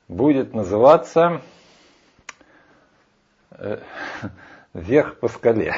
будет называться «Вверх по скале».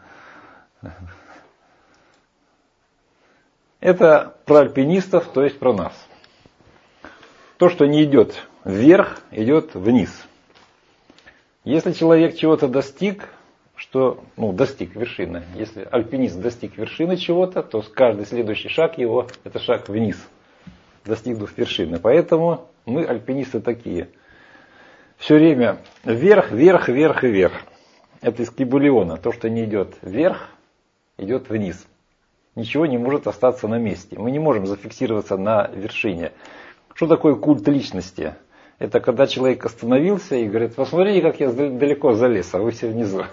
Это про альпинистов, то есть про нас. То, что не идет вверх, идет вниз. Если человек чего-то достиг, достиг вершины. Если альпинист достиг вершины чего-то, то каждый следующий шаг его – это шаг вниз, достигнув вершины. Поэтому мы, альпинисты, такие. Все время вверх, вверх, вверх и вверх. Это из Кибулиона. То, что не идет вверх, идет вниз. Ничего не может остаться на месте. Мы не можем зафиксироваться на вершине. Что такое культ личности? Это когда человек остановился и говорит: посмотрите, как я далеко залез, а вы все внизу.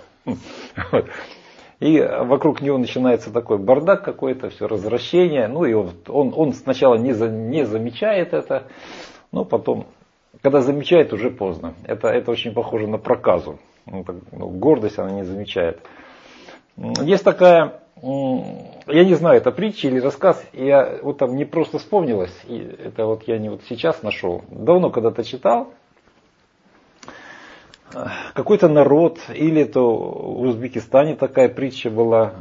И вокруг него начинается такой бардак какой-то, все развращение. И он сначала не замечает это, но потом, когда замечает, уже поздно. Это очень похоже на проказу. Гордость она не замечает. Есть такая, я не знаю, это притча или рассказ, я там не просто вспомнилось, и это я не сейчас нашел, давно когда-то читал. Какой-то народ, или то в Узбекистане такая притча была,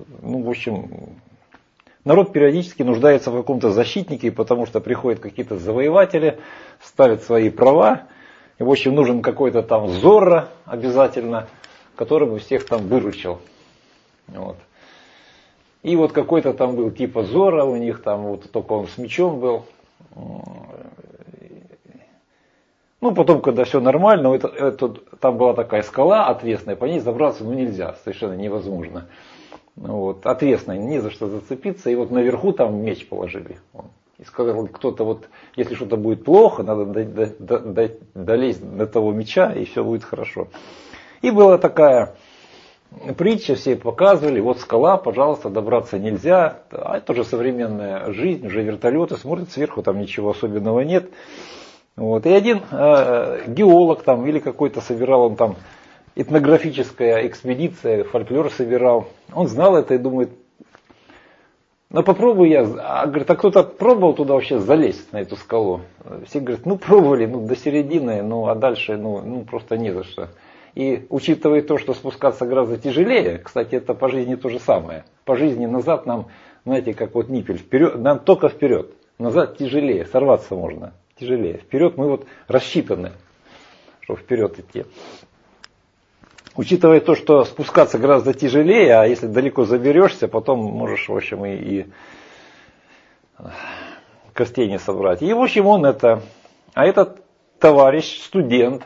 народ периодически нуждается в каком-то защитнике, потому что приходят какие-то завоеватели, ставят свои права, и нужен какой-то там Зорро обязательно, который бы всех там выручил. И какой-то там был типа Зорро, у них там только он с мечом был. Потом, когда все нормально, там была такая скала отвесная, по ней забраться нельзя, совершенно невозможно. Отвесная, не за что зацепиться, и наверху там меч положили. И сказал кто-то, если что-то будет плохо, надо долезть до того меча, и все будет хорошо. И была такая притча, все показывали, скала, пожалуйста, добраться нельзя. А это уже современная жизнь, уже вертолеты смотрят сверху, там ничего особенного нет. И один геолог там или какой-то собирал, он там этнографическая экспедиция, фольклор собирал. Он знал это и думает: попробую я. Говорит: а кто-то пробовал туда вообще залезть, на эту скалу? Все говорят: пробовали, до середины, а дальше, просто не за что. И учитывая то, что спускаться гораздо тяжелее, кстати, это по жизни то же самое. По жизни назад нам, знаете, как ниппель, вперед, нам только вперед. Назад тяжелее, сорваться можно. Тяжелее. Вперед мы рассчитаны, чтобы вперед идти. Учитывая то, что спускаться гораздо тяжелее, а если далеко заберешься, потом можешь, и костей не собрать. И, он это... А этот товарищ, студент,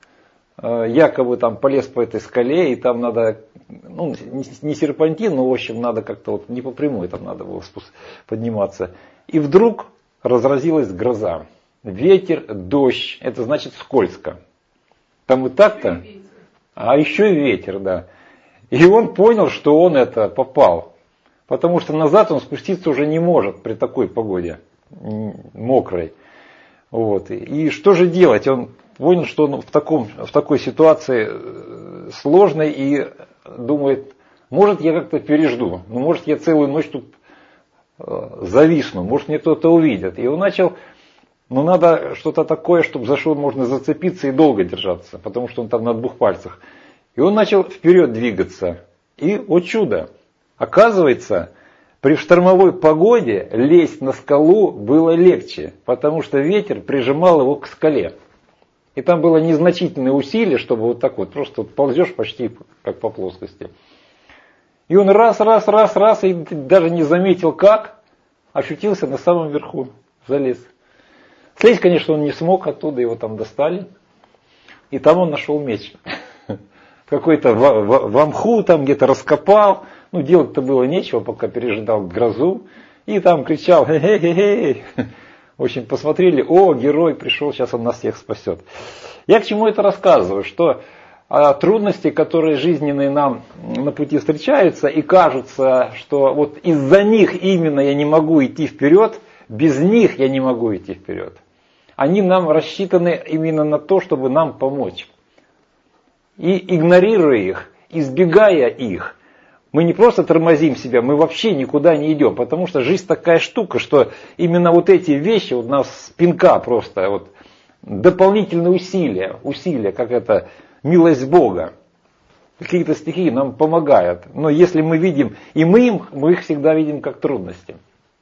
якобы там полез по этой скале, и там надо, не серпантин, но, надо как-то не по прямой, там надо было подниматься. И вдруг разразилась гроза. Ветер, дождь, это значит скользко. Там и так-то, а еще и ветер, да. И он понял, что он попал. Потому что назад он спуститься уже не может при такой погоде, мокрой. И что же делать? Он понял, что он в такой ситуации сложной и думает: может, я как-то пережду, может, я целую ночь тут зависну, может, мне кто-то увидит. И он начал... надо что-то такое, чтобы за что можно зацепиться и долго держаться, потому что он там на 2 пальцах. И он начал вперед двигаться. И, чудо, оказывается, при штормовой погоде лезть на скалу было легче, потому что ветер прижимал его к скале. И там было незначительное усилие, чтобы просто ползешь почти как по плоскости. И он раз, и даже не заметил как, ощутился на самом верху, залез. Слезть, конечно, он не смог оттуда, его там достали. И там он нашел меч. Какой-то в мху там где-то раскопал. Делать-то было нечего, пока пережидал грозу. И там кричал: хе-хе-хе-хе. В общем, посмотрели: герой пришел, сейчас он нас всех спасет. Я к чему это рассказываю? Что трудности, которые жизненные нам на пути встречаются, и кажется, что из-за них именно я не могу идти вперед, без них я не могу идти вперед. Они нам рассчитаны именно на то, чтобы нам помочь. И игнорируя их, избегая их, мы не просто тормозим себя, мы вообще никуда не идем. Потому что жизнь такая штука, что именно эти вещи нас с пинка просто дополнительные усилия, как это, милость Бога. Какие-то стихии нам помогают. Но если мы видим, и мы их всегда видим как трудности.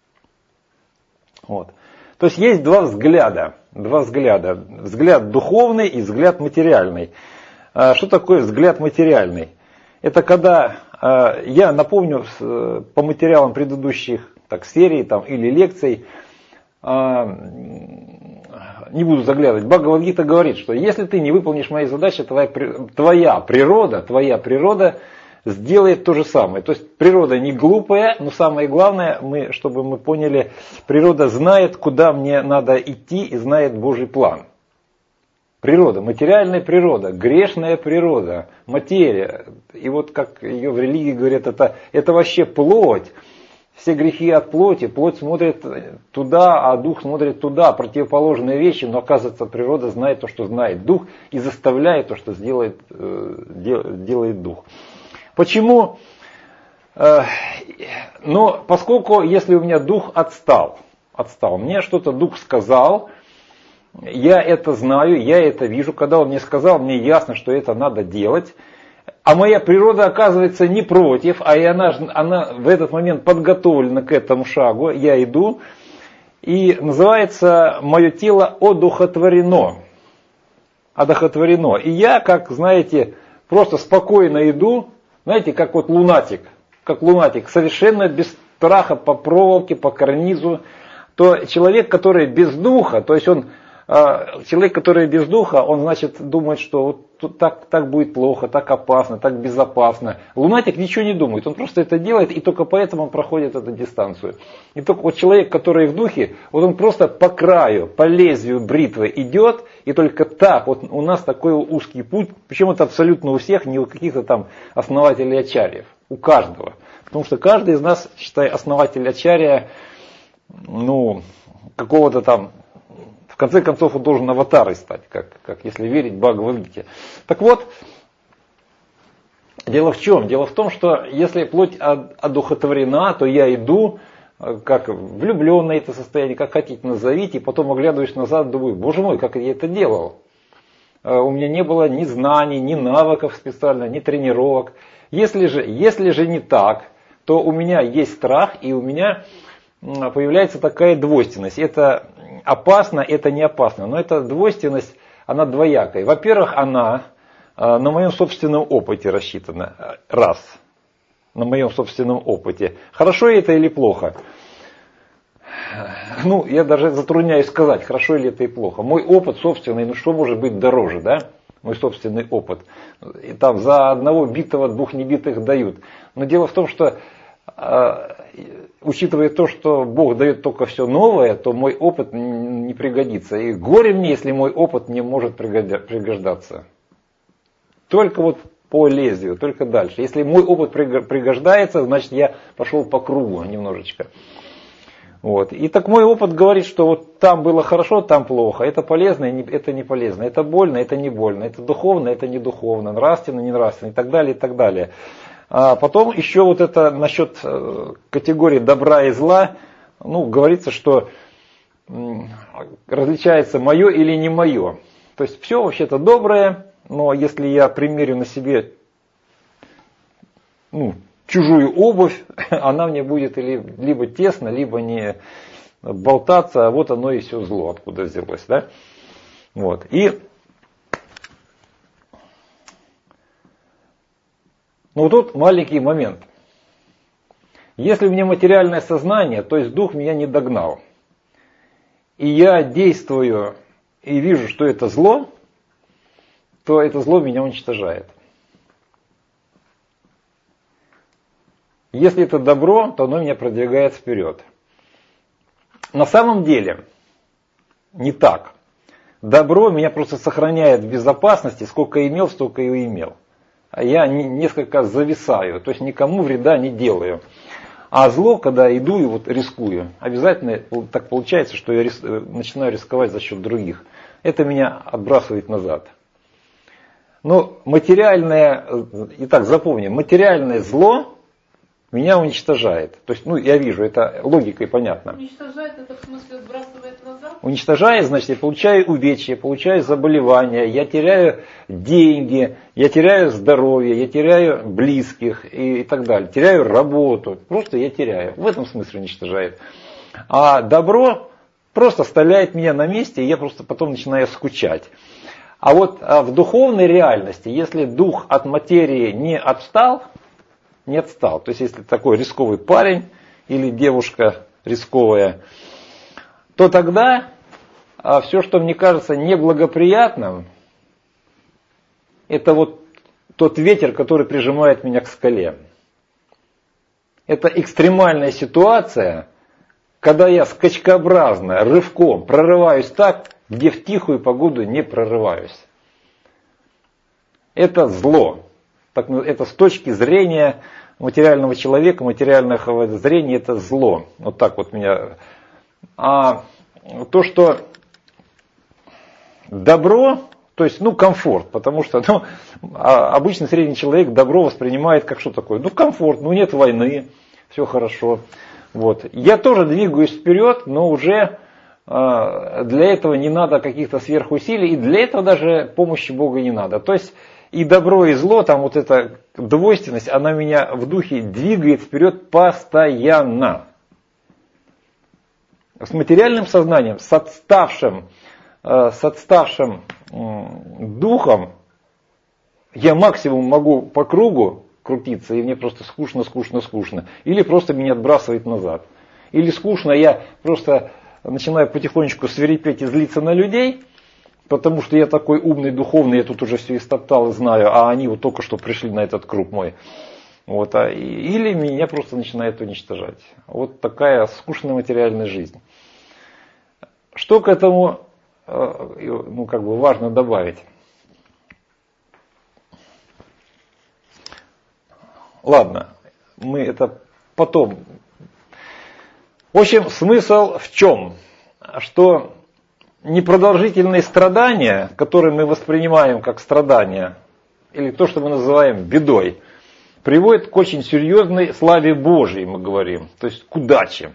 Вот. То есть есть два взгляда. Взгляд духовный и взгляд материальный. Что такое взгляд материальный? Это когда, я напомню по материалам предыдущих серий или лекций, не буду заглядывать, Бхагавад-гита говорит, что если ты не выполнишь мои задачи, твоя природа сделает то же самое. То есть природа не глупая, но самое главное, чтобы мы поняли, природа знает, куда мне надо идти и знает Божий план. Природа, материальная природа, грешная природа, материя. И вот как ее в религии говорят, это вообще плоть. Все грехи от плоти, плоть смотрит туда, а дух смотрит туда, противоположные вещи, но оказывается природа знает то, что знает дух, и заставляет то, что делает дух. Почему? Но поскольку если у меня дух отстал, мне что-то дух сказал, я это знаю, я это вижу, когда он мне сказал, мне ясно, что это надо делать. А моя природа оказывается не против, а и она в этот момент подготовлена к этому шагу. Я иду, и называется мое тело одухотворено. И я, как знаете, просто спокойно иду, знаете, как лунатик, совершенно без страха по проволоке, по карнизу. То человек, который без духа, то есть он значит думает, что так будет плохо, так опасно, так безопасно. Лунатик ничего не думает, он просто это делает, и только поэтому он проходит эту дистанцию. И только человек, который в духе, он просто по краю, по лезвию бритвы идет, и только так, у нас такой узкий путь, причем это абсолютно у всех, не у каких-то там основателей ачарьев, у каждого. Потому что каждый из нас, считай, основатель ачарья, какого-то там, в конце концов, он должен аватарой стать, как если верить Бхагавад-гите. Так вот, дело в чем? Дело в том, что если плоть одухотворена, то я иду, как влюбленный это состояние, как хотите назовите, и потом оглядываюсь назад, думаю, боже мой, как я это делал. У меня не было ни знаний, ни навыков специально, ни тренировок. Если же не так, то у меня есть страх, и у меня появляется такая двойственность. Это опасно, это не опасно. Но эта двойственность, она двоякая. Во-первых, она на моем собственном опыте рассчитана. Раз. На моем собственном опыте. Хорошо это или плохо? Я даже затрудняюсь сказать, хорошо ли это и плохо. Мой опыт собственный, что может быть дороже, да? Мой собственный опыт. И там за одного битого двух небитых дают. Но дело в том, что учитывая то, что Бог дает только все новое, то мой опыт не пригодится. И горе мне, если мой опыт не может пригождаться. Только по лезвию, только дальше. Если мой опыт пригождается, значит я пошел по кругу немножечко. И так мой опыт говорит, что там было хорошо, там плохо. Это полезно, это не полезно. Это больно, это не больно. Это духовно, это не духовно. Нравственно, не нравственно. И так далее, и так далее. А потом еще это насчет категории добра и зла, говорится, что различается мое или не мое. То есть все вообще-то доброе, но если я примерю на себе чужую обувь, она мне будет либо тесно, либо не болтаться, а оно и все зло, откуда взялось. Да? И тут маленький момент. Если у меня материальное сознание, то есть дух меня не догнал, и я действую и вижу, что это зло, то это зло меня уничтожает. Если это добро, то оно меня продвигает вперед. На самом деле не так. Добро меня просто сохраняет в безопасности, сколько имел, столько и имел. А я несколько зависаю, то есть никому вреда не делаю. А зло, когда иду и рискую, обязательно так получается, что я начинаю рисковать за счет других. Это меня отбрасывает назад. Но материальное, итак, запомним, материальное зло меня уничтожает. То есть, я вижу, это логикой понятно. Уничтожает, это в смысле отбрасывает назад? Уничтожает, значит, я получаю увечья, получаю заболевания, я теряю деньги, я теряю здоровье, я теряю близких и так далее. Теряю работу. Просто я теряю. В этом смысле уничтожает. А добро просто оставляет меня на месте, и я просто потом начинаю скучать. А вот в духовной реальности, если дух от материи не отстал, то есть если такой рисковый парень или девушка рисковая, то тогда все, что мне кажется неблагоприятным, это вот тот ветер, который прижимает меня к скале. Это экстремальная ситуация, когда я скачкообразно, рывком прорываюсь так, где в тихую погоду не прорываюсь. Это зло. Это с точки зрения материального человека, материального зрения, это зло. Вот так вот меня. А то, что добро, то есть, комфорт, потому что обычный средний человек добро воспринимает как что такое? Комфорт, нет войны, все хорошо. Вот. Я тоже двигаюсь вперед, но уже для этого не надо каких-то сверхусилий, и для этого даже помощи Бога не надо. То есть и добро, и зло, там вот эта двойственность, она меня в духе двигает вперед постоянно. С материальным сознанием, с отставшим духом я максимум могу по кругу крутиться, и мне просто скучно. Или просто меня отбрасывает назад. Или скучно, я просто начинаю потихонечку свирепеть и злиться на людей, потому что я такой умный, духовный, я тут уже все истоптал и знаю, а они вот только что пришли на этот круг мой. Вот, или меня просто начинает уничтожать. Вот такая скучная материальная жизнь. Что к этому важно добавить? Ладно, мы это потом. В общем, смысл в чем? Что непродолжительные страдания, которые мы воспринимаем как страдания, или то, что мы называем бедой, приводит к очень серьезной славе Божьей, мы говорим. То есть к удаче.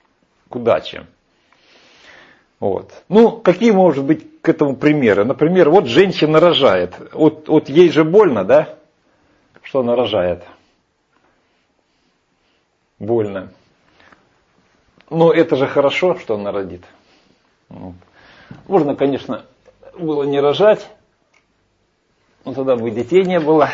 Вот. Какие может быть к этому примеры? Например, вот женщина рожает. Вот ей же больно, да? Что она рожает? Больно. Но это же хорошо, что она родит. Можно, конечно, было не рожать, но тогда бы детей не было.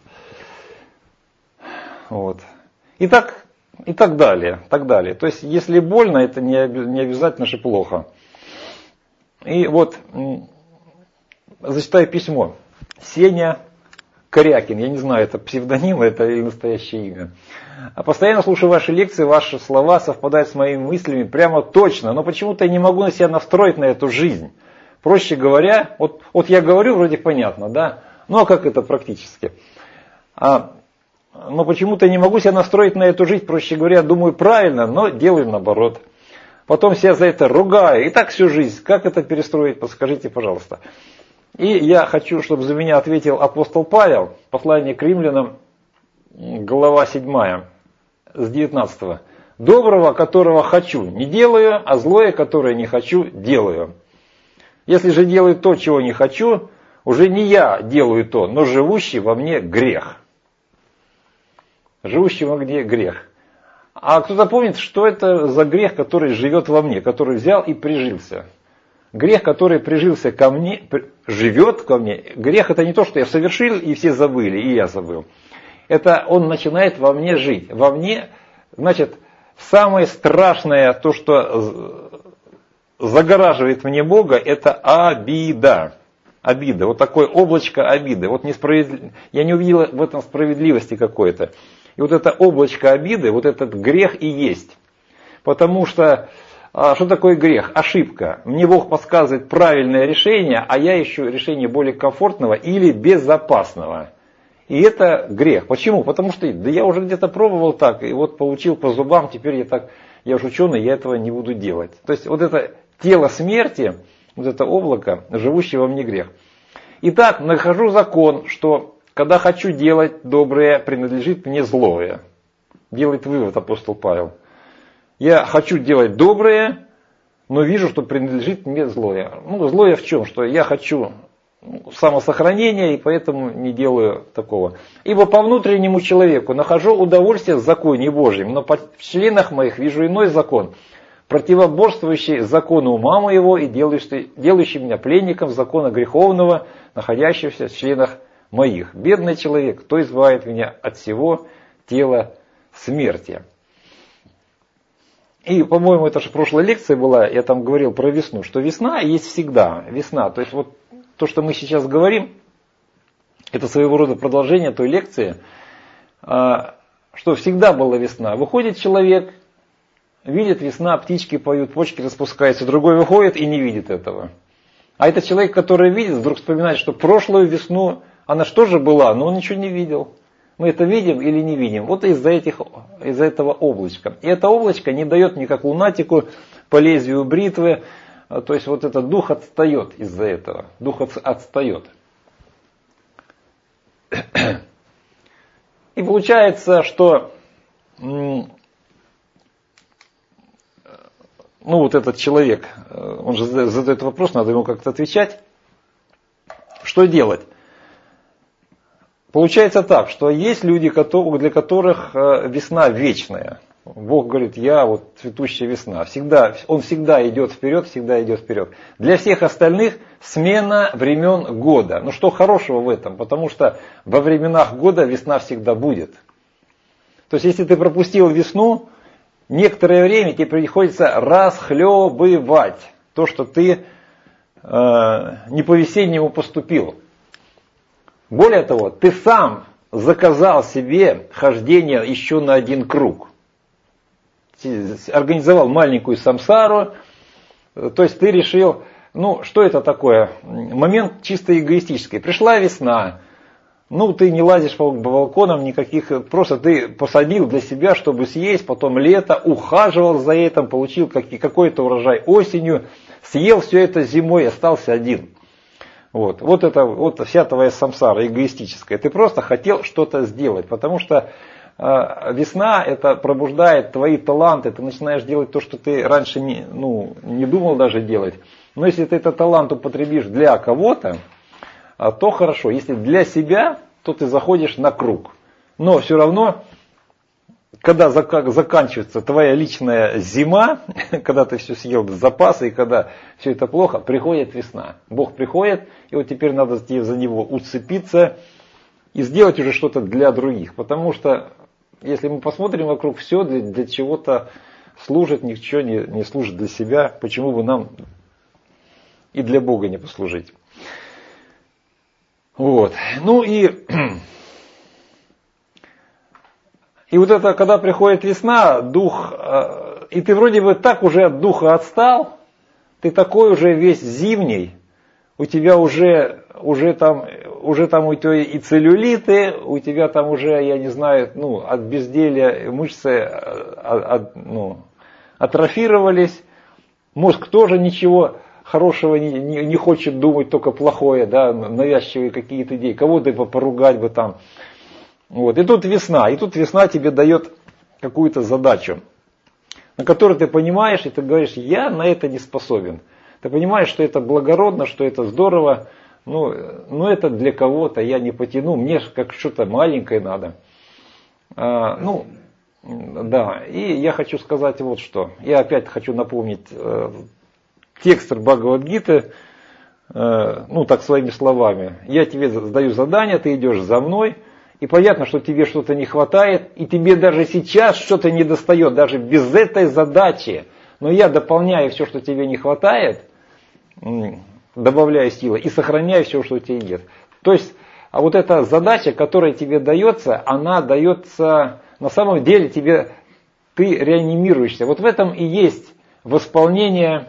Вот. И так далее. То есть, если больно, это не обязательно же плохо. И вот, зачитаю письмо. Сеня Корякин, я не знаю, это псевдоним, это или настоящее имя. Постоянно слушаю ваши лекции, ваши слова совпадают с моими мыслями прямо точно, но почему-то я не могу на себя настроить на эту жизнь. Проще говоря, вот я говорю, вроде понятно, да? А как это практически? Но почему-то я не могу себя настроить на эту жизнь, проще говоря, думаю правильно, но делаю наоборот. Потом себя за это ругаю, и так всю жизнь. Как это перестроить, подскажите, пожалуйста. И я хочу, чтобы за меня ответил апостол Павел, послание к римлянам, глава 7, с 19. «Доброго, которого хочу, не делаю, а злое, которое не хочу, делаю. Если же делаю то, чего не хочу, уже не я делаю то, но живущий во мне грех». Живущий во мне грех. А кто-то помнит, что это за грех, который живет во мне, который взял и прижился? Грех, который прижился ко мне, живет ко мне. Грех это не то, что я совершил и все забыли, и я забыл. Это он начинает во мне жить. Во мне, значит, самое страшное, то, что загораживает мне Бога, это обида. Обида, вот такое облачко обиды. Вот я не увидел в этом справедливости какой-то. И вот это облачко обиды, вот этот грех и есть. Потому что, что такое грех? Ошибка. Мне Бог подсказывает правильное решение, а я ищу решение более комфортного или безопасного. И это грех. Почему? Потому что я уже где-то пробовал так, и вот получил по зубам, теперь я уже ученый, я этого не буду делать. То есть вот это тело смерти, вот это облако, живущее во мне грех. Итак, нахожу закон, что когда хочу делать доброе, принадлежит мне злое. делает вывод апостол Павел. Я хочу делать доброе, но вижу, что принадлежит мне злое. Ну, злое в чем? Что я хочу самосохранения, и поэтому не делаю такого. Ибо по внутреннему человеку нахожу удовольствие в законе Божьем, но в членах моих вижу иной закон, противоборствующий закону ума моего и делающий меня пленником закона греховного, находящегося в членах моих. Бедный человек, кто избавит меня от всего тела смерти. И, по-моему, это же прошлая лекция была, я там говорил про весну, что весна есть всегда. Весна, то есть вот то, что мы сейчас говорим, это своего рода продолжение той лекции, что всегда была весна. Выходит человек, видит весна, птички поют, почки распускаются, другой выходит и не видит этого. А этот человек, который видит, вдруг вспоминает, что прошлую весну, она что же была, но он ничего не видел. Мы это видим или не видим? Вот из-за этого облачка. И это облачко не дает никак лунатику по лезвию бритвы. То есть вот этот дух отстает из-за этого. Дух отстает. И получается, что вот этот человек, он же задает вопрос, надо ему как-то отвечать. Что делать? Получается так, что есть люди, для которых весна вечная. Бог говорит, я вот цветущая весна. Он всегда идет вперед, всегда идет вперед. Для всех остальных смена времен года. Ну что хорошего в этом? Потому что во временах года весна всегда будет. То есть если ты пропустил весну, некоторое время тебе приходится расхлебывать то, что ты не по-весеннему поступил. Более того, ты сам заказал себе хождение еще на один круг. Организовал маленькую самсару, то есть ты решил, что это такое? Момент чисто эгоистический. Пришла весна, ты не лазишь по балконам никаких, просто ты посадил для себя, чтобы съесть, потом лето, ухаживал за этим, получил какой-то урожай осенью, съел все это зимой, остался один. Вот вся твоя самсара эгоистическая. Ты просто хотел что-то сделать, потому что весна это пробуждает твои таланты, ты начинаешь делать то, что ты раньше не думал даже делать. Но если ты этот талант употребишь для кого-то, то хорошо. Если для себя, то ты заходишь на круг. Но все равно, когда заканчивается твоя личная зима, когда ты все съел до запаса, и когда все это плохо, приходит весна. Бог приходит, и вот теперь надо за него уцепиться и сделать уже что-то для других. Потому что, если мы посмотрим вокруг, все для чего-то служит, ничего не служит для себя. Почему бы нам и для Бога не послужить? Вот. И вот это, когда приходит весна, дух, и ты вроде бы так уже от духа отстал, ты такой уже весь зимний, у тебя уже там у тебя и целлюлиты, у тебя там уже, я не знаю, от безделья мышцы атрофировались, мозг тоже ничего хорошего не хочет думать, только плохое, да, навязчивые какие-то идеи, кого-то поругать бы там. Вот. И тут весна тебе дает какую-то задачу, на которую ты понимаешь, и ты говоришь, я на это не способен. Ты понимаешь, что это благородно, что это здорово, но это для кого-то я не потяну, мне как что-то маленькое надо. Да, и я хочу сказать вот что. Я опять хочу напомнить текст Бхагавад-гиты, так своими словами. Я тебе даю задание, ты идешь за мной, и понятно, что тебе что-то не хватает, и тебе даже сейчас что-то не достает, даже без этой задачи. Но я дополняю все, что тебе не хватает, добавляю силы и сохраняю все, что у тебя нет. То есть, а вот эта задача, которая тебе дается, она дается, на самом деле ты реанимируешься. Вот в этом и есть восполнение,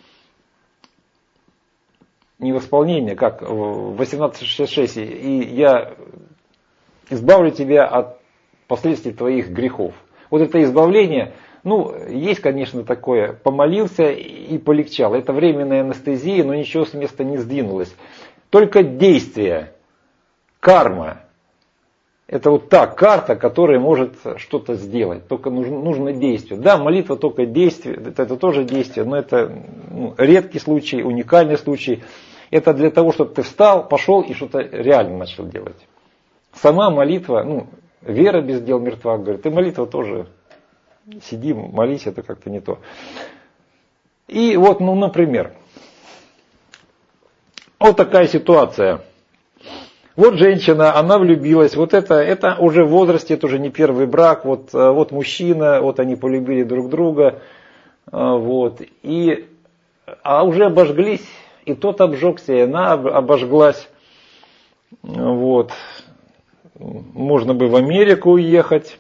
не восполнение, как в 18.66, и я избавлю тебя от последствий твоих грехов. Вот это избавление, есть, конечно, такое, помолился и полегчало. Это временная анестезия, но ничего с места не сдвинулось. Только действие, карма, это вот та карта, которая может что-то сделать. Только нужно действие. Да, молитва только действие, это тоже действие, но это редкий случай, уникальный случай. Это для того, чтобы ты встал, пошел и что-то реально начал делать. Сама молитва, вера без дел мертва, говорит, и молитва тоже. Сиди, молись, это как-то не то. И вот, например, вот такая ситуация. Вот женщина, она влюбилась, вот это уже в возрасте, это уже не первый брак, вот мужчина, вот они полюбили друг друга, вот, а уже обожглись, и тот обжегся, и она обожглась, вот, можно бы в Америку уехать,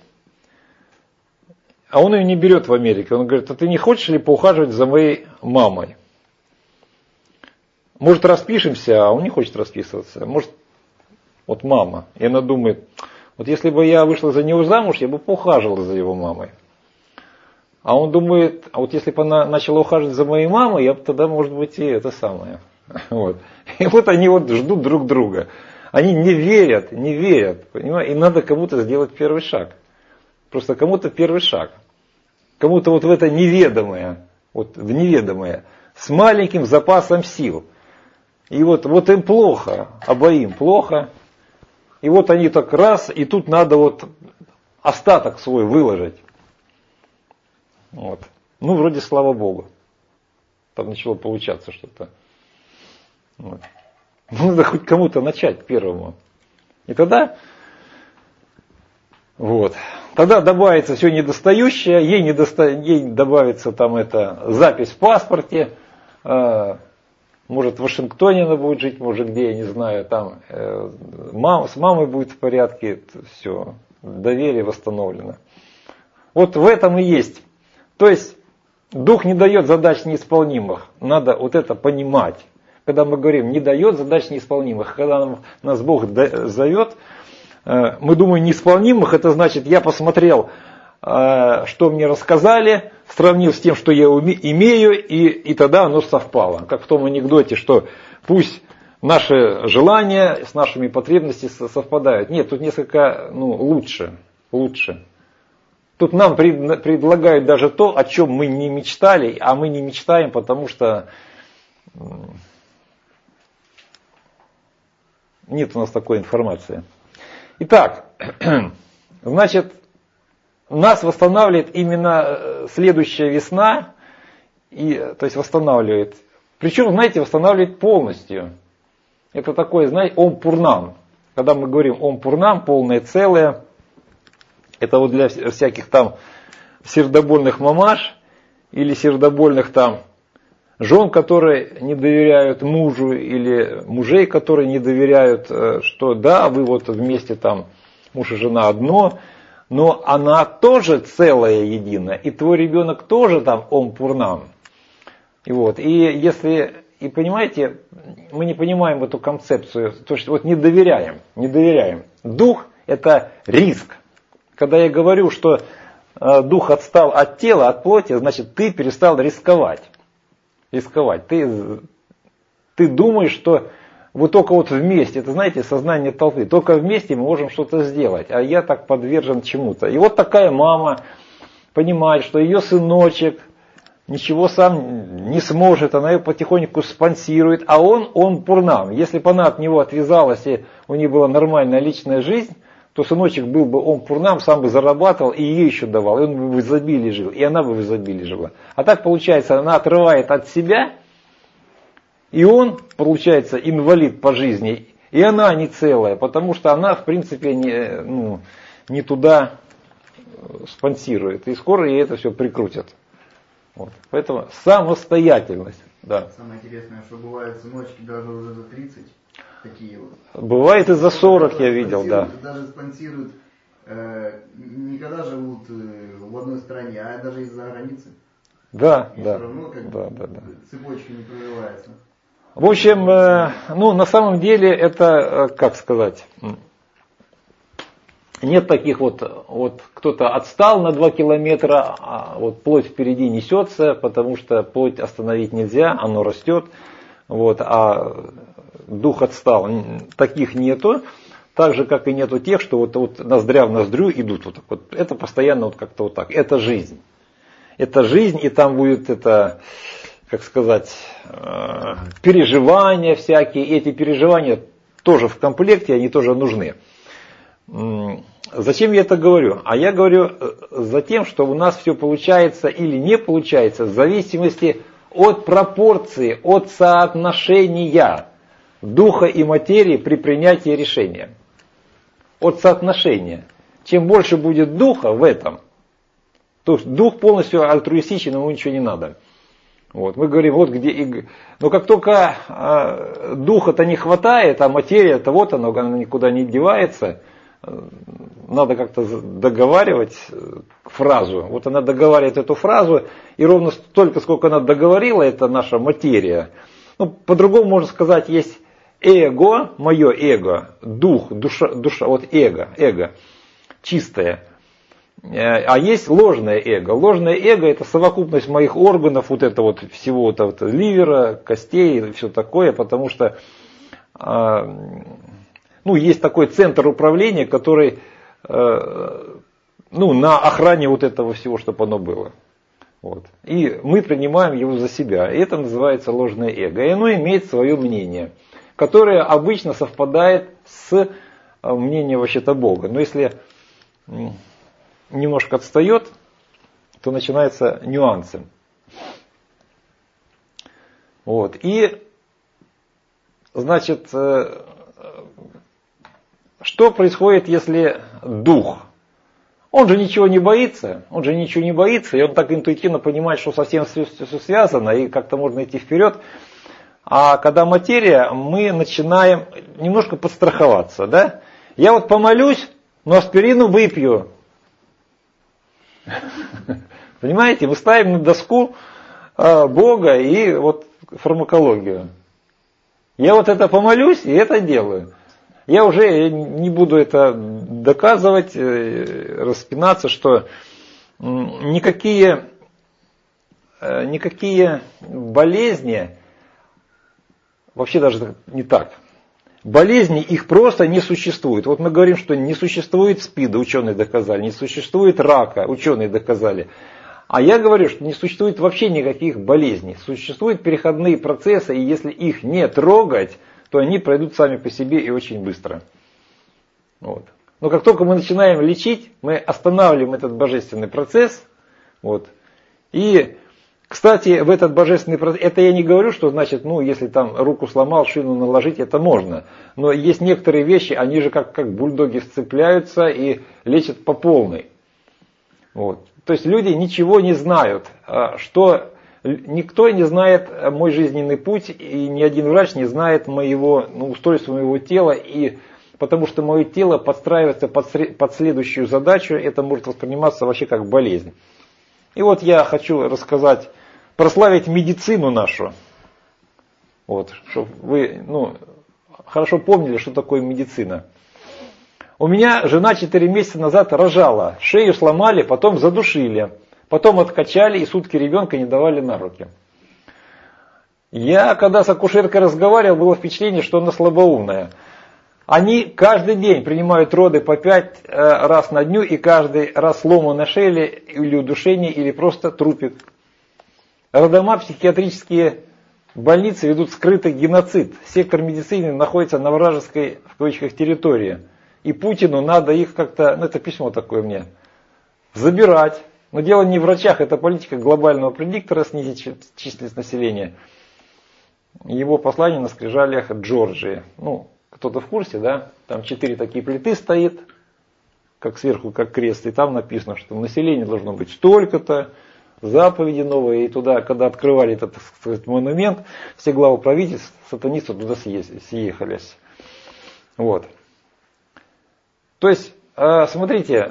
а он ее не берет в Америку, он говорит, а ты не хочешь ли поухаживать за моей мамой? Может, распишемся, а он не хочет расписываться, может, вот мама, и она думает, вот если бы я вышла за него замуж, я бы поухаживала за его мамой. А он думает, а вот если бы она начала ухаживать за моей мамой, я бы тогда, может быть, и это самое. Вот. И вот они вот ждут друг друга. Они не верят, понимаете? Им надо кому-то сделать первый шаг. Просто кому-то первый шаг. Кому-то вот в это неведомое, в неведомое, с маленьким запасом сил. И вот им плохо, обоим плохо. И вот они так раз, и тут надо вот остаток свой выложить. Вот. Вроде слава Богу. Там начало получаться что-то. Вот. Надо хоть кому-то начать первому. И тогда добавится все недостающее, ей добавится там запись в паспорте. Может, в Вашингтоне она будет жить, может, где, я не знаю, там с мамой будет в порядке, все, доверие восстановлено. Вот в этом и есть. То есть, Дух не дает задач неисполнимых, надо вот это понимать. Когда мы говорим, не дает задач неисполнимых, когда нас Бог зовет, мы думаем неисполнимых, это значит, я посмотрел, что мне рассказали, сравнил с тем, что я имею, и тогда оно совпало. Как в том анекдоте, что пусть наши желания с нашими потребностями совпадают. Нет, тут несколько лучше. Тут нам предлагают даже то, о чем мы не мечтали, а мы не мечтаем, потому что нет у нас такой информации. Итак, значит, нас восстанавливает именно следующая весна, то есть восстанавливает. Причем, знаете, восстанавливает полностью. Это такое, знаете, Ом Пурнам. Когда мы говорим Ом Пурнам, полное целое, это вот для всяких там сердобольных мамаш или сердобольных там жен, которые не доверяют мужу, или мужей, которые не доверяют, что да, вы вот вместе там, муж и жена одно, но она тоже целое единое, и твой ребенок тоже там Ом Пурнам. И понимаете, мы не понимаем эту концепцию, то есть вот не доверяем. Дух это риск. Когда я говорю, что дух отстал от тела, от плоти, значит ты перестал рисковать. Ты думаешь, что вы только вот вместе, это знаете, сознание толпы, только вместе мы можем что-то сделать, а я так подвержен чему-то. И вот такая мама понимает, что ее сыночек ничего сам не сможет, она ее потихоньку спонсирует, а он Пурнам. Если бы она от него отвязалась и у нее была нормальная личная жизнь, то сыночек был бы Ом Пурнам, сам бы зарабатывал и ей еще давал, и он бы в изобилии жил, и она бы в изобилии жила. А так получается, она отрывает от себя, и он, получается, инвалид по жизни, и она не целая, потому что она, в принципе, не туда спонсирует. И скоро ей это все прикрутят. Вот. Поэтому самостоятельность. Да. Самое интересное, что бывают сыночки даже уже за 30. Такие вот. Бывает и за 40, я видел, да. Даже спонсируют, не когда живут в одной стране, а даже из-за границы. Да, и да. Все равно как цепочка не прерывается. В общем, на самом деле это, как сказать, нет таких вот кто-то отстал на 2 километра, а вот плоть впереди несется, потому что плоть остановить нельзя, оно растет, а дух отстал. Таких нету. Так же, как и нету тех, что вот ноздря в ноздрю идут вот так вот. Это постоянно вот как-то вот так. Это жизнь. Это жизнь, и там будет это, как сказать, переживания всякие. И эти переживания тоже в комплекте, они тоже нужны. Зачем я это говорю? А я говорю за тем, что у нас все получается или не получается в зависимости от пропорции, от соотношения духа и материи при принятии решения. От соотношения. Чем больше будет духа в этом, то есть дух полностью альтруистичен, ему ничего не надо. Вот, мы говорим, вот где... Но как только духа-то не хватает, а материя-то вот она никуда не девается, надо как-то договаривать фразу. Вот она договаривает эту фразу, и ровно столько, сколько она договорила, это наша материя. Ну, по-другому можно сказать, есть эго, мое эго, дух, душа, вот эго, чистое. А есть ложное эго. Ложное эго — это совокупность моих органов, вот это вот всего вот ливера, костей и все такое, потому что есть такой центр управления, который на охране вот этого всего, чтобы оно было. Вот. И мы принимаем его за себя. И это называется ложное эго. И оно имеет свое мнение, которое обычно совпадает с мнением вообще-то Бога. Но если немножко отстает, то начинаются нюансы. Вот. И, значит, что происходит, если дух? Он же ничего не боится, и он так интуитивно понимает, что совсем все связано, и как-то можно идти вперед. А когда материя, мы начинаем немножко подстраховаться, да? Я вот помолюсь, но аспирину выпью. Понимаете, мы ставим на доску Бога и вот фармакологию. Я вот это помолюсь и это делаю. Я уже не буду это доказывать, распинаться, что никакие болезни, вообще даже не так, болезни их просто не существует. Вот мы говорим, что не существует СПИДа, ученые доказали, не существует рака, ученые доказали. А я говорю, что не существует вообще никаких болезней. Существуют переходные процессы, и если их не трогать, то они пройдут сами по себе и очень быстро. Вот. Но как только мы начинаем лечить, мы останавливаем этот божественный процесс. Вот. И, кстати, в этот божественный процесс, это я не говорю, что значит, если там руку сломал, шину наложить, это можно. Но есть некоторые вещи, они же как бульдоги сцепляются и лечат по полной. Вот. То есть люди ничего не знают, что никто не знает мой жизненный путь, и ни один врач не знает устройства моего тела, и потому что мое тело подстраивается под следующую задачу, это может восприниматься вообще как болезнь. И вот я хочу рассказать, прославить медицину нашу, вот, чтобы вы хорошо помнили, что такое медицина. У меня жена 4 месяца назад рожала, шею сломали, потом задушили. Потом откачали и сутки ребенка не давали на руки. Я, когда с акушеркой разговаривал, было впечатление, что она слабоумная. Они каждый день принимают роды по 5 раз на дню, и каждый раз сломанная шея или удушение, или просто трупик. Роддома, психиатрические больницы ведут скрытый геноцид. Сектор медицины находится на вражеской, в кавычках, территории. И Путину надо их как-то, это письмо такое мне, забирать. Но дело не в врачах, это политика глобального предиктора снизить численность населения. Его послание на скрижалях Джорджии. Кто-то в курсе, да? Там 4 такие плиты стоит, как сверху, как крест. И там написано, что население должно быть столько-то, заповеди новые. И туда, когда открывали этот, так сказать, монумент, все главы правительств, сатанисты туда съехались. Вот. То есть, смотрите,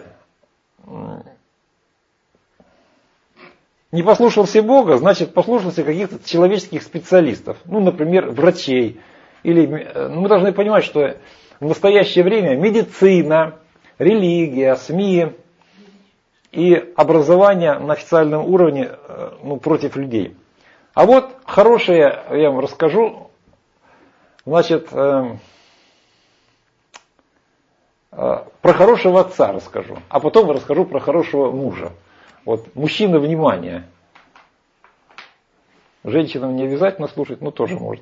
не послушался Бога, значит послушался каких-то человеческих специалистов. Например, врачей. Или мы должны понимать, что в настоящее время медицина, религия, СМИ и образование на официальном уровне против людей. А вот хорошее, я вам расскажу, значит, про хорошего отца расскажу, а потом расскажу про хорошего мужа. Вот, мужчина, внимание. Женщинам не обязательно слушать, но тоже может.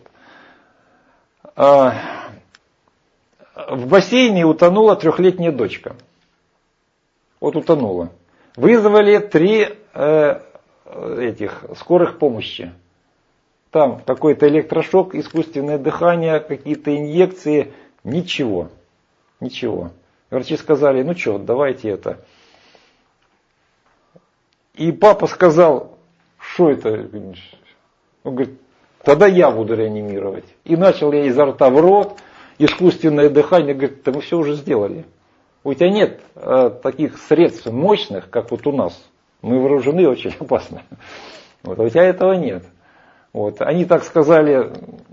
В бассейне утонула 3-летняя дочка. Вот утонула. Вызвали 3 скорых помощи. Там какой-то электрошок, искусственное дыхание, какие-то инъекции. Ничего. Врачи сказали, ну что, давайте это. И папа сказал, что это? Он говорит, тогда я буду реанимировать. И начал я изо рта в рот, искусственное дыхание. Говорит, да мы все уже сделали. У тебя нет таких средств мощных, как вот у нас. Мы вооружены очень опасно. Вот, а у тебя этого нет. Вот. Они так сказали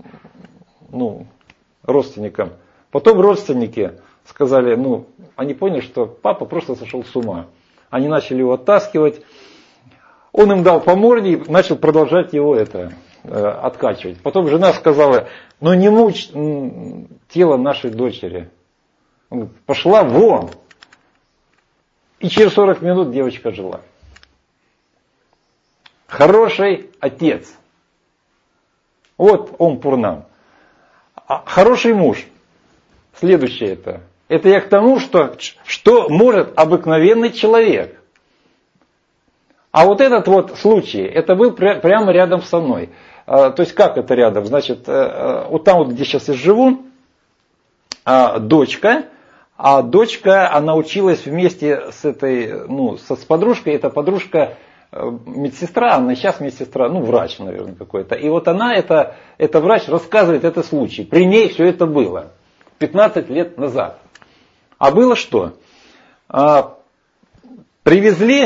родственникам. Потом родственники сказали, они поняли, что папа просто сошел с ума. Они начали его оттаскивать. Он им дал по морде и начал продолжать его откачивать. Потом жена сказала, не мучь тело нашей дочери. Он говорит, пошла вон. И через 40 минут девочка жила. Хороший отец. Вот он Пурнам. А хороший муж. Следующее это. Это я к тому, что может обыкновенный человек. А вот этот вот случай, это был прямо рядом со мной. То есть как это рядом? Значит, вот там, где сейчас я живу, дочка, она училась вместе с с подружкой. Эта подружка медсестра, она сейчас медсестра, врач, наверное, какой-то. И вот она, это врач, рассказывает этот случай. При ней все это было 15 лет назад. А было что? Привезли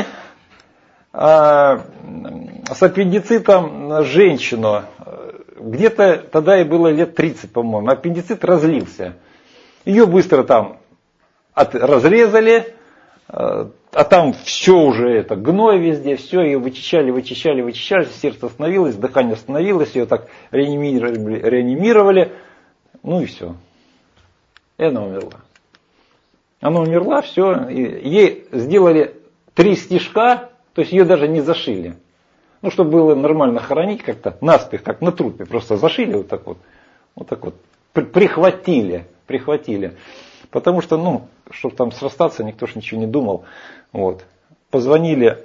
с аппендицитом женщину. Где-то тогда ей было лет 30, по-моему. Аппендицит разлился. Ее быстро там разрезали. А там все уже, гной везде, все, ее вычищали, сердце остановилось, дыхание остановилось, ее так реанимировали, и все. И она умерла. Она умерла, все, ей сделали 3 стежка, то есть ее даже не зашили. Чтобы было нормально хоронить как-то, наспех, как на трупе, просто зашили вот так вот, прихватили. Потому что, чтобы там срастаться, никто ж ничего не думал. Вот. Позвонили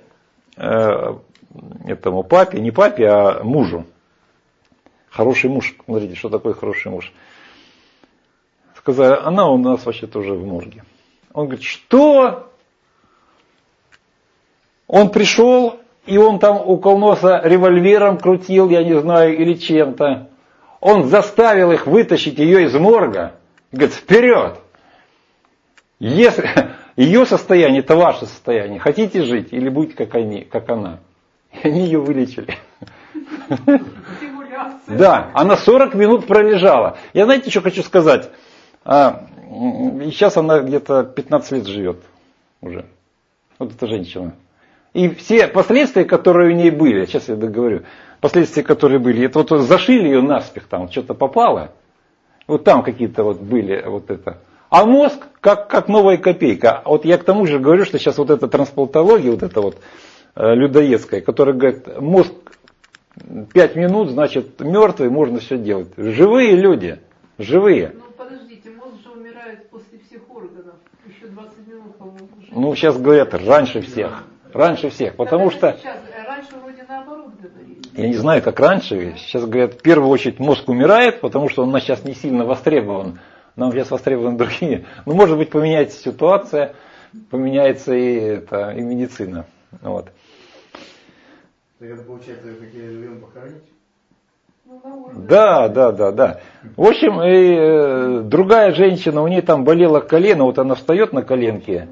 этому папе, не папе, а мужу. Хороший муж, смотрите, что такое хороший муж. Сказали, она у нас вообще-то уже в морге. Он говорит, что? Он пришел, и он там около носа револьвером крутил, я не знаю, или чем-то. Он заставил их вытащить ее из морга. Говорит, вперед! Если ее состояние, это ваше состояние. Хотите жить или быть как она? И они ее вылечили. Да, она 40 минут пролежала. Я знаете, что хочу сказать? Сейчас она где-то 15 лет живет уже. Вот эта женщина. И все последствия, которые у нее были, сейчас я договорю, последствия, которые были, это вот зашили ее наспех, там что-то попало. Вот там какие-то вот были вот это. А мозг как новая копейка. Вот я к тому же говорю, что сейчас вот эта трансплантология, вот эта вот людоедская, которая говорит, мозг 5 минут, значит мертвый, можно все делать. Живые люди, живые. Подождите, мозг же умирает после всех органов. Еще 20 минут, по-моему. Сейчас говорят, раньше всех. Потому что... Сейчас, раньше вроде наоборот говорили. Я не знаю, как раньше. Сейчас говорят, в первую очередь мозг умирает, потому что он у нас сейчас не сильно востребован. Нам сейчас востребованы другие. Может быть, поменяется ситуация, поменяется и медицина. Вот. Так это получается, какие живем похоронить? Да. В общем, и другая женщина, у нее там болело колено, вот она встает на коленке.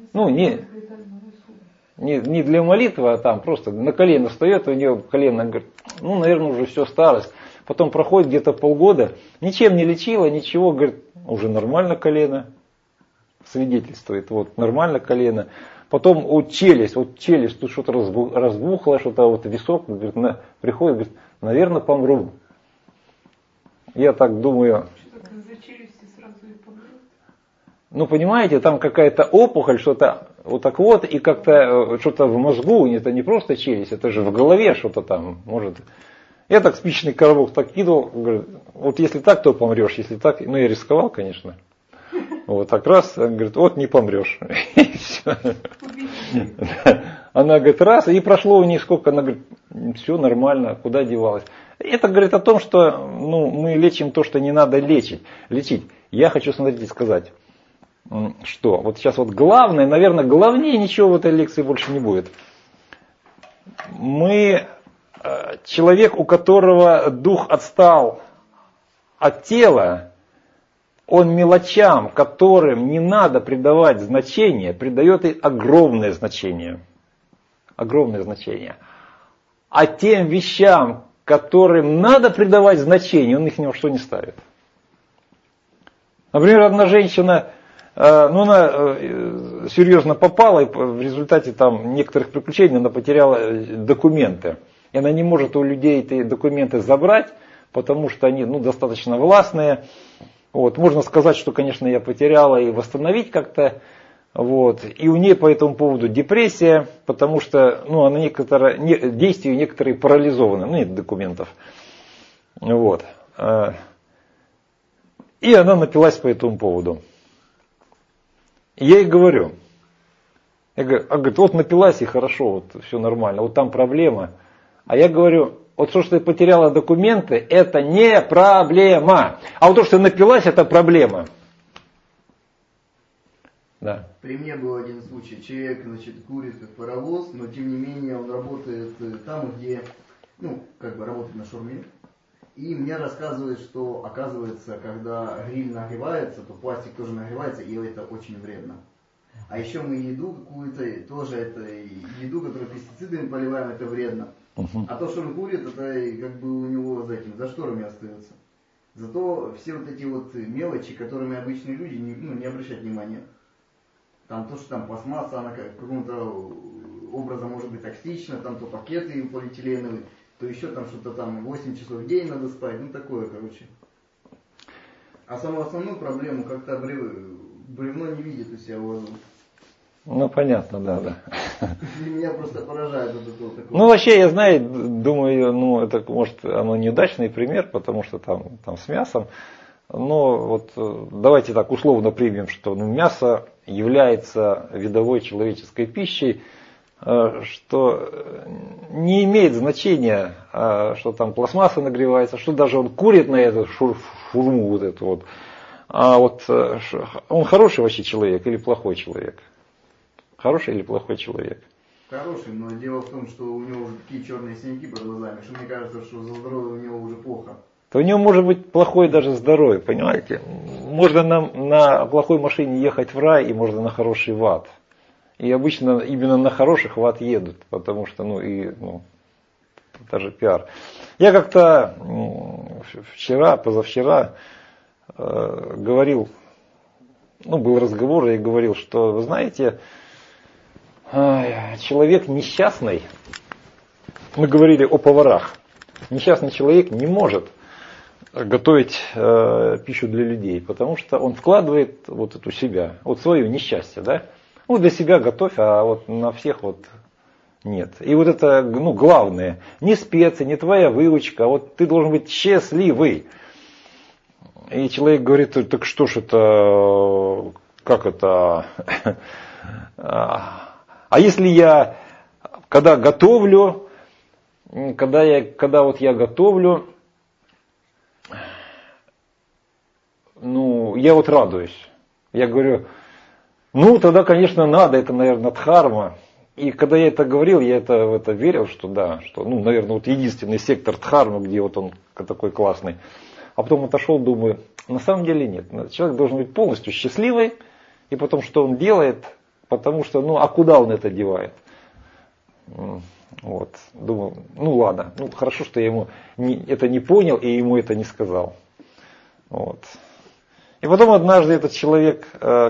Не для молитвы, а там просто на колено встает, у нее колено, говорит, наверное, уже все, старость. Потом проходит где-то полгода, ничем не лечила, ничего, говорит, уже нормально колено. Свидетельствует, вот нормально колено. Потом челюсть, тут что-то разбухло, что-то вот висок, говорит, приходит, говорит, наверное, помру. Я так думаю. Что-то из-за челюсти сразу и помрет. Ну, понимаете, там какая-то опухоль, что-то вот так вот, и как-то что-то в мозгу, это не просто челюсть, это же в голове что-то там может. Я так спичечный коробок так кидал, говорит, вот если так, то помрешь, если так, ну я рисковал, конечно. Вот так раз, он говорит, вот не помрешь. И все. Она говорит, раз, и прошло у нее сколько, она говорит, все нормально, куда девалась. Это говорит о том, что ну, мы лечим то, что не надо лечить. Я хочу, смотрите, сказать, что вот сейчас вот главное, наверное, главнее ничего в этой лекции больше не будет. Человек, у которого дух отстал от тела, он мелочам, которым не надо придавать значение, придает и огромное значение. Огромное значение. А тем вещам, которым надо придавать значение, он их ни во что не ставит. Например, одна женщина, она серьезно попала, и в результате там некоторых приключений она потеряла документы. И она не может у людей эти документы забрать, потому что они достаточно властные. Вот. Можно сказать, что, конечно, я потеряла и восстановить как-то. Вот. И у нее по этому поводу депрессия, потому что действия некоторые парализованы, нет документов. Вот. И она напилась по этому поводу. И я ей говорю, говорит, вот напилась и хорошо, вот все нормально, вот там проблема. А я говорю, вот то, что ты потеряла документы, это не проблема. А вот то, что ты напилась, это проблема. Да. При мне был один случай. Человек, курит как паровоз, но тем не менее он работает там, где, работает на шаурме. И мне рассказывают, что оказывается, когда гриль нагревается, то пластик тоже нагревается, и это очень вредно. А еще мы еду какую-то, тоже это еду, которую пестицидами поливаем, это вредно. А то, что он курит, это как бы у него за шторами остается. Зато все вот эти вот мелочи, которыми обычные люди не обращают внимания. Там то, что там пластмасса, она каким-то образом может быть токсична, там то пакеты полиэтиленовые, то еще там что-то там 8 часов в день надо спать, такое, короче. А самую основную проблему как-то бревно не видит у себя возле. Понятно, да. Меня просто поражает вот это такое. Вообще, я думаю, это может оно неудачный пример, потому что там с мясом. Но вот давайте так условно примем, что мясо является видовой человеческой пищей, что не имеет значения, что там пластмасса нагревается, что даже он курит на эту шурму вот эту вот. А вот он хороший вообще человек или плохой человек? Хороший или плохой человек? Хороший, но дело в том, что у него уже такие черные синяки под глазами, что мне кажется, что за здоровье у него уже плохо. То у него может быть плохое даже здоровье, понимаете? Можно на плохой машине ехать в рай, и можно на хороший в ад. И обычно именно на хороших в ад едут, потому что, даже пиар. Я как-то позавчера говорил, был разговор, и я говорил, что, вы знаете, человек несчастный, мы говорили о поварах, несчастный человек не может готовить пищу для людей, потому что он вкладывает вот эту себя, вот свое несчастье, да? Для себя готовь, а вот на всех вот нет. И вот это, главное, не специи, не твоя выучка, а вот ты должен быть счастливый. И человек говорит, так что ж это, как это? А если я, когда готовлю, когда я готовлю, я вот радуюсь. Я говорю, тогда, конечно, надо, это, наверное, дхарма. И когда я это говорил, я в это верил, что да, что, наверное, вот единственный сектор дхармы, где вот он такой классный. А потом отошел, думаю, на самом деле нет. Человек должен быть полностью счастливый, и потом, что он делает, потому что, а куда он это девает? Вот, думаю, ладно, хорошо, что я ему это не понял и ему это не сказал. Вот. И потом однажды этот человек,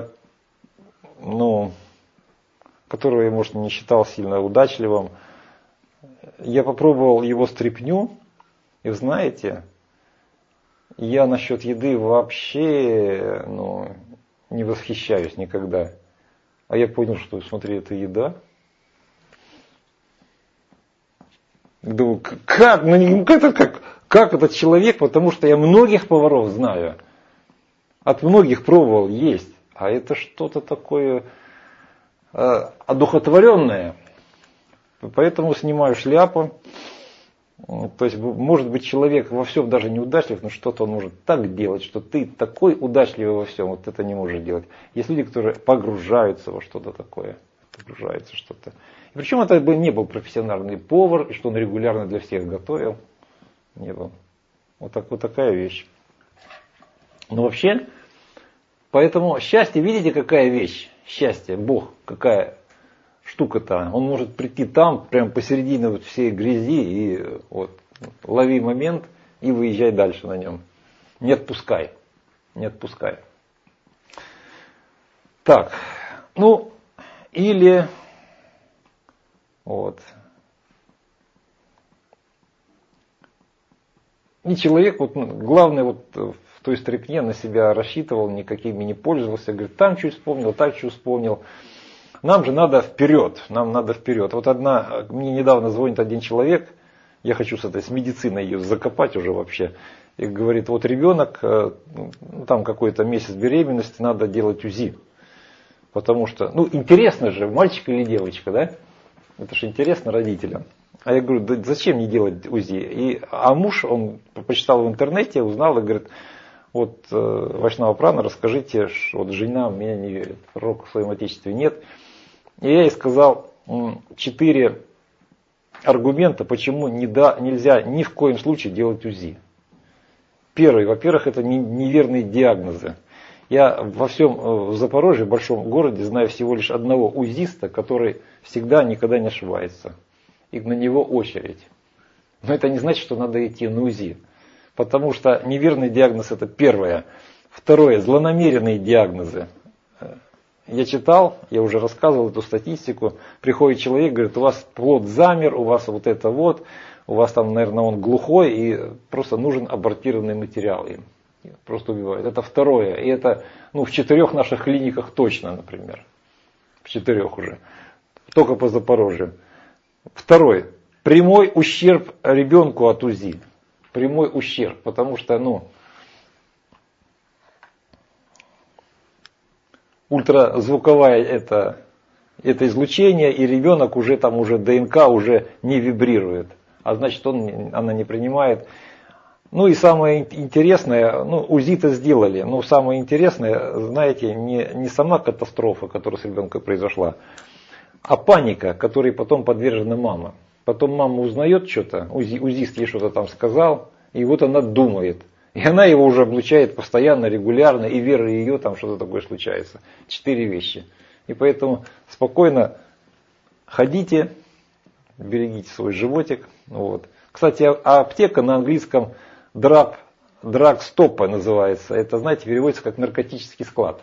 которого я, может, не считал сильно удачливым, я попробовал его стряпню, и знаете, я насчет еды вообще, не восхищаюсь никогда. А я понял, что, смотри, это еда. Думаю, как? Ну, как этот человек? Потому что я многих поваров знаю. От многих пробовал есть. А это что-то такое одухотворенное. Поэтому снимаю шляпу. То есть, может быть, человек во всем даже неудачлив, но что-то он может так делать, что ты такой удачливый во всем, вот это не можешь делать. Есть люди, которые погружаются во что-то такое. Погружаются в что-то. И причем это бы не был профессиональный повар, и что он регулярно для всех готовил. Не был. Вот такая вещь. Но вообще, поэтому счастье, видите, какая вещь? Счастье, Бог, какая штука-то. Он может прийти там, прямо посередине вот всей грязи, и вот лови момент и выезжай дальше на нем. Не отпускай. Не отпускай. Так, ну, или вот. И человек, вот, главное, вот в той стряпне на себя рассчитывал, никакими не пользовался, говорит, там что вспомнил, так что вспомнил. Нам же надо вперед, нам надо вперед. Вот мне недавно звонит один человек, я хочу с медициной ее закопать уже вообще, и говорит, вот ребенок, там какой-то месяц беременности, надо делать УЗИ. Потому что, интересно же, мальчик или девочка, да? Это же интересно родителям. А я говорю, да зачем не делать УЗИ? А муж, он почитал в интернете, узнал и говорит, вот Вайшнава Прана, расскажите, что вот жена меня не верит, пророка в своем отечестве нет. И я ей сказал 4 аргумента, почему нельзя ни в коем случае делать УЗИ. Первый, во-первых, это неверные диагнозы. Я во всем в Запорожье, в большом городе, знаю всего лишь одного УЗИста, который всегда никогда не ошибается. И на него очередь. Но это не значит, что надо идти на УЗИ. Потому что неверный диагноз это первое. Второе, злонамеренные диагнозы. Я читал, я уже рассказывал эту статистику. Приходит человек, говорит, у вас плод замер, у вас вот это вот, у вас там, наверное, он глухой, и просто нужен абортированный материал им. Просто убивают. Это второе. И это в 4 наших клиниках точно, например. В 4 уже. Только по Запорожью. Второй. Прямой ущерб ребенку от УЗИ. Прямой ущерб. Потому что, ультразвуковое это излучение, и ребенок уже ДНК уже не вибрирует. А значит, она не принимает. И самое интересное, УЗИ-то сделали, но самое интересное, знаете, не сама катастрофа, которая с ребенком произошла, а паника, которой потом подвержена мама. Потом мама узнает что-то, УЗИст ей что-то там сказал, и вот она думает. И она его уже облучает постоянно, регулярно, и вера ее там что-то такое случается. 4 вещи. И поэтому спокойно ходите, берегите свой животик. Вот. Кстати, аптека на английском драгстопа называется. Это, знаете, переводится как наркотический склад.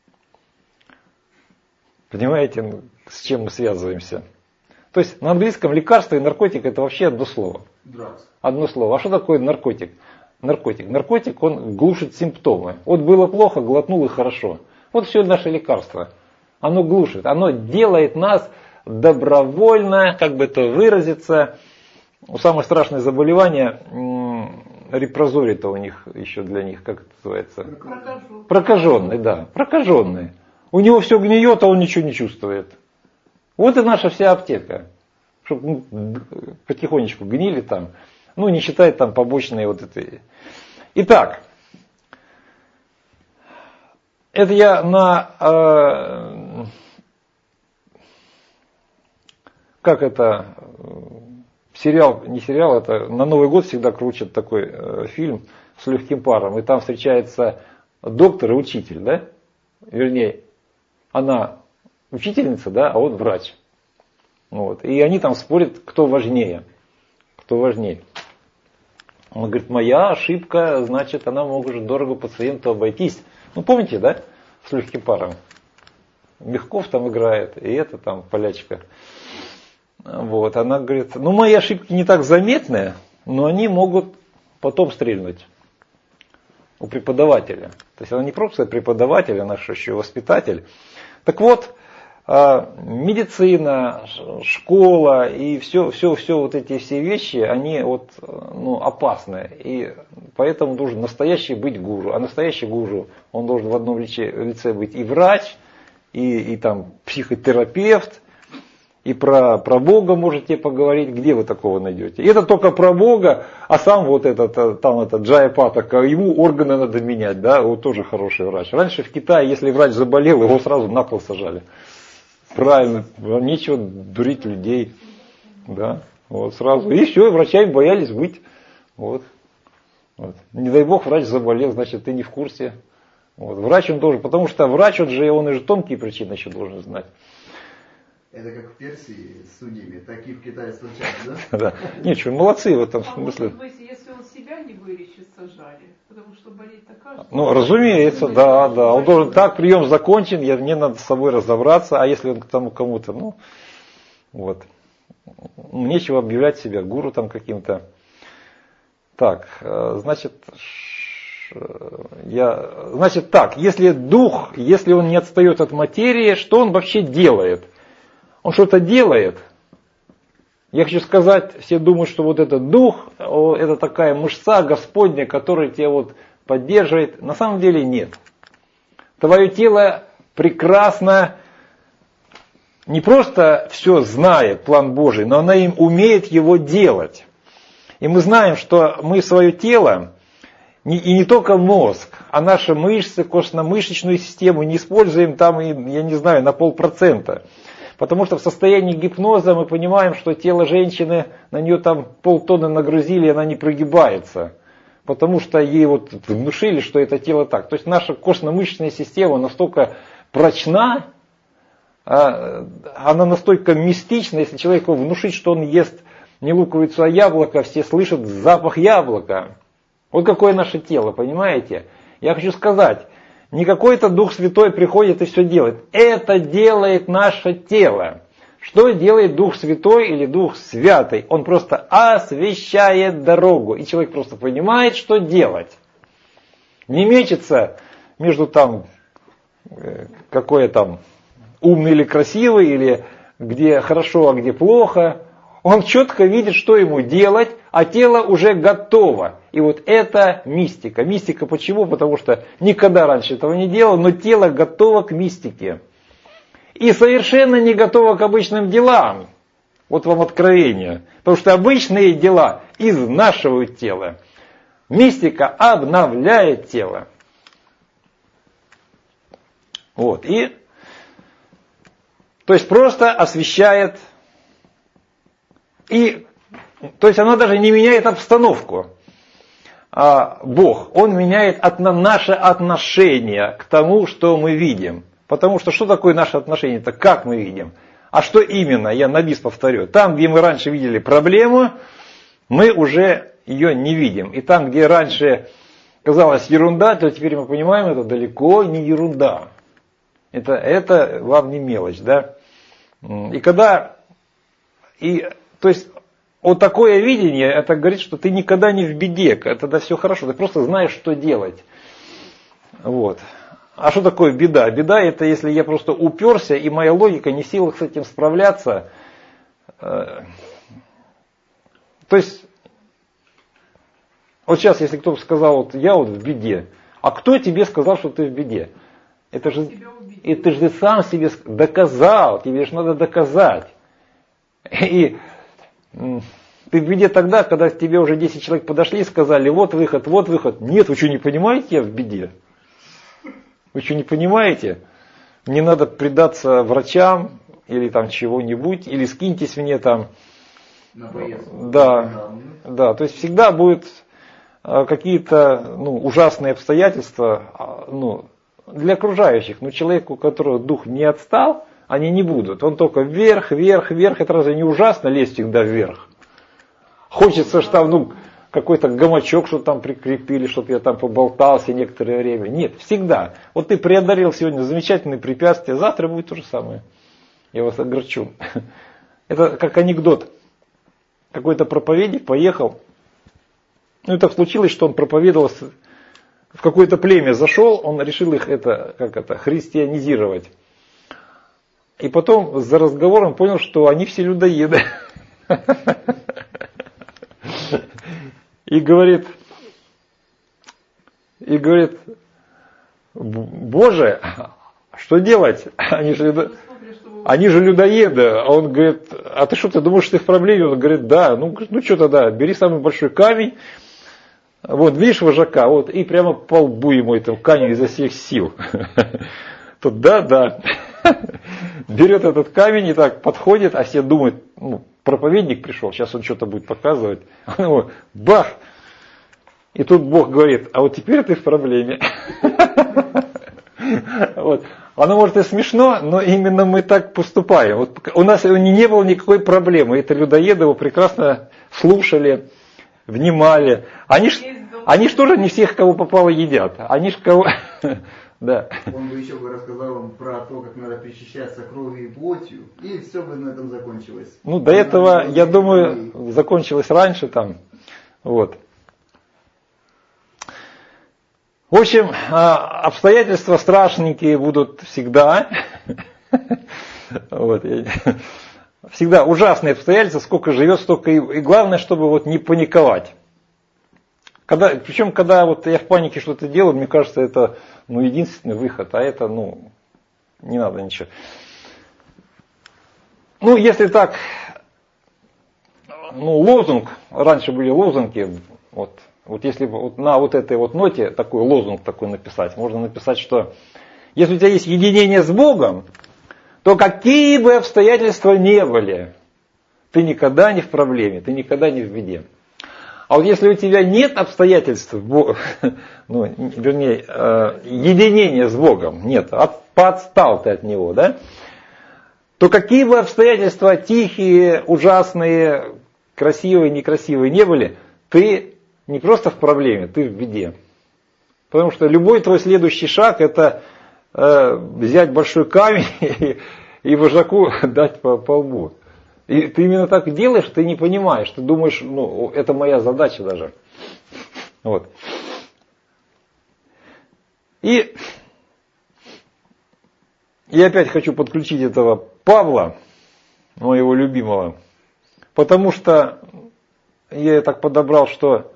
Понимаете, с чем мы связываемся? То есть на английском лекарство и наркотик это вообще одно слово. Drugs. Одно слово. А что такое наркотик? Наркотик, он глушит симптомы. Вот было плохо, глотнул и хорошо. Вот все наше лекарство. Оно глушит. Оно делает нас добровольно, как бы это выразиться. Самое страшное заболевание, репрозорий-то у них еще для них, как это называется? Прокаженный, да. Прокаженный. У него все гниет, а он ничего не чувствует. Вот и наша вся аптека. Чтобы потихонечку гнили там. Не считать там побочные вот это. Итак, это я сериал, не сериал, это на Новый год всегда крутят такой фильм с легким паром. И там встречается доктор и учитель, да? Вернее, она учительница, да, а он врач. Вот. И они там спорят, кто важнее. Кто важнее. Он говорит, моя ошибка, значит, она может дорого пациенту обойтись. Помните, да, с легким паром? Мягков там играет, и это там полячка. Вот, она говорит, мои ошибки не так заметные, но они могут потом стрельнуть. у преподавателя. То есть она не просто преподаватель, она еще воспитатель. Так вот, медицина, школа и все вот эти все вещи, они вот, опасны. И поэтому должен настоящий быть гуру. А настоящий гуру, он должен в одном лице быть и врач, и там психотерапевт, и про Бога можете поговорить, где вы такого найдете. И это только про Бога, а сам вот этот Джайапатака, ему органы надо менять, да, вот тоже хороший врач. Раньше в Китае, если врач заболел, его сразу на пол сажали. Правильно, нечего дурить людей, да, вот сразу. И все, врачами боялись быть, вот. Не дай бог врач заболел, значит ты не в курсе. Вот. Врач он должен, потому что врач, он же тонкие причины еще должен знать. Это как в Персии с судьями, такие в Китае случаются, да? Да. Ничего, молодцы в этом смысле. Может быть, если он себя не вылечит, сажали, потому что болеть-то каждый. Разумеется, да. Он должен, так, прием закончен, мне надо с собой разобраться, а если он к тому кому-то, нечего объявлять себя гуру там каким-то. Так, значит так, если дух, если он не отстает от материи, что он вообще делает? Он что-то делает. Я хочу сказать, все думают, что вот этот дух, это такая мышца Господня, которая тебя вот поддерживает. На самом деле нет. Твое тело прекрасно, не просто все знает, план Божий, но оно им умеет его делать. И мы знаем, что мы свое тело, и не только мозг, а наши мышцы, костно-мышечную систему не используем там, на 0,5%. Потому что в состоянии гипноза мы понимаем, что тело женщины, на нее там 0,5 тонны нагрузили, и она не прогибается. Потому что ей внушили, что это тело так. То есть наша костно-мышечная система настолько прочна, она настолько мистична, если человеку внушить, что он ест не луковицу, а яблоко, все слышат запах яблока. Вот какое наше тело, понимаете? Я хочу сказать, не какой-то Дух Святой приходит и все делает. Это делает наше тело. Что делает Дух Святой или Дух Святый? Он просто освещает дорогу. И человек просто понимает, что делать. Не мечется между какой там умный или красивый, или где хорошо, а где плохо. Он четко видит, что ему делать, а тело уже готово. И вот это мистика. Мистика почему? Потому что никогда раньше этого не делал, но тело готово к мистике. И совершенно не готово к обычным делам. Вот вам откровение. Потому что обычные дела изнашивают тело. Мистика обновляет тело. Вот. То есть просто освещает. То есть оно даже не меняет обстановку. Бог, Он меняет наше отношение к тому, что мы видим. Потому что такое наше отношение? Это как мы видим. А что именно? Я на бис повторю. Там, где мы раньше видели проблему, мы уже ее не видим. И там, где раньше казалось ерунда, то теперь мы понимаем, это далеко не ерунда. Это вам не мелочь, да? То есть вот такое видение, это говорит, что ты никогда не в беде, тогда все хорошо, ты просто знаешь, что делать. Вот. А что такое беда? Беда это если я просто уперся, и моя логика не в силах с этим справляться. То есть, вот сейчас, если кто-то сказал, я в беде, а кто тебе сказал, что ты в беде? Это же ты сам себе доказал, тебе же надо доказать. И ты в беде тогда, когда к тебе уже 10 человек подошли и сказали, вот выход, вот выход. Нет, вы что, не понимаете, я в беде? Вы что, не понимаете? Мне надо предаться врачам или там чего-нибудь, или скиньтесь мне там. Да, то есть всегда будут какие-то ужасные обстоятельства для окружающих. Но человеку, у которого дух не отстал, они не будут. Он только вверх, вверх, вверх. Это разве не ужасно лезть всегда вверх? Хочется, что там какой-то гамачок, что там прикрепили, чтобы я там поболтался некоторое время. Нет, всегда. Вот ты преодолел сегодня замечательные препятствия, завтра будет то же самое. Я вас огорчу. Это как анекдот. Какой-то проповедник поехал. И так случилось, что он проповедовал в какое-то племя зашел, он решил их христианизировать. И потом за разговором понял, что они все людоеды. И говорит, Боже, что делать? Они же людоеды. А он говорит, а ты что, ты думаешь, ты в проблеме? Он говорит, да. Ну что тогда, бери самый большой камень. Вот, видишь вожака, вот, и прямо по лбу ему этим камнем изо всех сил. Тут да. Берет этот камень и так подходит, а все думают, проповедник пришел, сейчас он что-то будет показывать. Он его бах! И тут Бог говорит, а вот теперь ты в проблеме. Вот. Оно может и смешно, но именно мы так поступаем. Вот у нас не было никакой проблемы. Это людоеды его прекрасно слушали, внимали. Они ж тоже не всех, кого попало, едят. Они ж кого... Да. Он бы еще рассказал вам про то, как надо причащаться кровью и плотью, и все бы на этом закончилось. До этого, я думаю, закончилось раньше там. Вот. В общем, обстоятельства страшненькие будут всегда. Вот. Всегда ужасные обстоятельства, сколько живет, столько и главное, чтобы не паниковать. Причем, когда я в панике что-то делаю, мне кажется, это единственный выход, а это не надо ничего. Если так, лозунг, раньше были лозунги, если на этой ноте такой лозунг такой написать, можно написать, что если у тебя есть единение с Богом, то какие бы обстоятельства ни были, ты никогда не в проблеме, ты никогда не в беде. А вот если у тебя нет обстоятельств, единения с Богом, нет, поотстал ты от Него, да, то какие бы обстоятельства тихие, ужасные, красивые, некрасивые не были, ты не просто в проблеме, ты в беде. Потому что любой твой следующий шаг – это взять большой камень и вожаку дать по лбу. И ты именно так делаешь, ты не понимаешь, ты думаешь, это моя задача даже. Вот. И я опять хочу подключить этого Павла, моего любимого, потому что я так подобрал, что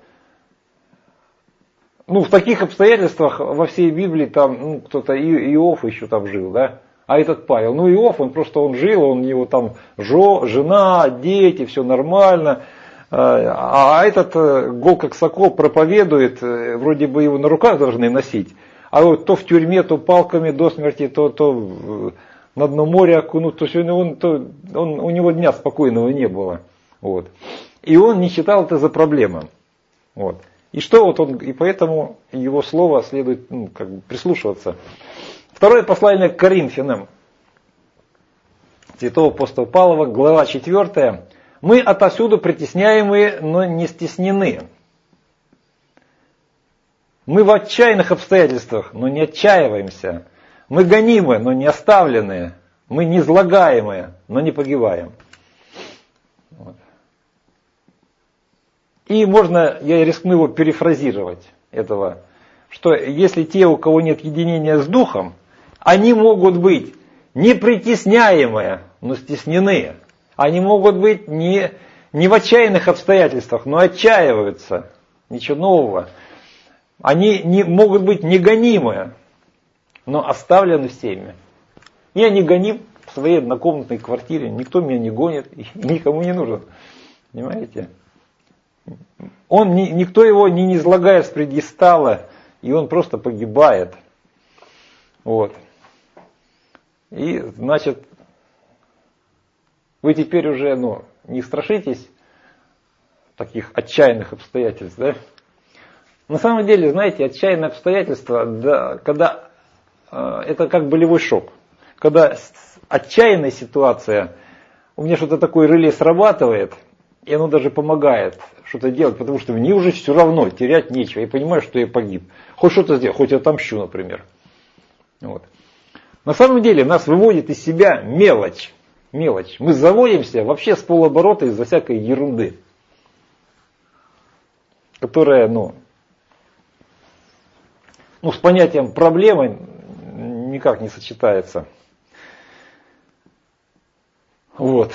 в таких обстоятельствах во всей Библии там кто-то Иов еще там жил, да? А этот Павел, Иов, он жил, у него там жена, дети, все нормально. А этот гол как сокол проповедует, вроде бы его на руках должны носить. А то в тюрьме, то палками до смерти, то на дно моря окунут. То есть у него дня спокойного не было. Вот. И он не считал это за проблему. Вот. И и поэтому его слово следует прислушиваться. Второе послание к Коринфянам. Святого апостола Павла, глава 4. Мы отовсюду притесняемые, но не стеснены. Мы в отчаянных обстоятельствах, но не отчаиваемся. Мы гонимы, но не оставлены. Мы низлагаемые, но не погибаем. Вот. И я рискну его перефразировать, этого, что если те, у кого нет единения с Духом, они могут быть не притесняемые, но стеснены. Они могут быть не в отчаянных обстоятельствах, но отчаиваются. Ничего нового. Они могут быть не гонимые, но оставлены всеми. Я не гоним в своей однокомнатной квартире, никто меня не гонит, и никому не нужен. Понимаете? Никто его не низлагает с пьедестала, и он просто погибает. Вот. И, значит, вы теперь уже не страшитесь таких отчаянных обстоятельств, да? На самом деле, знаете, отчаянные обстоятельства, да, когда это как болевой шок. Когда отчаянная ситуация, у меня что-то такое реле срабатывает, и оно даже помогает что-то делать, потому что мне уже все равно, терять нечего. Я понимаю, что я погиб. Хоть что-то сделать, хоть отомщу, например. Вот. На самом деле нас выводит из себя мелочь. Мы заводимся вообще с полоборота из-за всякой ерунды, которая, с понятием проблемы никак не сочетается. Вот.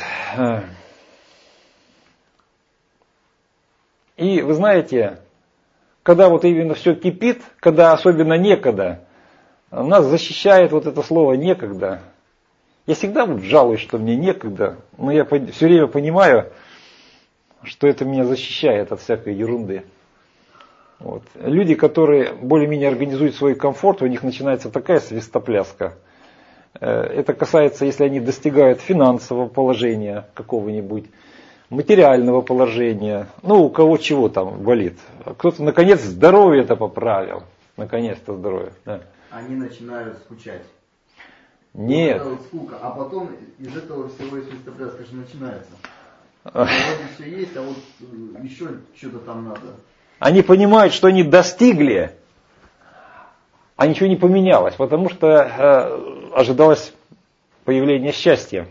И вы знаете, когда вот именно все кипит, когда особенно некогда, нас защищает вот это слово «некогда». Я всегда вот жалуюсь, что мне некогда, но я все время понимаю, что это меня защищает от всякой ерунды. Вот. Люди, которые более-менее организуют свой комфорт, у них начинается такая свистопляска. Это касается, если они достигают финансового положения какого-нибудь, материального положения, у кого чего там болит. Кто-то, наконец, здоровье-то поправил. Наконец-то здоровье. Да. Они начинают скучать. Нет. Вот скука, а потом из этого всего и свистопляска же начинается. Вот все есть, а вот еще что-то там надо. Они понимают, что они достигли, а ничего не поменялось, потому что ожидалось появление счастья.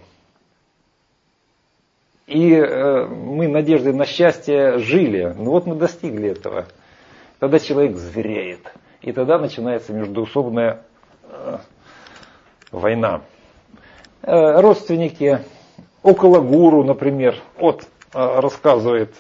И мы надеждой на счастье жили. Вот мы достигли этого. Тогда человек звереет. И тогда начинается междоусобная война. Родственники, около гуру, например, рассказывает,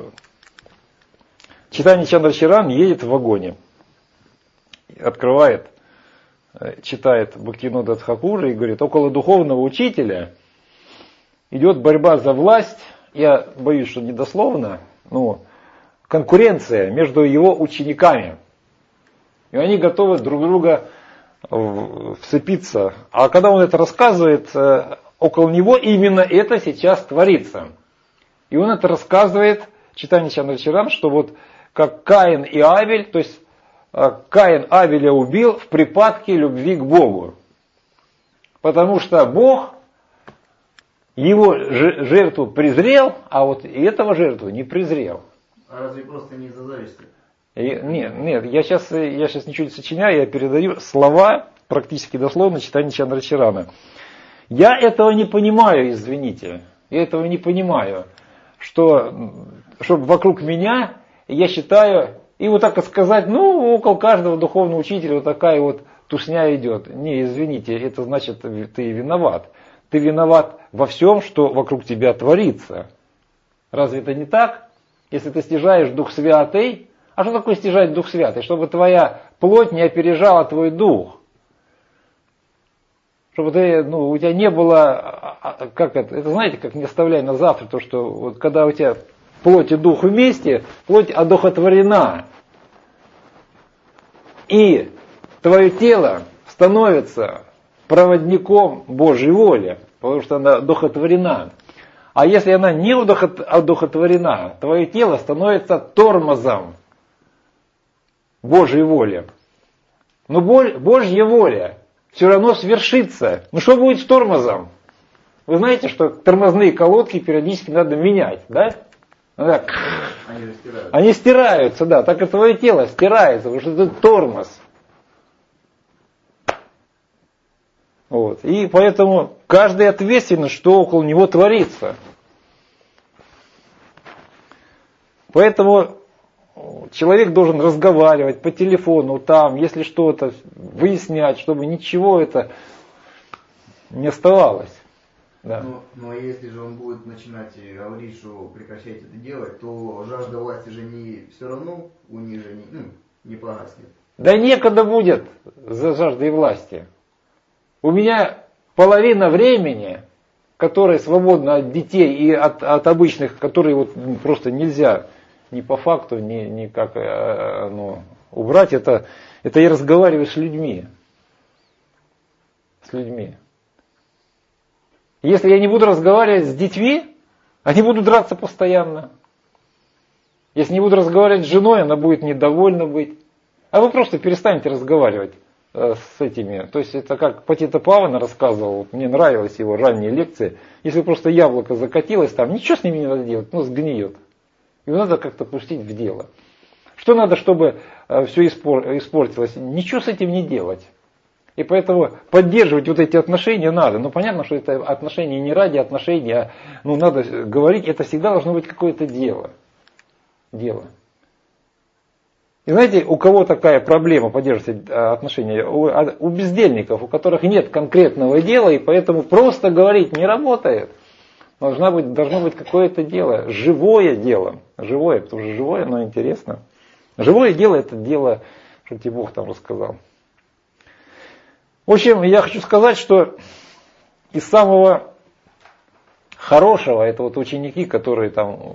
Чайтанья Чандрачаран едет в вагоне, открывает, читает Бхактивинода Тхакура и говорит, около духовного учителя идет борьба за власть, я боюсь, что недословно, конкуренция между его учениками. И они готовы друг друга вцепиться. А когда он это рассказывает, около него именно это сейчас творится. И он это рассказывает, Чайтанья Чандрачаран, что вот как Каин и Авель, то есть Каин Авеля убил в припадке любви к Богу. Потому что Бог его жертву презрел, а вот этого жертву не презрел. А разве просто не из-за зависти? Нет, я сейчас ничего не сочиняю, я передаю слова практически дословно Чайтаньи Чандрачарана. Я этого не понимаю, извините. Я этого не понимаю, чтобы вокруг меня, я считаю, и вот так сказать, около каждого духовного учителя вот такая вот тусня идет. Не, извините, это значит, ты виноват. Ты виноват во всем, что вокруг тебя творится. Разве это не так? Если ты стяжаешь Дух Святый, а что такое стяжать Дух Святый? Чтобы твоя плоть не опережала твой дух. Чтобы у тебя не было, это знаете, как не оставляй на завтра, то что вот когда у тебя плоть и дух вместе, плоть одухотворена. И твое тело становится проводником Божьей воли, потому что она одухотворена. А если она не одухотворена, твое тело становится тормозом Божьей воли. Но Божья воля все равно свершится. Что будет с тормозом? Вы знаете, что тормозные колодки периодически надо менять, да? Они стираются, да. Так и твое тело стирается, потому что это тормоз. Вот. И поэтому каждый ответственен, что около него творится. Поэтому человек должен разговаривать по телефону, там, если что-то, выяснять, чтобы ничего это не оставалось. Да. Но если же он будет начинать говорить, что прекращайте это делать, то жажда власти же все равно у них же не погаснет. Да некогда будет за жаждой власти. У меня половина времени, которое свободно от детей и от обычных, которые просто нельзя ни по факту, ни как убрать, это я разговариваю с людьми. С людьми. Если я не буду разговаривать с детьми, они будут драться постоянно. Если не буду разговаривать с женой, она будет недовольна быть. А вы просто перестанете разговаривать с этими. То есть это как Патита Павана рассказывал, мне нравились его ранние лекции. Если просто яблоко закатилось там, ничего с ними не надо делать, сгниет. Его надо как-то пустить в дело. Что надо, чтобы все испортилось? Ничего с этим не делать. И поэтому поддерживать вот эти отношения надо. Понятно, что это отношения не ради отношений, а надо говорить, это всегда должно быть какое-то дело. И И знаете, у кого такая проблема поддерживать отношения? У бездельников, у которых нет конкретного дела, и поэтому просто говорить не работает. Должно быть какое-то дело, живое дело. Живое, потому что живое, оно интересно. Живое дело — это дело, что тебе Бог там рассказал. В общем, я хочу сказать, что из самого хорошего, это вот ученики, которые там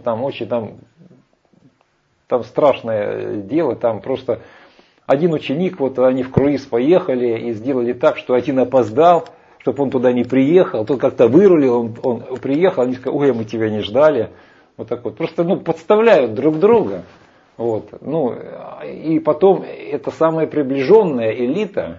страшное дело, там просто один ученик, вот они в круиз поехали и сделали так, что один опоздал, чтобы он туда не приехал, тот как-то вырулил, он приехал, они сказали: ой, мы тебя не ждали. Вот так вот. Просто подставляют друг друга. Вот. И потом это самая приближенная элита,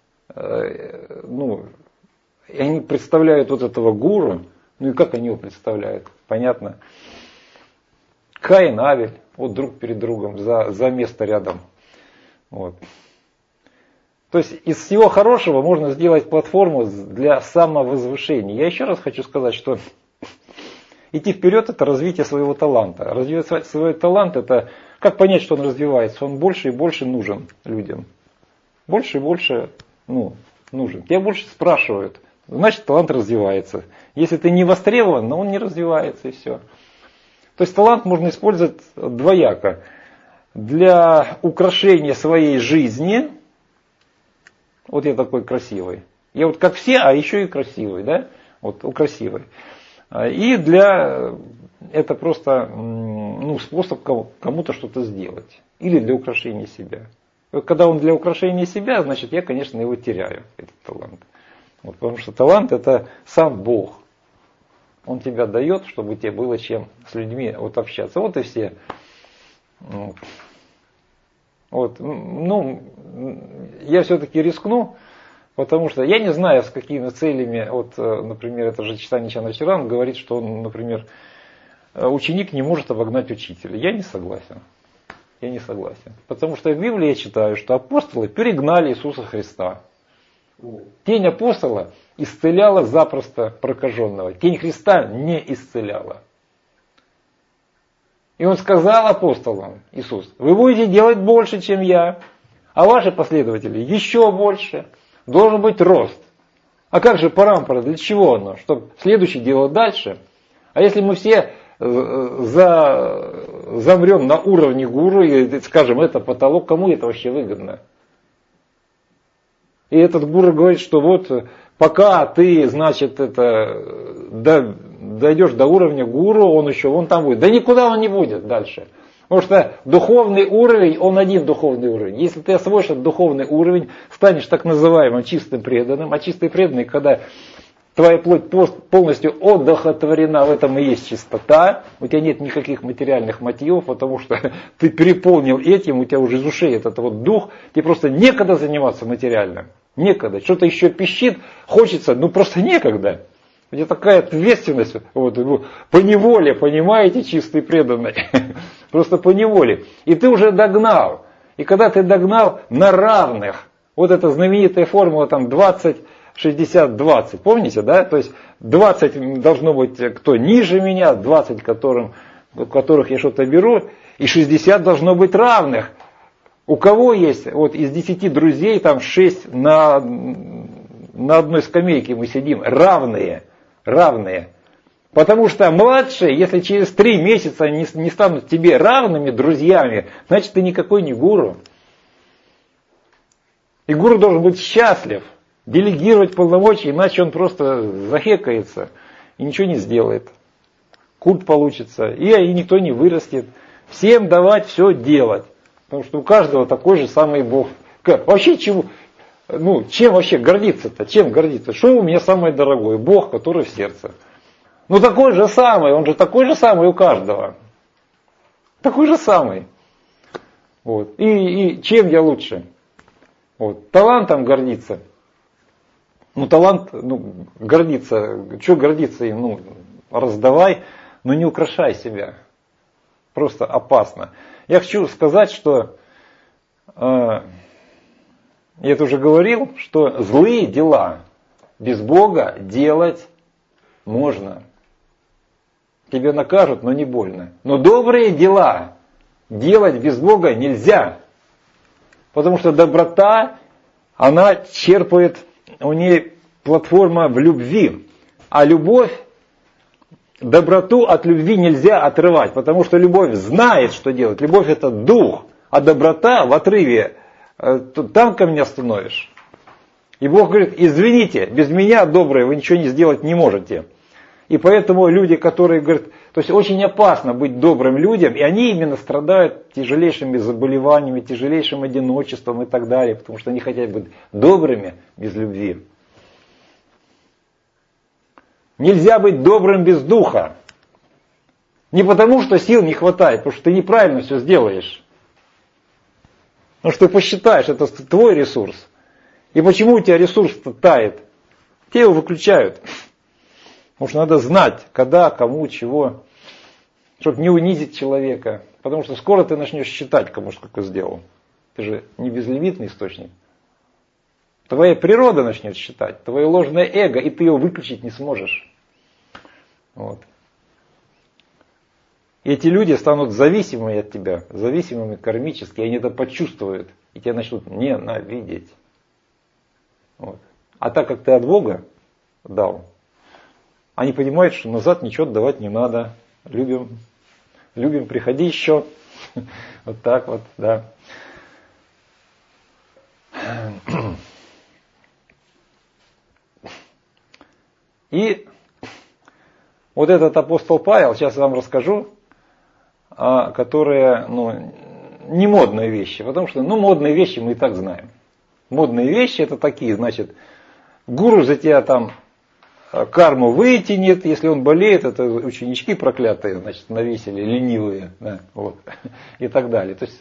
и они представляют вот этого гуру. Ну и как они его представляют? Понятно. Каин, Авель, вот друг перед другом, за место рядом. Вот. То есть из всего хорошего можно сделать платформу для самовозвышения. Я еще раз хочу сказать, что идти вперед — это развитие своего таланта. Развивать свой талант — это как понять, что он развивается. Он больше и больше нужен людям. Больше и больше нужен. Тебя больше спрашивают, значит талант развивается. Если ты не востребован, но он не развивается, и все. То есть талант можно использовать двояко. Для украшения своей жизни. Вот я такой красивый. Я вот как все, а еще и красивый, да? Вот красивый. И это просто способ кому-то что-то сделать. Или для украшения себя. Когда он для украшения себя, значит, я, конечно, его теряю, этот талант. Вот, потому что талант — это сам Бог. Он тебя дает, чтобы тебе было чем с людьми общаться. Вот и все. Вот. Я все-таки рискну, потому что я не знаю, с какими целями, например, это же Читание Чандрачаран говорит, что он, например, ученик не может обогнать учителя. Я не согласен. Потому что в Библии я читаю, что апостолы перегнали Иисуса Христа. Тень апостола исцеляла запросто прокаженного. Тень Христа не исцеляла. И он сказал апостолам, Иисус: вы будете делать больше, чем я, а ваши последователи еще больше. Должен быть рост. А как же парампара? Для чего оно? Чтобы следующий делал дальше. А если мы все замрем на уровне гуру и скажем, это потолок, кому это вообще выгодно? И этот гуру говорит, что вот пока ты, значит, дойдешь до уровня гуру, он еще вон там будет. Да никуда он не будет дальше. Потому что духовный уровень, он один духовный уровень. Если ты освоишь этот духовный уровень, станешь так называемым чистым преданным. А чистый преданный, когда твоя плоть полностью одухотворена, в этом и есть чистота, у тебя нет никаких материальных мотивов, потому что ты переполнил этим, у тебя уже из ушей этот дух, тебе просто некогда заниматься материальным. Некогда. Что-то еще пищит, хочется, просто некогда. У тебя такая ответственность, по неволе, понимаете, чистый преданный. Просто по неволе. И ты уже догнал. И когда ты догнал на равных, вот эта знаменитая формула 20, 60, 20. Помните, да? То есть 20 должно быть кто ниже меня, 20 которых я что-то беру, и 60 должно быть равных. У кого есть, из 10 друзей, 6 на одной скамейке мы сидим, равные. Потому что младшие, если через 3 месяца не станут тебе равными друзьями, значит ты никакой не гуру. И гуру должен быть счастлив, делегировать полномочия, иначе он просто захекается и ничего не сделает. Культ получится, и никто не вырастет. Всем давать все делать. Потому что у каждого такой же самый Бог. Вообще чем вообще гордиться-то? Чем гордиться? Что у меня самое дорогое? Бог, который в сердце. Такой же самый, он же такой же самый у каждого. Такой же самый. И чем я лучше? Талантом гордиться. Талант, гордиться. Что гордиться им? Раздавай, но не украшай себя. Просто опасно. Я хочу сказать, что я это уже говорил, что злые дела без Бога делать можно. Тебя накажут, но не больно. Но добрые дела делать без Бога нельзя. Потому что доброта, она черпает, у нее платформа в любви. А любовь, доброту от любви нельзя отрывать, потому что любовь знает, что делать. Любовь это дух, а доброта в отрыве, там ко мне остановишь. И Бог говорит, извините, без меня, добрые, вы ничего не сделать не можете. И поэтому люди, которые говорят, то есть очень опасно быть добрым людям, и они именно страдают тяжелейшими заболеваниями, тяжелейшим одиночеством и так далее, потому что они хотят быть добрыми без любви. Нельзя быть добрым без духа. Не потому, что сил не хватает, потому что ты неправильно все сделаешь. Потому что ты посчитаешь, это твой ресурс. И почему у тебя ресурс-то тает? Те его выключают. Потому что надо знать, когда, кому, чего, чтобы не унизить человека. Потому что скоро ты начнешь считать, кому сколько сделал. Ты же не безлимитный источник. Твоя природа начнет считать, твое ложное эго, и ты его выключить не сможешь. Вот. И эти люди станут зависимыми от тебя, зависимыми кармически, и они это почувствуют, и тебя начнут ненавидеть. Вот. А так как ты от Бога дал, они понимают, что назад ничего отдавать не надо. Любим, приходи еще. Вот так вот, да. И вот этот апостол Павел, сейчас я вам расскажу, которые, не модные вещи, потому что, модные вещи мы и так знаем. Модные вещи это такие, значит, гуру за тебя там карму вытянет, если он болеет, это ученички проклятые, значит, навесили, ленивые, да, вот, и так далее. То есть,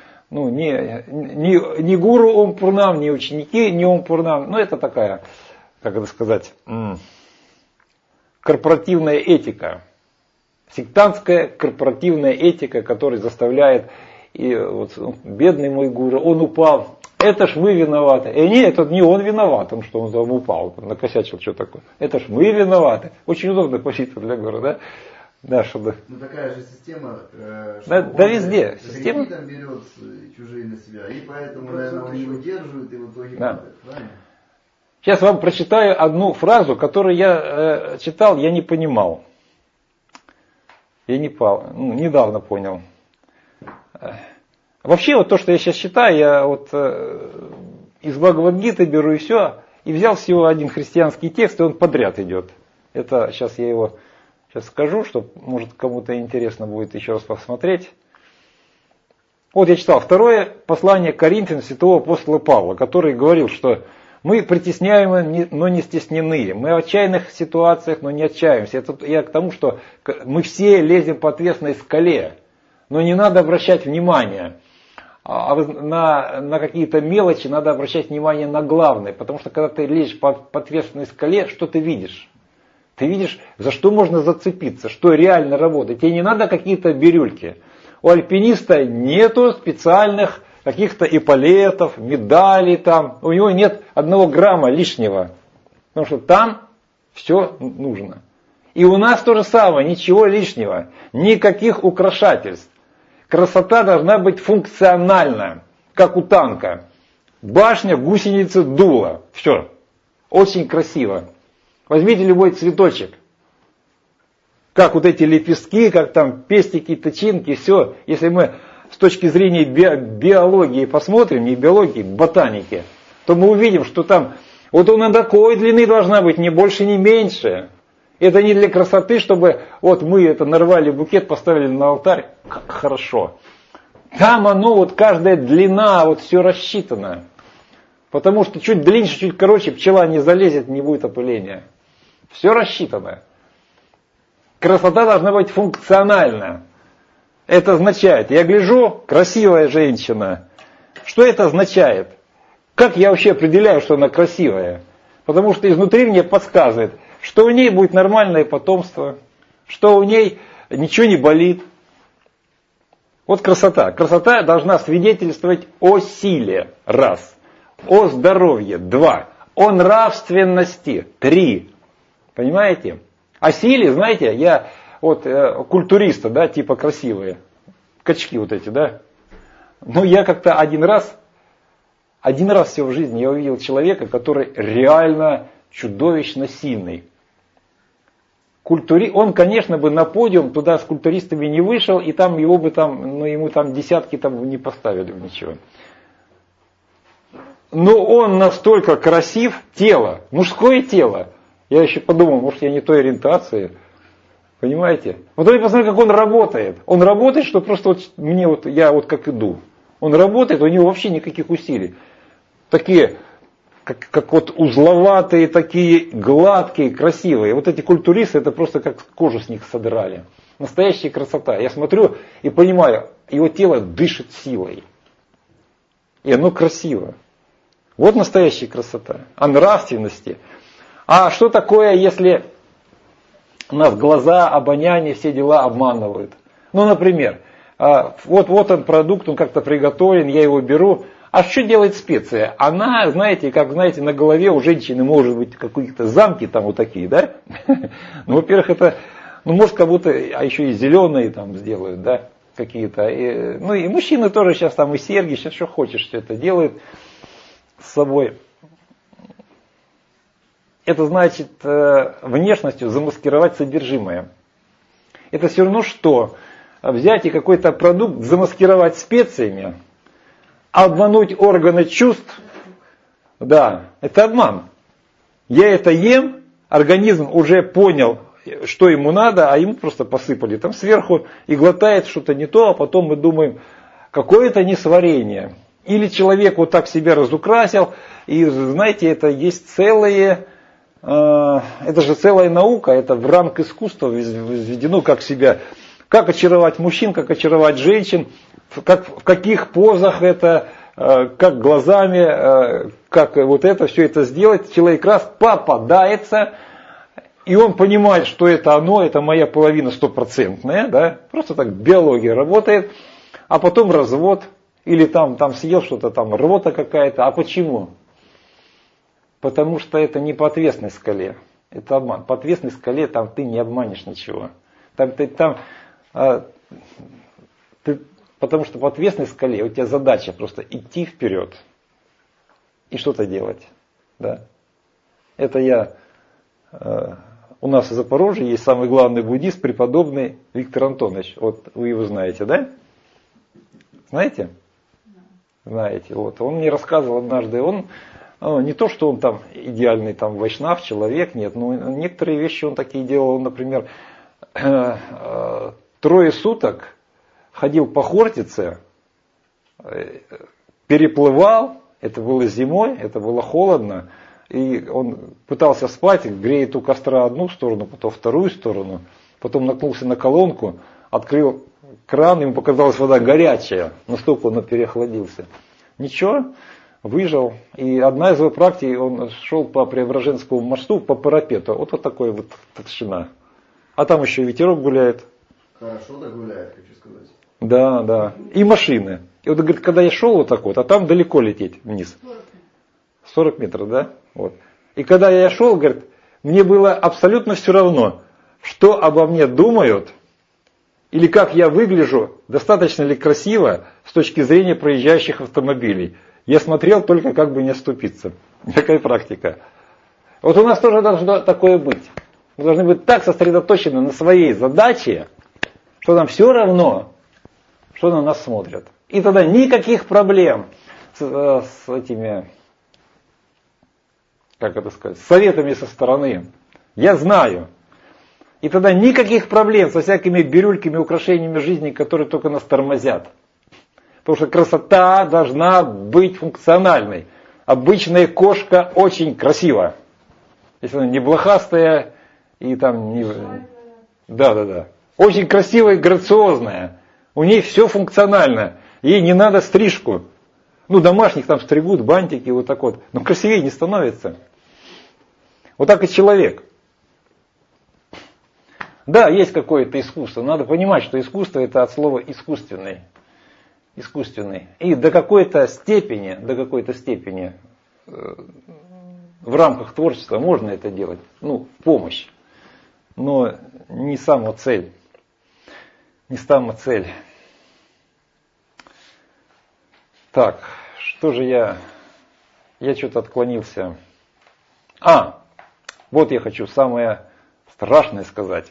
не гуру Ом Пурнам, не ученики, не Ом Пурнам, это такая, как это сказать, корпоративная этика. Сектантская корпоративная этика, которая заставляет, и вот бедный мой гуру, он упал, это ж мы виноваты. Нет, это не он виноват, потому что он там упал, накосячил, что такое. Это ж мы виноваты. Очень удобная позиция для гуру, да? Да, чтобы... такая же система, да везде. Система там берет чужие на себя, и поэтому, наверное, он не выдерживает, и в итоге падает, правильно? Сейчас вам прочитаю одну фразу, которую я читал, я не понимал. Недавно понял. Вообще, вот то, что я сейчас читаю, я вот из Бхагавад-гиты беру и все, и взял всего один христианский текст, и он подряд идет. Это сейчас я его скажу, что может кому-то интересно будет еще раз посмотреть. Вот я читал второе послание Коринфянам святого апостола Павла, который говорил, что мы притесняемы, но не стеснены. Мы в отчаянных ситуациях, но не отчаиваемся. Это я к тому, что мы все лезем по отвесной скале. Но не надо обращать внимание на какие-то мелочи, надо обращать внимание на главное. Потому что когда ты лезешь по отвесной скале, что ты видишь? Ты видишь, за что можно зацепиться, что реально работает. Тебе не надо какие-то бирюльки. У альпиниста нету специальных каких-то эполетов, медалей там. У него нет 1 грамма лишнего. Потому что там все нужно. И у нас то же самое, ничего лишнего. Никаких украшательств. Красота должна быть функциональна, как у танка. Башня, гусеницы, дуло. Все. Очень красиво. Возьмите любой цветочек. Как вот эти лепестки, как там пестики, тычинки, все. Если мы с точки зрения биологии посмотрим, не биологии, ботаники, то мы увидим, что там вот она такой длины должна быть, ни больше, ни меньше. Это не для красоты, чтобы вот мы это нарвали букет, поставили на алтарь, как хорошо. Там оно, вот каждая длина, вот все рассчитано. Потому что чуть длиннее, чуть короче, пчела не залезет, не будет опыления. Все рассчитано. Красота должна быть функциональна. Это означает, я гляжу, красивая женщина. Что это означает? Как я вообще определяю, что она красивая? Потому что изнутри мне подсказывает, что у ней будет нормальное потомство, что у ней ничего не болит. Вот красота. Красота должна свидетельствовать о силе, раз, о здоровье, 2, о нравственности, 3. Понимаете? О силе, знаете, я вот культуристы, да, типа красивые, качки вот эти, да. Но я как-то один раз Один раз всего в жизни я увидел человека, который реально чудовищно сильный. Он, конечно, бы на подиум туда с культуристами не вышел, и там его бы там, ну, ему там десятки там не поставили бы ничего. Но он настолько красив, тело, мужское тело. Я еще подумал, может, я не той ориентации. Понимаете? Вот я посмотрю, как он работает. Он работает, что просто вот мне вот, я вот как иду. Он работает, у него вообще никаких усилий. Такие, как вот узловатые, такие гладкие, красивые. Вот эти культуристы, это просто как кожу с них содрали. Настоящая красота. Я смотрю и понимаю, его тело дышит силой. И оно красиво. Вот настоящая красота. О нравственности. А что такое, если нас глаза, обоняние, все дела обманывают? Ну, например, вот он продукт, он как-то приготовлен, я его беру. А что делает специя? Она, знаете, на голове у женщины может быть какие-то замки там вот такие, да? Ну, во-первых, это, может, как будто, а еще и зеленые там сделают, да, какие-то. Ну, и мужчины тоже сейчас там, и серьги, сейчас что хочешь, все это делают с собой. Это значит внешностью замаскировать содержимое. Это все равно, что взять и какой-то продукт замаскировать специями, обмануть органы чувств, да, это обман. Я это ем, организм уже понял, что ему надо, а ему просто посыпали там сверху и глотает что-то не то, а потом мы думаем, какое-то несварение. Или человек вот так себя разукрасил, и знаете, это есть целые, это же целая наука, это в ранг искусства введено, как очаровать мужчин, как очаровать женщин, в каких позах это, как глазами, как вот это, все это сделать. Человек раз попадается, и он понимает, что это оно, это моя половина стопроцентная, да? Просто так биология работает, а потом развод, или там съел что-то, там рвота какая-то. А почему? Потому что это не по отвесной скале, это обман. По отвесной скале там ты не обманешь ничего. Потому что по отвесной скале у тебя задача просто идти вперед и что-то делать. Да? Это у нас в Запорожье есть самый главный буддист, преподобный Виктор Антонович. Вот вы его знаете, да? Знаете? Знаете. Вот. Он мне рассказывал однажды, он не то, что он там идеальный там вайшнав, человек, нет, но некоторые вещи он такие делал, он, например, 3 суток ходил по Хортице, переплывал, это было зимой, это было холодно, и он пытался спать, греет у костра одну сторону, потом вторую сторону, потом наткнулся на колонку, открыл кран, ему показалась вода горячая, настолько он переохладился. Ничего, выжил. И одна из его практик, он шел по Преображенскому мосту, по парапету, вот такой вот толщина. А там еще ветерок гуляет. Хорошо так гуляет, хочу сказать. Да, да. И машины. И вот, говорит, когда я шел вот так вот, а там далеко лететь вниз. 40 метров, да? Вот. И когда я шел, говорит, мне было абсолютно все равно, что обо мне думают, или как я выгляжу, достаточно ли красиво с точки зрения проезжающих автомобилей. Я смотрел только, как бы не оступиться. Такая практика. Вот у нас тоже должно такое быть. Мы должны быть так сосредоточены на своей задаче, что нам все равно, что на нас смотрят. И тогда никаких проблем с этими, как это сказать, советами со стороны. Я знаю. И тогда никаких проблем со всякими бирюльками, украшениями жизни, которые только нас тормозят. Потому что красота должна быть функциональной. Обычная кошка очень красива. Если она не блохастая и там не... Да. Очень красивая и грациозная. У ней все функционально. Ей не надо стрижку. Ну, домашних там стригут, бантики, вот так вот. Но красивее не становится. Вот так и человек. Да, есть какое-то искусство. Надо понимать, что искусство это от слова искусственный. Искусственный. И до какой-то степени в рамках творчества можно это делать. Ну, в помощь. Но не сама цель. Не сама цель. Так, что же я я что-то отклонился. Вот я хочу самое страшное сказать.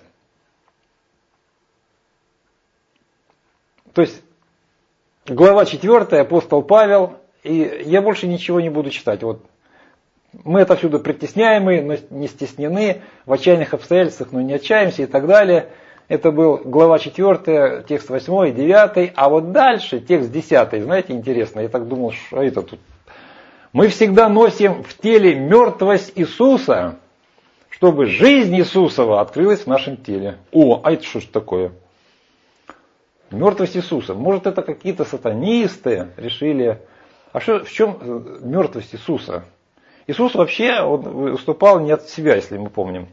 То есть, глава 4, апостол Павел, и я больше ничего не буду читать. Вот мы отовсюду притесняемы, но не стеснены, в отчаянных обстоятельствах, но не отчаемся и так далее. Это был глава 4, текст 8 и 9, а вот дальше текст 10. Знаете, интересно, я так думал, что это тут. Мы всегда носим в теле мертвость Иисуса, чтобы жизнь Иисусова открылась в нашем теле. А это что ж такое? Мертвость Иисуса. Может, это какие-то сатанисты решили. В чем мертвость Иисуса? Иисус вообще он выступал не от себя, если мы помним.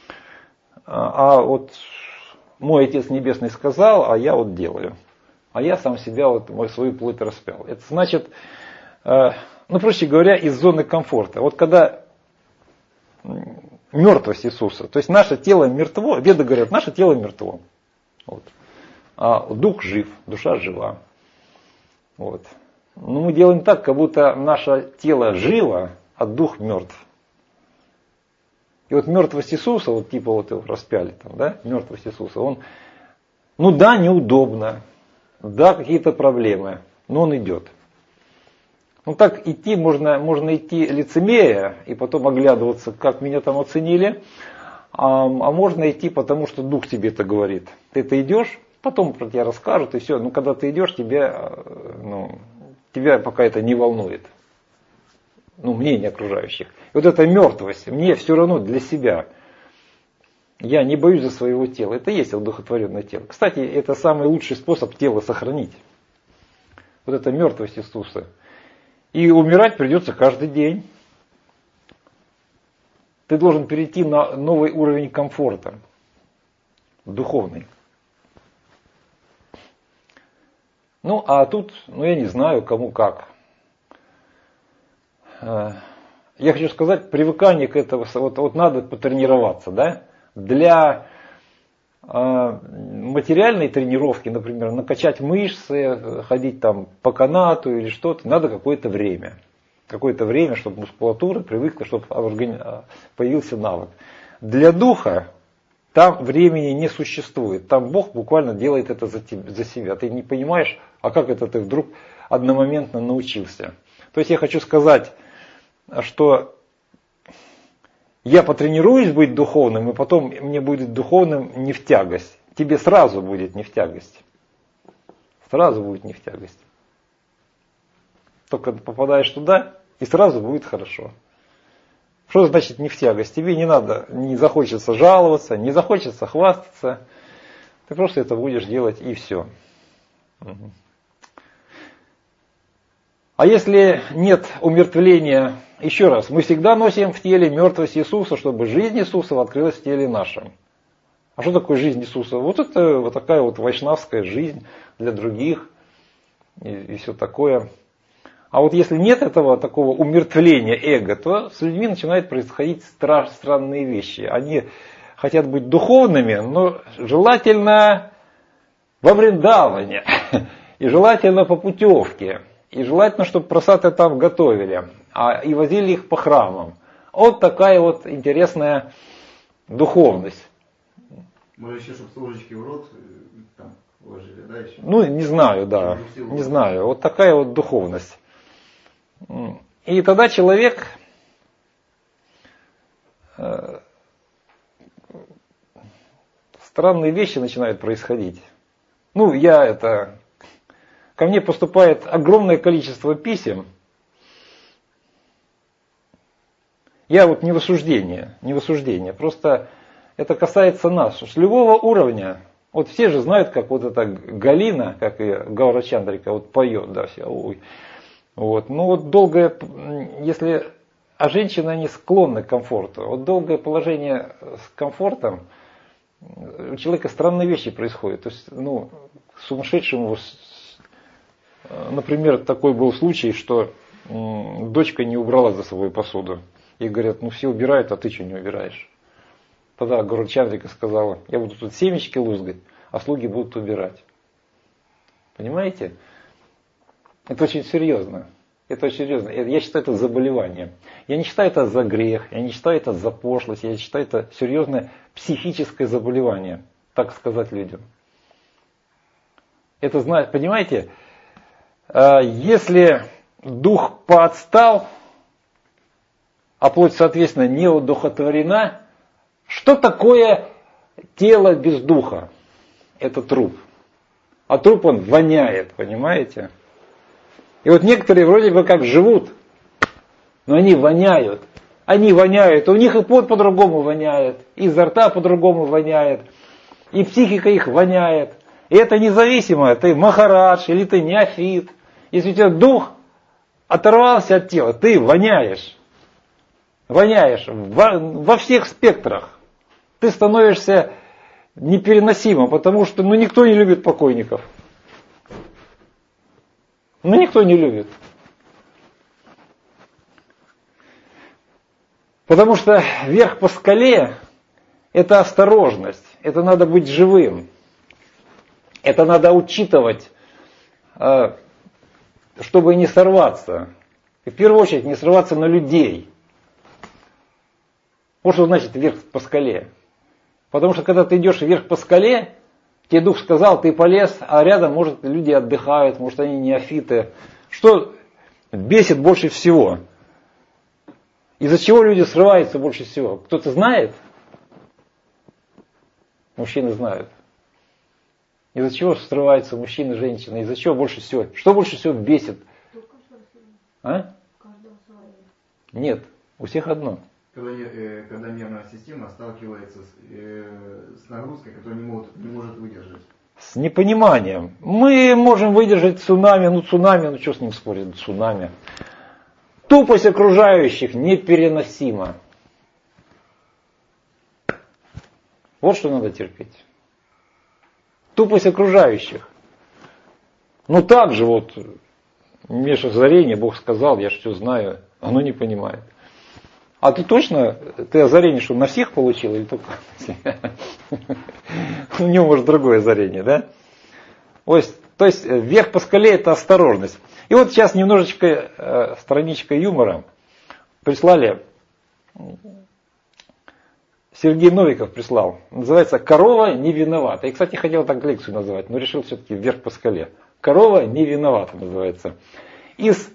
А вот мой Отец Небесный сказал, а я вот делаю. А я сам себя, вот свою плоть распял. Это значит, проще говоря, из зоны комфорта. Вот когда мертвость Иисуса, то есть наше тело мертво, веды говорят, наше тело мертво. Вот. А дух жив, душа жива. Вот. Но мы делаем так, как будто наше тело живо, а дух мертв. И вот мертвость Иисуса, вот типа вот его распяли там, да, мертвость Иисуса, он, неудобно, да, какие-то проблемы, но он идет. Так идти можно идти лицемерия и потом оглядываться, как меня там оценили, а можно идти, потому что дух тебе это говорит. Ты идешь, потом про тебя расскажут и все. Когда ты идешь, тебя пока это не волнует. Мнение окружающих. И вот эта мертвость, мне все равно для себя. Я не боюсь за своего тела. Это и есть одухотворенное тело. Кстати, это самый лучший способ тело сохранить. Вот эта мертвость Иисуса. И умирать придется каждый день. Ты должен перейти на новый уровень комфорта. Духовный. А тут, я не знаю, кому как. Я хочу сказать, привыкание к этому, вот надо потренироваться, да? Для материальной тренировки, например, накачать мышцы, ходить там по канату или что-то, надо какое-то время. Какое-то время, чтобы мускулатура привыкла, чтобы появился навык. Для духа там времени не существует. Там Бог буквально делает это за себя. Ты не понимаешь, а как это ты вдруг одномоментно научился. То есть я хочу сказать, что я потренируюсь быть духовным, и потом мне будет духовным не в тягость. Тебе сразу будет не в тягость. Сразу будет не в тягость. Только попадаешь туда, и сразу будет хорошо. Что значит не в тягость? Тебе не захочется жаловаться, не захочется хвастаться. Ты просто это будешь делать и все. А если нет умертвления, еще раз, мы всегда носим в теле мертвость Иисуса, чтобы жизнь Иисуса открылась в теле нашем. А что такое жизнь Иисуса? Вот это вот такая вот вайшнавская жизнь для других и все такое. А вот если нет этого такого умертвления эго, то с людьми начинают происходить странные вещи. Они хотят быть духовными, но желательно во Вриндаване, и желательно по путевке, и желательно, чтобы просаты там готовили, и возили их по храмам. Вот такая вот интересная духовность. Может еще, чтобы с ложечки в рот там вложили, да, еще? Не знаю, да, не знаю. Вот такая вот духовность. И тогда человек странные вещи начинают происходить. Ко мне поступает огромное количество писем. Я вот не в осуждение, просто это касается нас. С любого уровня, вот все же знают, как вот эта Галина, как и Гаура Чандрика, вот поет, да, все, ой. Вот. Если женщины не склонны к комфорту, вот долгое положение с комфортом, у человека странные вещи происходят. То есть, сумасшедшему, например, такой был случай, что дочка не убрала за собой посуду. И говорят, все убирают, а ты что не убираешь? Тогда Гаура Чандрика сказала, я буду тут семечки лузгать, а слуги будут убирать. Понимаете? Это очень серьезно. Это очень серьезно. Я считаю это заболеванием. Я не считаю это за грех, я не считаю это за пошлость, я считаю это серьезное психическое заболевание, так сказать людям. Это, понимаете, если дух поотстал, а плоть, соответственно, не удухотворена, что такое тело без духа? Это труп. А труп он воняет, понимаете? И вот некоторые вроде бы как живут, но они воняют. Они воняют, у них и пот по-другому воняет, и изо рта по-другому воняет, и психика их воняет. И это независимо, ты махарадж или ты неофит. Если у тебя дух оторвался от тела, ты воняешь. Воняешь во всех спектрах. Ты становишься непереносимым, потому что никто не любит покойников. Никто не любит. Потому что вверх по скале – это осторожность, это надо быть живым. Это надо учитывать, чтобы не сорваться. И в первую очередь не сорваться на людей. Вот что значит вверх по скале. Потому что когда ты идешь вверх по скале, тебе дух сказал, ты полез, а рядом, может, люди отдыхают, может, они неофиты. Что бесит больше всего? Из-за чего люди срываются больше всего? Кто-то знает? Мужчины знают. Из-за чего срываются мужчины, женщины? Из-за чего больше всего? Что больше всего бесит? А? Нет, у всех одно. Когда нервная система сталкивается с нагрузкой, которую не может выдержать. С непониманием. Мы можем выдержать цунами, что с ним спорить, цунами. Тупость окружающих непереносима. Вот что надо терпеть. Тупость окружающих. Так же вот, мне же озарение, Бог сказал, я же все знаю, оно не понимает. А ты точно, ты озарение что, на всех получил или только на себя? У него может другое озарение, да? То есть вверх по скале это осторожность. И вот сейчас немножечко страничка юмора. Прислали, Сергей Новиков прислал. Называется «Корова не виновата». Я, кстати, хотел так лекцию называть, но решил все-таки вверх по скале. «Корова не виновата» называется. Из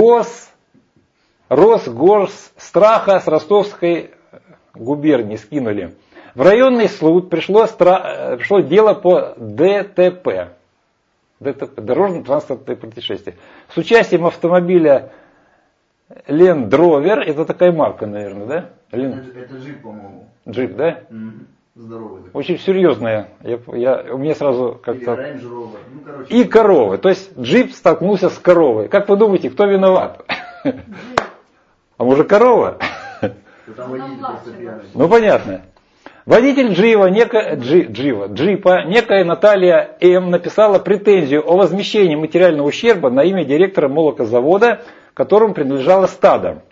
Росгорстраха с Ростовской губернии скинули. В районный суд пришло дело по ДТП. Дорожно-транспортное происшествие. С участием автомобиля Land Rover, это такая марка, наверное, да? Это джип, по-моему. Джип, да? Здоровый. Очень серьезная. У меня сразу как-то... Range Rover. И коровы. То есть джип столкнулся с коровой. Как вы думаете, кто виноват? А может корова? Понятно. Водитель джипа, некая Наталья М. написала претензию о возмещении материального ущерба на имя директора молокозавода, которому принадлежало стадо.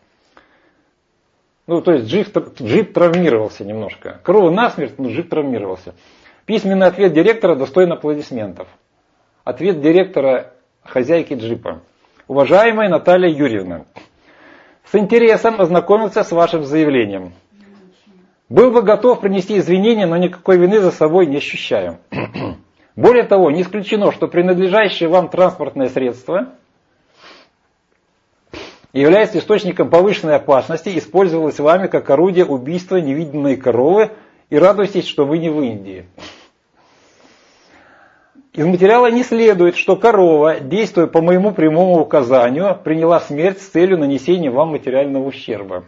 То есть джип травмировался немножко. Корова насмерть, но джип травмировался. Письменный ответ директора достоин аплодисментов. Ответ директора хозяйки джипа. Уважаемая Наталья Юрьевна, с интересом ознакомился с вашим заявлением. Был бы готов принести извинения, но никакой вины за собой не ощущаю. Более того, не исключено, что принадлежащее вам транспортное средство является источником повышенной опасности, использовалось вами как орудие убийства невиданной коровы, и радуйтесь, что вы не в Индии. Из материала не следует, что корова, действуя по моему прямому указанию, приняла смерть с целью нанесения вам материального ущерба.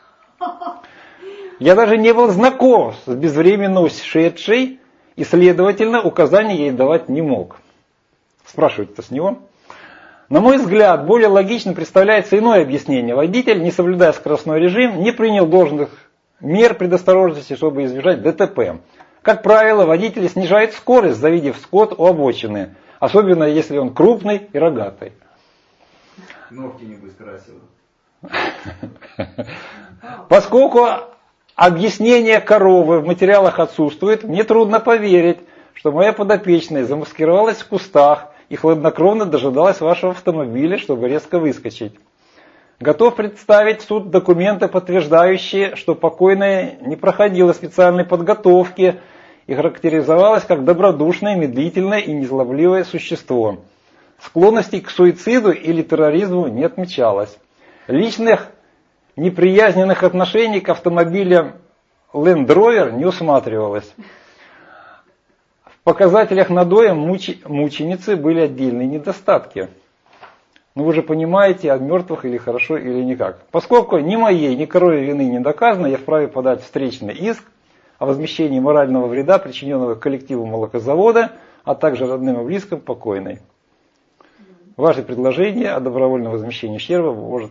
Я даже не был знаком с безвременно ушедшей, и, следовательно, указания ей давать не мог. Спрашивать-то с него. На мой взгляд, более логично представляется иное объяснение. Водитель, не соблюдая скоростной режим, не принял должных мер предосторожности, чтобы избежать ДТП. Как правило, водители снижают скорость, завидев скот у обочины, особенно если он крупный и рогатый. Ногти небось красил. Поскольку объяснение коровы в материалах отсутствует, мне трудно поверить, что моя подопечная замаскировалась в кустах и хладнокровно дожидалась вашего автомобиля, чтобы резко выскочить. Готов представить в суд документы, подтверждающие, что покойная не проходила специальной подготовки и характеризовалась как добродушное, медлительное и незлобливое существо. Склонностей к суициду или терроризму не отмечалось. Личных неприязненных отношений к автомобилям Land Rover не усматривалось. В показателях надоя мученицы были отдельные недостатки. Но вы же понимаете, от мертвых или хорошо, или никак. Поскольку ни моей, ни коровьей вины не доказано, я вправе подать встречный иск о возмещении морального вреда, причиненного коллективу молокозавода, а также родным и близким покойной. Ваше предложение о добровольном возмещении ущерба может...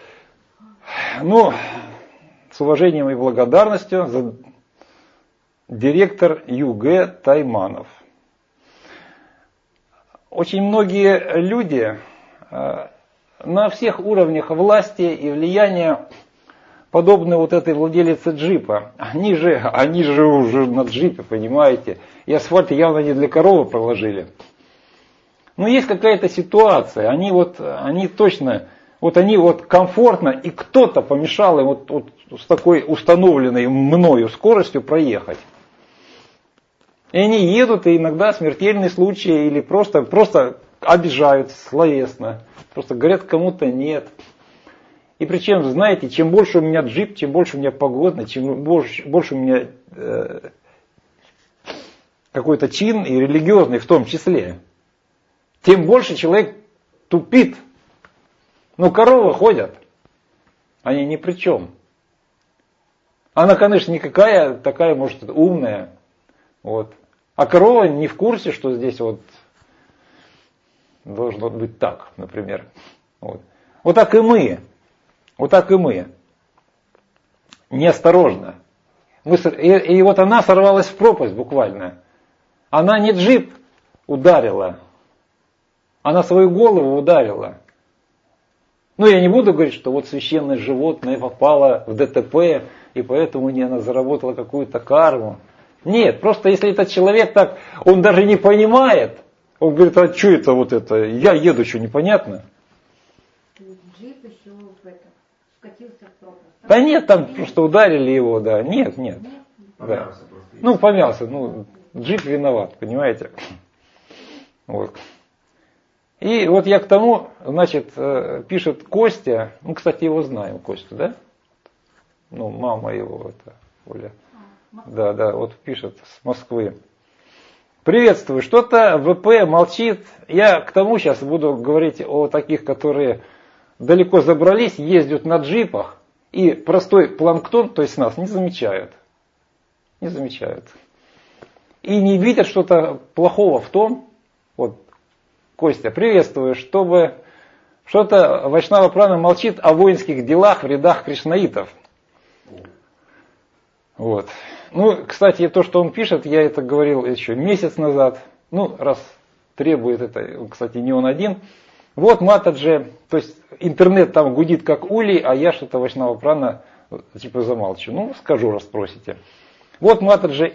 с уважением и благодарностью, директор ЮГ Тайманов. Очень многие люди на всех уровнях власти и влияния подобны вот этой владелице джипа. Они же уже на джипе, понимаете. И асфальт явно не для коровы проложили. Но есть какая-то ситуация. Они точно комфортно, и кто-то помешал им вот с такой установленной мною скоростью проехать. И они едут, и иногда смертельные случаи, или просто обижают словесно. Просто говорят кому-то нет. И причем, знаете, чем больше у меня джип, чем больше у меня погодно, чем больше у меня какой-то чин, и религиозный в том числе, тем больше человек тупит. Коровы ходят, они ни при чем. Она, конечно, никакая, такая, может, умная. Вот. А корова не в курсе, что здесь должно быть так, например. Вот так и мы. Неосторожно. И вот она сорвалась в пропасть буквально. Она не джип ударила. Она свою голову ударила. Я не буду говорить, что священное животное попало в ДТП, и поэтому она заработала какую-то карму. Нет, просто если этот человек так, он даже не понимает, он говорит, а что это я еду, что непонятно? Джип еще скатился в пропасть. Да нет, там просто ударили его, да. Нет. Помялся Да. просто. Помялся, джип виноват, понимаете? И я к тому, пишет Костя, кстати, его знаем, Костю, да? Мама его, Оля. Да, пишет с Москвы. Приветствую, что-то ВП молчит. Я к тому сейчас буду говорить о таких, которые далеко забрались, ездят на джипах, и простой планктон, то есть нас, не замечают. Не замечают. И не видят что-то плохого в том, Костя, приветствую, чтобы что-то Вайшнава Прана молчит о воинских делах в рядах кришнаитов. Кстати, то, что он пишет, я это говорил еще месяц назад. Раз требует это, кстати, не он один. Матаджи, то есть интернет там гудит как улей, а я что-то Вайшнава Прана замалчу. Скажу, раз спросите. Матаджи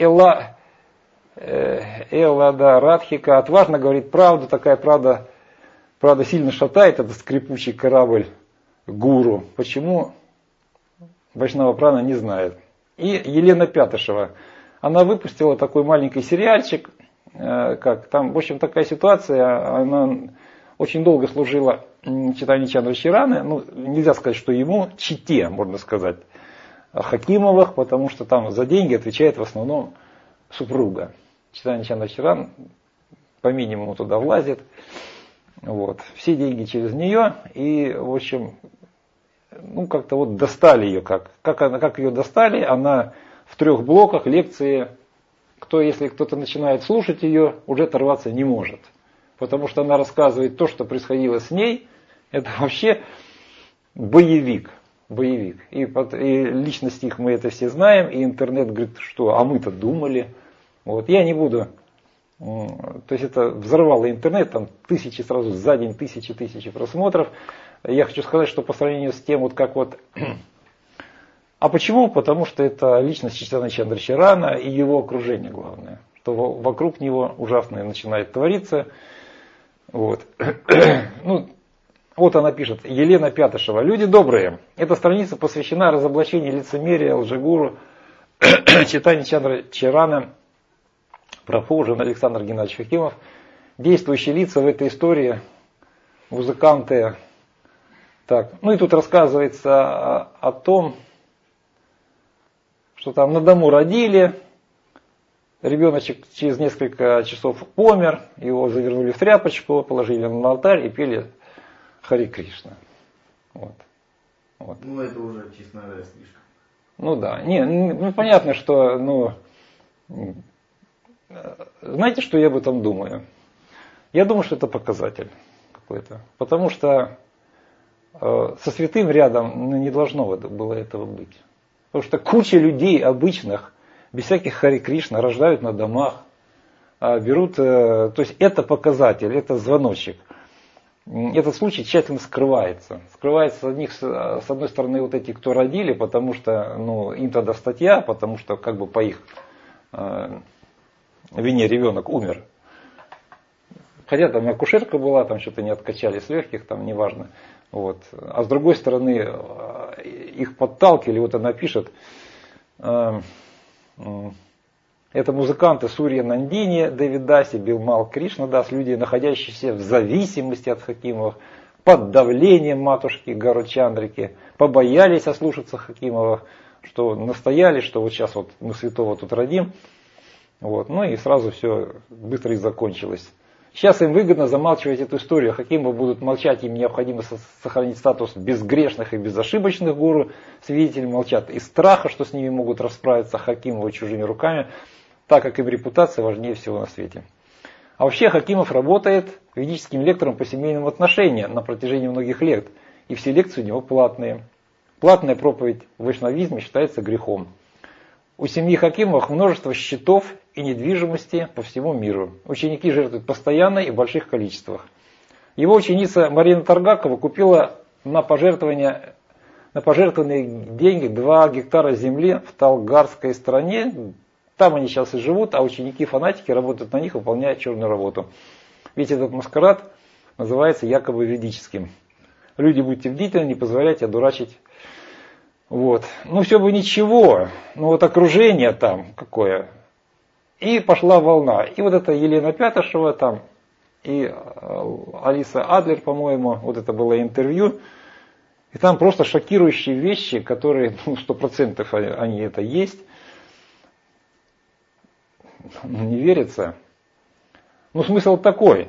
Эллада Радхика отважно говорит правду, такая правда сильно шатает этот скрипучий корабль гуру. Почему? Вайшнава Прана не знает. И Елена Пятышева, она выпустила такой маленький сериальчик, там, в общем, такая ситуация, она очень долго служила Чайтаньи Чандрашри Раны, нельзя сказать, что ему, чите, можно сказать, Хакимовых, потому что там за деньги отвечает в основном супруга. Чайтаньи Чандрашри Раны по минимуму туда влазит, все деньги через нее, и, в общем, как-то достали ее. Как ее достали, она в 3 блоках лекции, если кто-то начинает слушать ее, уже оторваться не может. Потому что она рассказывает то, что происходило с ней, это вообще боевик. И личность их мы это все знаем, и интернет говорит, что, а мы-то думали. Я не буду. То есть это взорвало интернет, там тысячи сразу за день, тысячи просмотров. Я хочу сказать, что по сравнению с тем, А почему? Потому что это личность Чайтаньи Чандрашри Рана и его окружение главное. Что вокруг него ужасное начинает твориться. Вот. Ну, вот она пишет, Елена Пятышева. Люди добрые. Эта страница посвящена разоблачению лицемерия, лжегуру, читанию Чандра Чарана, Прабху, Александр Геннадьевич Хакимов. Действующие лица в этой истории, музыканты. Так. Ну и тут рассказывается о том, что там на дому родили, ребеночек через несколько часов помер, его завернули в тряпочку, положили на алтарь и пели Хари Кришна. Вот. Вот. Ну это уже, честно говоря, слишком. Ну да. Ну понятно, что, знаете, что я об этом думаю? Я думаю, что это показатель какой-то. Потому что со святым рядом не должно было этого быть. Потому что куча людей обычных, без всяких Хари Кришна, рождают на домах, берут, то есть это показатель, это звоночек. Этот случай тщательно скрывается. Скрывается с одной стороны вот эти, кто родили, потому что им тогда статья, потому что как бы по их вине ребенок умер. Хотя там акушерка была, там что-то не откачали с легких, там неважно. Вот. А с другой стороны, их подталкивали, вот она пишет, это музыканты Сурья Нандини, Девидаси, Билмал Кришнадас, люди, находящиеся в зависимости от Хакимова, под давлением матушки Гаручандрики, побоялись ослушаться Хакимова, что настояли, что вот сейчас вот мы святого тут родим. Вот. Ну и сразу все быстро и закончилось. Сейчас им выгодно замалчивать эту историю. Хакимы будут молчать, им необходимо сохранить статус безгрешных и безошибочных гуру. Свидетели молчат из страха, что с ними могут расправиться Хакимовы чужими руками, так как им репутация важнее всего на свете. А вообще Хакимов работает ведическим лектором по семейным отношениям на протяжении многих лет. И все лекции у него платные. Платная проповедь в вайшнавизме считается грехом. У семьи Хакимовых множество счетов и недвижимости по всему миру. Ученики жертвуют постоянно и в больших количествах. Его ученица Марина Таргакова купила на пожертвованные деньги 2 гектара земли в Талгарской стране. Там они сейчас и живут, а ученики-фанатики работают на них, выполняя черную работу. Ведь этот маскарад называется якобы ведическим. Люди, будьте бдительны, не позволяйте одурачить. Вот. Ну все бы ничего, но вот окружение там какое. И пошла волна. И вот эта Елена Пятышева там, и Алиса Адлер, по-моему, вот это было интервью. И там просто шокирующие вещи, которые, 100% они это есть. Не верится. Ну смысл такой.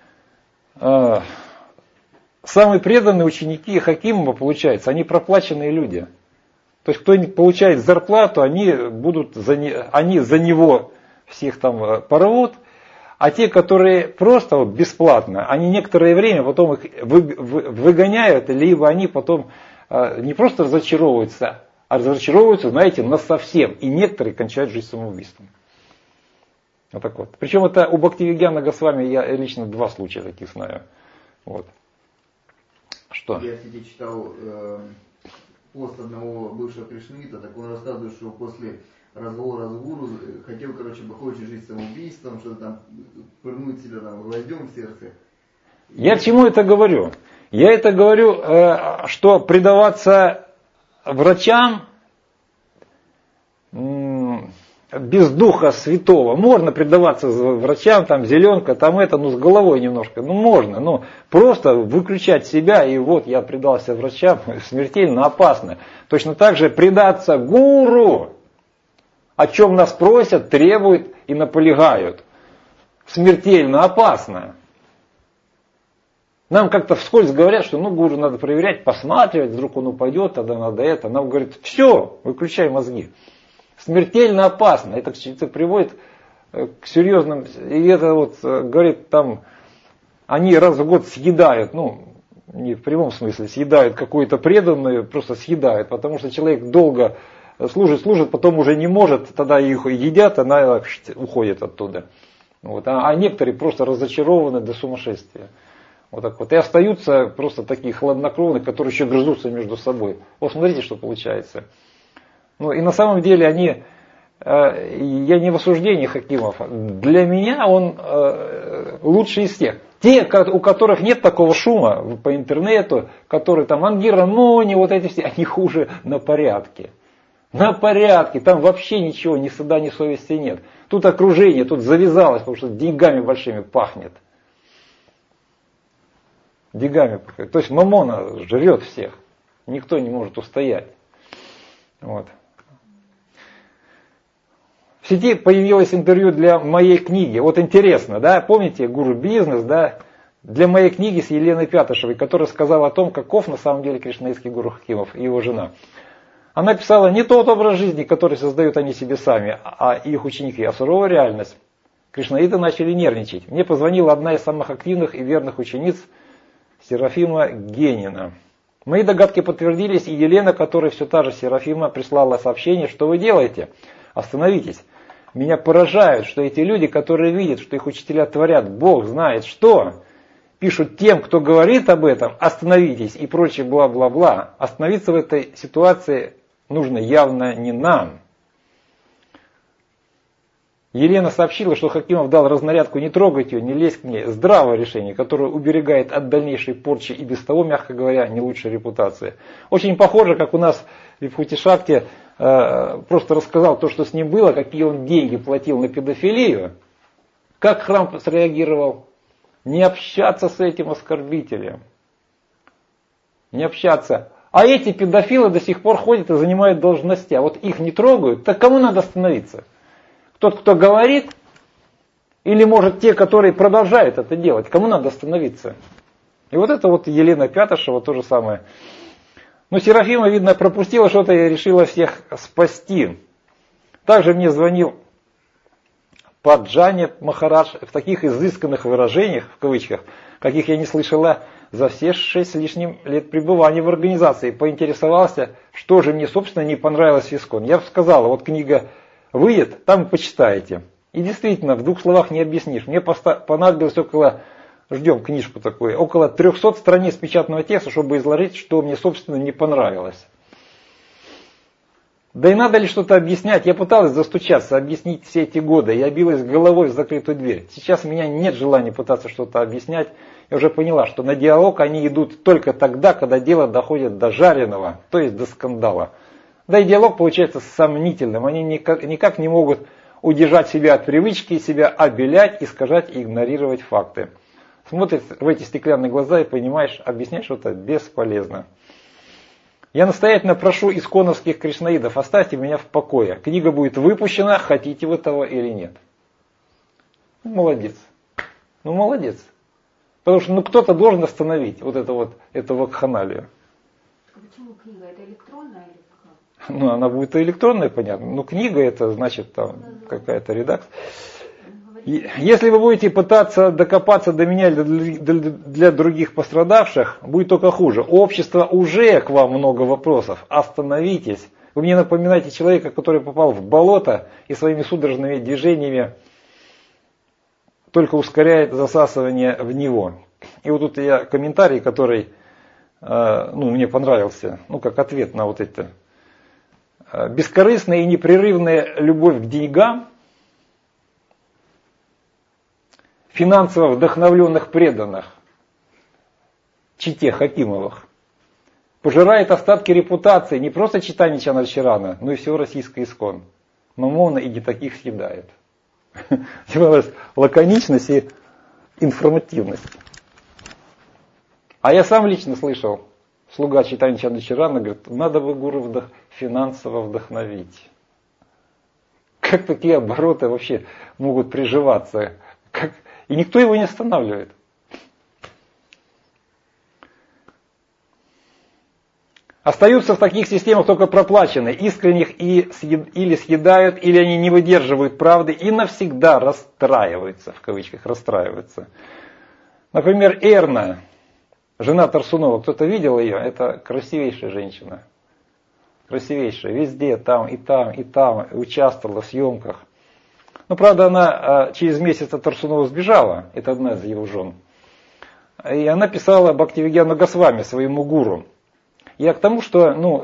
Самые преданные ученики Хакимова, получается, они проплаченные люди. То есть, кто получает зарплату, они за него всех там порвут, а те, которые просто вот бесплатно, они некоторое время потом их выгоняют, либо они потом не просто разочаровываются, а разочаровываются, знаете, насовсем. И некоторые кончают жизнь самоубийством. Вот так вот. Причем это у Бхактивигьяна Госвами я лично 2 случая таких знаю. Вот. Что? Я, кстати, читал пост одного бывшего кришнаита, так он рассказывает, что после разговора с гуру хотел, хочет жить самоубийством, что-то там пырнуть себя там гвоздем в сердце. Я к чему это говорю? Я это говорю, что предаваться врачам без Духа Святого. Можно предаваться врачам, там зеленка, там это, с головой немножко. Можно, просто выключать себя, и вот я предался врачам, смертельно опасно. Точно так же предаться гуру, о чем нас просят, требуют и наполегают. Смертельно опасно. Нам как-то вскользь говорят, что гуру надо проверять, посматривать, вдруг он упадет, тогда надо это. Нам говорят, все, выключай мозги. Смертельно опасно. Это приводит к серьезным... И это говорит, там, они раз в год съедают, не в прямом смысле, съедают какую-то преданную, просто съедают, потому что человек долго служит, потом уже не может, тогда их едят, она уходит оттуда. Вот. А некоторые просто разочарованы до сумасшествия. Вот так вот. И остаются просто такие хладнокровные, которые еще грызутся между собой. Вот смотрите, что получается. И на самом деле они, я не в осуждении Хакимов, для меня он лучший из всех. Те, у которых нет такого шума по интернету, которые там ангиронони, вот эти все, они хуже на порядке. На порядке, там вообще ничего, ни стыда, ни совести нет. Тут окружение, тут завязалось, потому что деньгами большими пахнет. Деньгами пахнет. То есть мамона жрет всех. Никто не может устоять. Вот. В сети появилось интервью для моей книги. Вот интересно, да, помните, гуру бизнес, да, для моей книги с Еленой Пятышевой, которая сказала о том, каков на самом деле кришнаитский гуру Хакимов и его жена. Она писала не тот образ жизни, который создают они себе сами, а их ученики, а суровая реальность. Кришнаиты начали нервничать. Мне позвонила одна из самых активных и верных учениц Серафима Генина. Мои догадки подтвердились, и Елена, которая все та же Серафима, прислала сообщение, что вы делаете? Остановитесь. Меня поражает, что эти люди, которые видят, что их учителя творят, Бог знает что, пишут тем, кто говорит об этом, остановитесь и прочее бла-бла-бла. Остановиться в этой ситуации нужно явно не нам. Елена сообщила, что Хакимов дал разнарядку не трогать ее, не лезть к ней. Здравое решение, которое уберегает от дальнейшей порчи и без того, мягко говоря, не лучшей репутации. Очень похоже, как у нас в Вибхути Шакти просто рассказал то, что с ним было, какие он деньги платил на педофилию. Как храм среагировал? Не общаться с этим оскорбителем. Не общаться. А эти педофилы до сих пор ходят и занимают должности. А вот их не трогают. Так кому надо остановиться? Тот, кто говорит? Или может те, которые продолжают это делать? Кому надо остановиться? И вот это вот Елена Пятышева то же самое. Но Серафима, видно, пропустила что-то и решила всех спасти. Также мне звонил Паджани Махарадж в таких изысканных выражениях, в кавычках, каких я не слышала за все 6 с лишним лет пребывания в организации. Поинтересовался, что же мне, собственно, не понравилось в Искон. Я сказала, вот книга выйдет, там почитаете. И действительно, в 2 словах не объяснишь. Мне понадобилось ждем книжку такую, около 300 страниц печатного текста, чтобы изложить, что мне, собственно, не понравилось. Да и надо ли что-то объяснять? Я пыталась достучаться, объяснить все эти годы. Я билась головой в закрытую дверь. Сейчас у меня нет желания пытаться что-то объяснять. Я уже поняла, что на диалог они идут только тогда, когда дело доходит до жареного, то есть до скандала. Да и диалог получается сомнительным. Они никак не могут удержать себя от привычки, себя обелять, искажать и игнорировать факты. Смотришь в эти стеклянные глаза и понимаешь, объяснять что-то бесполезно. Я настоятельно прошу исконовских кришнаидов, оставьте меня в покое. Книга будет выпущена, хотите вы того или нет. Молодец. Молодец. Потому что кто-то должен остановить эту вакханалию. А почему книга? Это электронная или какая? Она будет и электронная, понятно. Книга это значит там какая-то редакция. Если вы будете пытаться докопаться до меня для других пострадавших, будет только хуже. Общество уже к вам много вопросов. Остановитесь. Вы мне напоминаете человека, который попал в болото и своими судорожными движениями только ускоряет засасывание в него. И вот тут я комментарий, который мне понравился, как ответ на вот это. Бескорыстная и непрерывная любовь к деньгам, финансово вдохновленных преданных, чите Хакимовых, пожирает остатки репутации не просто читания Чандраширана, но и всего российского искон. Мамона и не таких съедает. Лаконичность и информативность. А я сам лично слышал, слуга читания Чандраширана говорит, надо бы гуру финансово вдохновить. Как такие обороты вообще могут приживаться? И никто его не останавливает. Остаются в таких системах только проплаченные, искренних или съедают, или они не выдерживают правды и навсегда расстраиваются, в кавычках, расстраиваются. Например, Эрна, жена Тарсунова, кто-то видел ее? Это красивейшая женщина. Красивейшая, везде, там, участвовала в съемках. Правда, она через месяц от Тарсунова сбежала, это одна из его жен. И она писала Бхактивигьяну Госвами, своему гуру. Я к тому, что,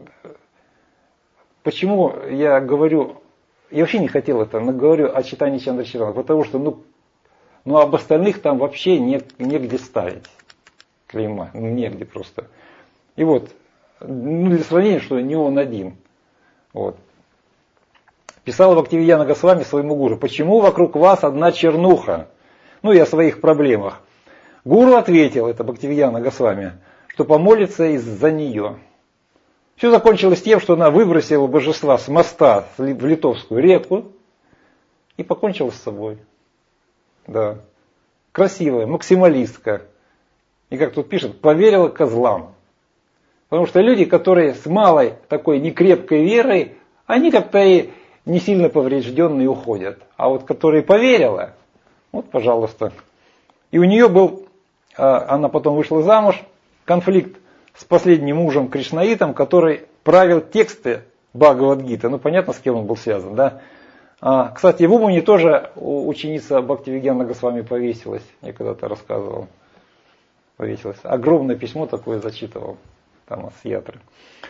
почему я говорю, я вообще не хотел это, но говорю о читании Чандраширана, потому что, но об остальных там вообще негде ставить клейма, негде просто. И вот, для сравнения, что не он один. Вот. Писал Бхактивидьяна Госвами своему гуру: почему вокруг вас одна чернуха? Ну и о своих проблемах. Гуру ответил, это Бхактивидьяна Госвами, что помолится из-за нее. Все закончилось тем, что она выбросила божества с моста в Литовскую реку и покончила с собой. Да. Красивая, максималистка. И как тут пишет, поверила козлам. Потому что люди, которые с малой такой некрепкой верой, они как-то и не сильно поврежденные уходят. А вот которые поверила, вот, пожалуйста. И у нее был, она потом вышла замуж, конфликт с последним мужем Кришнаитом, который правил тексты Бхагавад-гиты. Ну, понятно, с кем он был связан, да? Кстати, в Умане тоже ученица Бхактивидьяна Госвами повесилась. Я когда-то рассказывал. Повесилась. Огромное письмо такое зачитывал. Там с Ятры.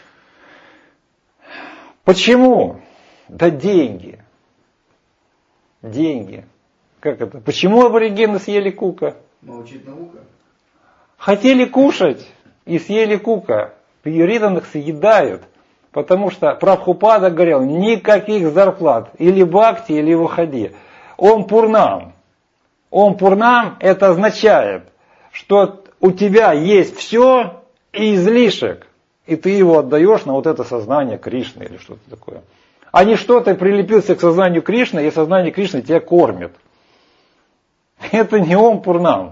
Почему? Да деньги. Деньги. Как это? Почему аборигены съели кука? Научить наука. Хотели кушать и съели кука. Преданных съедают. Потому что Прабхупада говорил, никаких зарплат. Или бхакти, или выходи. Ом Пурнам. Ом Пурнам это означает, что у тебя есть все и излишек. И ты его отдаешь на вот это сознание Кришны или что-то такое. А не что ты прилепился к сознанию Кришны, и сознание Кришны тебя кормит. Это не Ом Пурнам.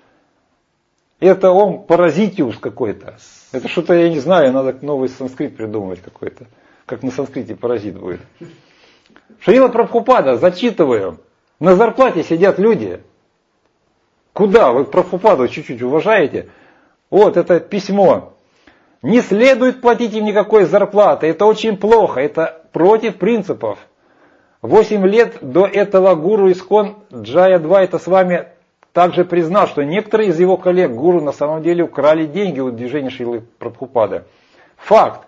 Это Ом Паразитиус какой-то. Это что-то, я не знаю, надо новый санскрит придумывать какой-то. Как на санскрите паразит будет. Шрила Прабхупада, зачитываю. На зарплате сидят люди. Куда? Вы Прабхупаду чуть-чуть уважаете? Вот это письмо. Не следует платить им никакой зарплаты. Это очень плохо. Это против принципов. 8 лет до этого гуру Искон Джая-2 с вами также признал, что некоторые из его коллег гуру на самом деле украли деньги у движения Шрилы Прабхупады. Факт.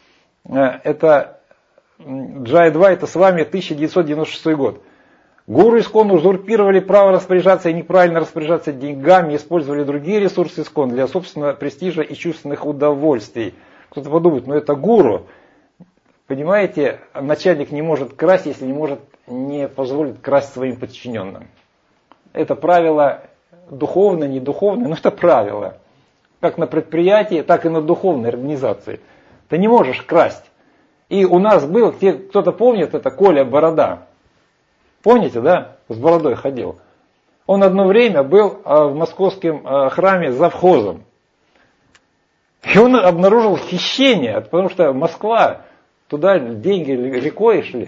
Это Джая-2 с вами 1996 год. Гуру Искон узурпировали право распоряжаться и неправильно распоряжаться деньгами, использовали другие ресурсы Искон для собственного престижа и чувственных удовольствий. Кто-то подумает, это гуру. Понимаете, начальник не может красть, если не позволит красть своим подчиненным. Это правило духовное, не духовное, но это правило. Как на предприятии, так и на духовной организации. Ты не можешь красть. И у нас был, кто-то помнит, это Коля Борода. Помните, да? С бородой ходил. Он одно время был в московском храме завхозом. И он обнаружил хищение, потому что Москва, туда деньги рекой шли.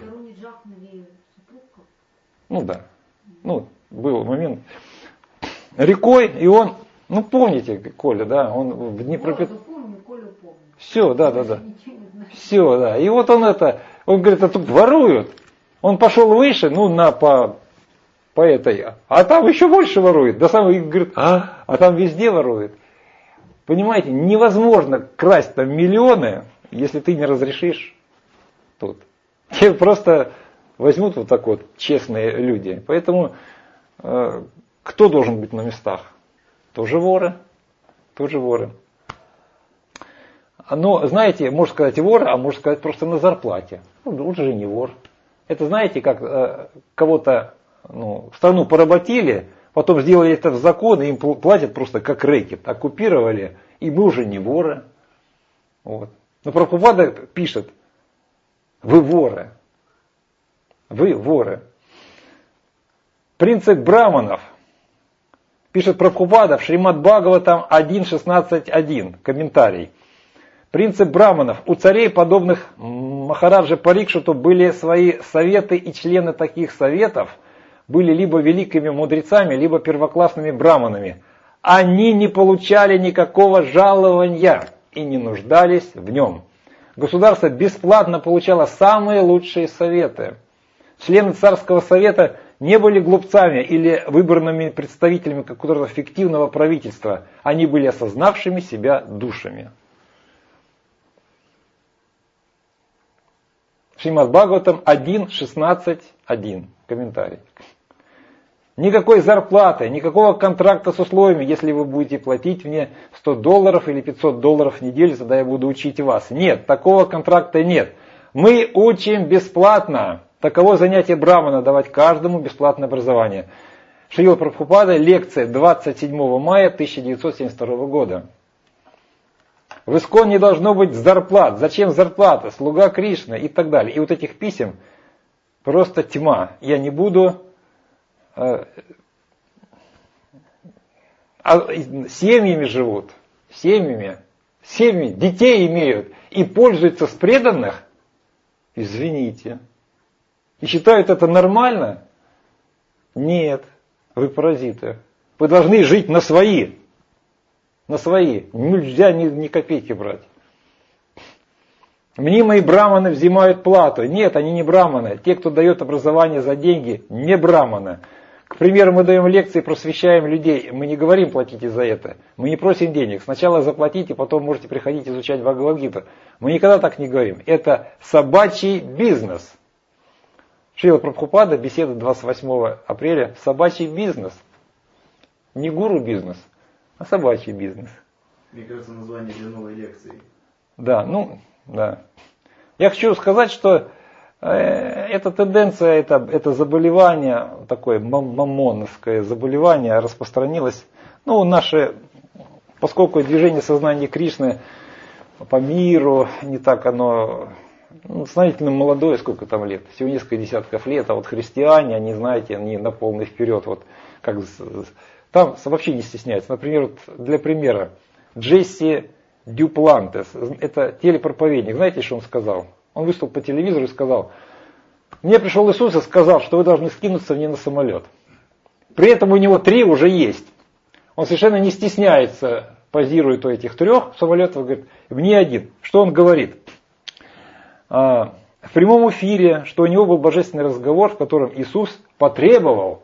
Ну да. Был момент. Рекой, и он, помните Коля, да? Он в Днепропетровске. Все, да. Все, да. И вот он говорит, а тут воруют. Он пошел выше, по этой, а там еще больше ворует. До самого, говорит, а там везде ворует. Понимаете, невозможно красть там миллионы, если ты не разрешишь тут. Тебе просто возьмут вот так вот честные люди. Поэтому кто должен быть на местах? Тоже воры. Но, знаете, можно сказать воры, а можно сказать просто на зарплате. Он же не вор. Это знаете, как кого-то, страну поработили, потом сделали это в закон, и им платят просто как рэкет. Оккупировали, и мы уже не воры. Вот. Но Прабхупада пишет, вы воры. Вы воры. Принцип браманов. Пишет Прабхупада в Шримад Бхагаватам 1.16.1. Комментарий. Принцип браманов. У царей, подобных Махараджа Парикшиту, были свои советы, и члены таких советов были либо великими мудрецами, либо первоклассными браманами. Они не получали никакого жалования и не нуждались в нем. Государство бесплатно получало самые лучшие советы. Члены царского совета не были глупцами или выбранными представителями какого-то фиктивного правительства. Они были осознавшими себя душами. Шримад Бхагаватам 1.16.1. Комментарий. Никакой зарплаты, никакого контракта с условиями. Если вы будете платить мне $100 или $500 в неделю, тогда я буду учить вас. Нет, такого контракта нет. Мы учим бесплатно. Таково занятие Брамана, давать каждому бесплатное образование. Шрила Прабхупада, лекция 27 мая 1972 года. В ИСККОН не должно быть зарплат. Зачем зарплата? Слуга Кришны и так далее. И вот этих писем просто тьма. Я не буду... семьями живут. Семьями. Детей имеют. И пользуются с преданных. Извините. И считают это нормально? Нет. Вы паразиты. Вы должны жить на свои. На свои. Нельзя ни копейки брать. Мнимые браманы взимают плату. Нет, они не браманы. Те, кто дает образование за деньги, не браманы. К примеру, мы даем лекции, просвещаем людей. Мы не говорим, платите за это. Мы не просим денег. Сначала заплатите, потом можете приходить изучать Бхагавад-гиту. Мы никогда так не говорим. Это собачий бизнес. Шрила Прабхупада, беседа 28 апреля. Собачий бизнес. Не гуру бизнес, а собачий бизнес. Мне кажется, название для новой лекции. Да, да. Я хочу сказать, что эта тенденция, это заболевание, такое мамоновское заболевание распространилось. Поскольку движение сознания Кришны по миру, не так оно сравнительно молодое, сколько там лет, всего несколько десятков лет, а вот христиане, они, знаете, они на полный вперед, вот как там вообще не стесняются. Например, для примера, Джесси Дюплантес, это телепроповедник, знаете, что он сказал? Он выступил по телевизору и сказал: мне пришел Иисус и сказал, что вы должны скинуться мне на самолет. При этом у него 3 уже есть. Он совершенно не стесняется, позирует у этих 3 самолетов, говорит, мне 1. Что он говорит? В прямом эфире, что у него был божественный разговор, в котором Иисус потребовал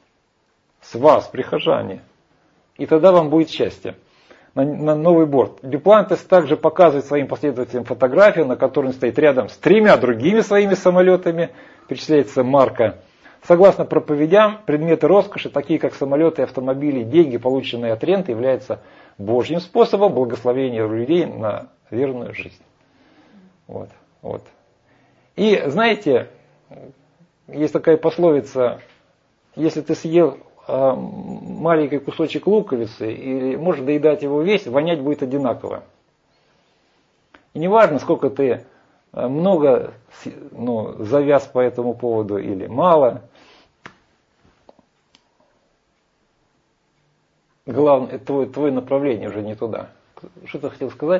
с вас, прихожане, и тогда вам будет счастье. На новый борт. Дюплантес также показывает своим последователям фотографию, на которой он стоит рядом с 3 другими своими самолетами, перечисляется марка. Согласно проповедям, предметы роскоши, такие как самолеты и автомобили, деньги, полученные от ренты, являются Божьим способом благословения людей на верную жизнь. Вот. И знаете, есть такая пословица: если ты съел маленький кусочек луковицы, или можешь доедать его весь, вонять будет одинаково. И неважно, сколько ты много завяз по этому поводу или мало. Главное, твое направление уже не туда. Что ты хотел сказать?